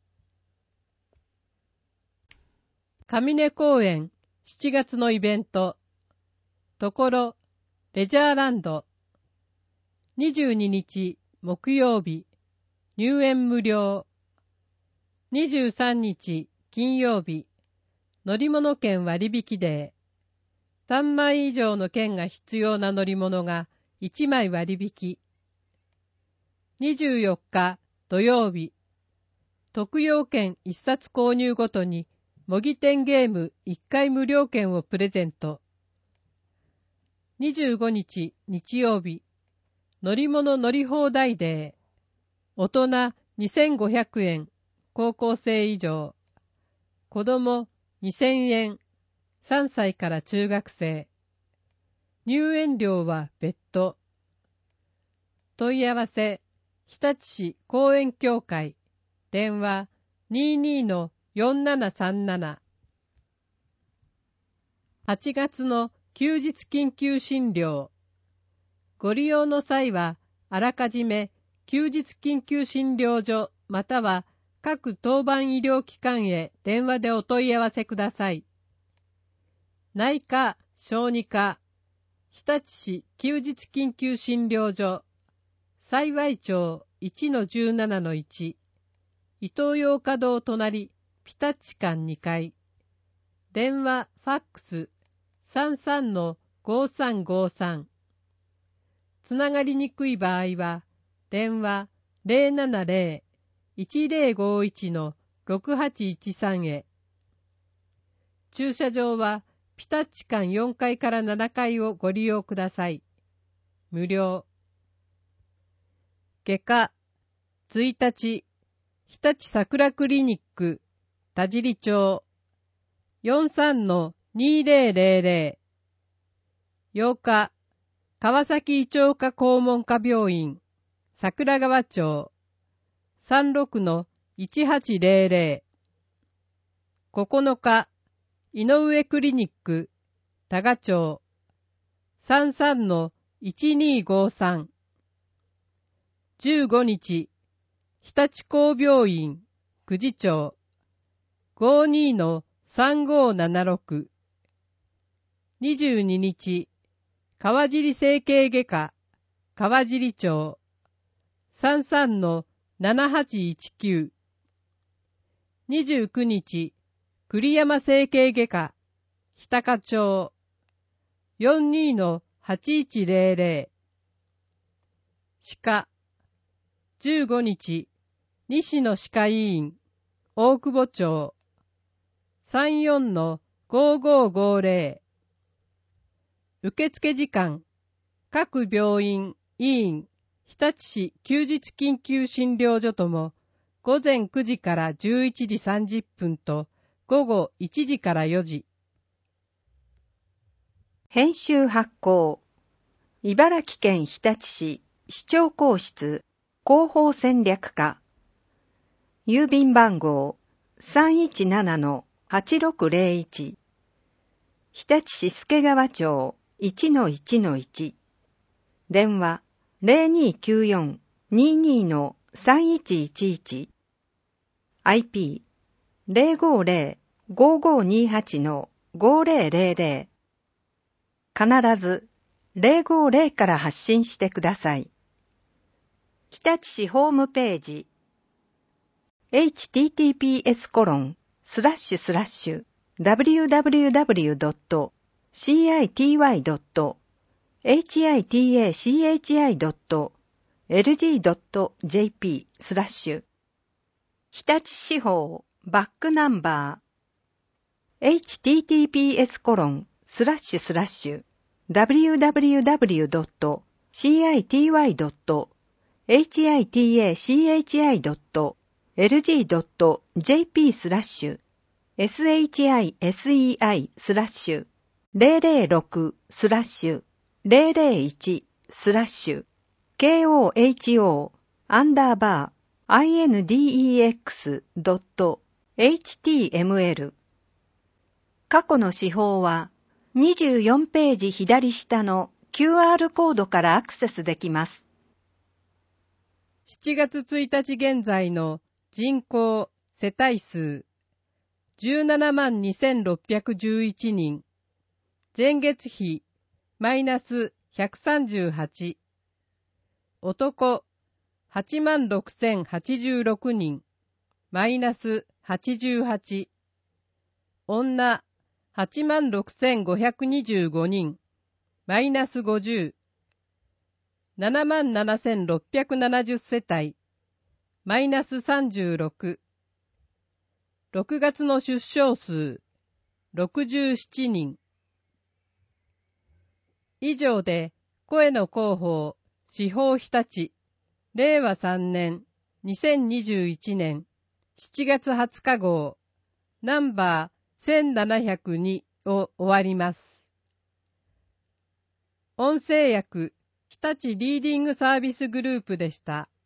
上根公園7月のイベント。ところ、レジャーランド。22日木曜日、入園無料。23日金曜日、乗り物券割引デー。3枚以上の券が必要な乗り物が1枚割引。24日土曜日、特用券1冊購入ごとに模擬店ゲーム1回無料券をプレゼント。25日日曜日、乗り物乗り放題デー。大人2500円、高校生以上。子供2000円、3歳から中学生。入園料は別途。問い合わせ、日立市公園協会。電話 22-4737。8月の休日緊急診療。ご利用の際は、あらかじめ休日緊急診療所または各当番医療機関へ電話でお問い合わせください。内科・小児科、日立市休日緊急診療所、幸町 1-17-1、伊東洋華堂隣、ピタッチ館2階。電話・ファックス 33-5353。つながりにくい場合は、電話 070-1051-6813 へ。駐車場は、ピタッチ館4階から7階をご利用ください。無料。外科、1日、日立桜クリニック、田尻町、43-2000。8日、川崎医長科肛門科病院、桜川町、36-1800。9日、井上クリニック、多賀町、33-1253。15日、日立工病院、久慈町、52-3576。22日、川尻整形外科、川尻町、33-7819。29日、栗山整形外科、日高町、42-8100。歯科、15日、西野歯科医院、大久保町、34-5550。受付時間、各病院、医院、日立市休日緊急診療所とも、午前9時から11時30分と、午後1時から4時。 編集発行。茨城県日立市市長公室広報戦略課。郵便番号 317-8601。日立市助川町 1-1-1。電話 0294-22-3111。IP 050-5528-5000。必ず050から発信してください。日立市ホームページ https://www.city.lg.jp/ 日立市法バックナンバー https://www.city.lg.jp/006/001/KOHO_index.html 過去の司法は24ページ左下の QR コードからアクセスできます。 7月1日現在の人口世帯数 172,611 人。前月比マイナス138。男 86,086 人。マイナス88。女 86,525 人。マイナス50。77,670 世帯。マイナス36。6月の出生数67人。以上で声の広報司法日立令和3年2021年7月20日号ナンバー1702を終わります。音声訳日立リーディングサービスグループでした。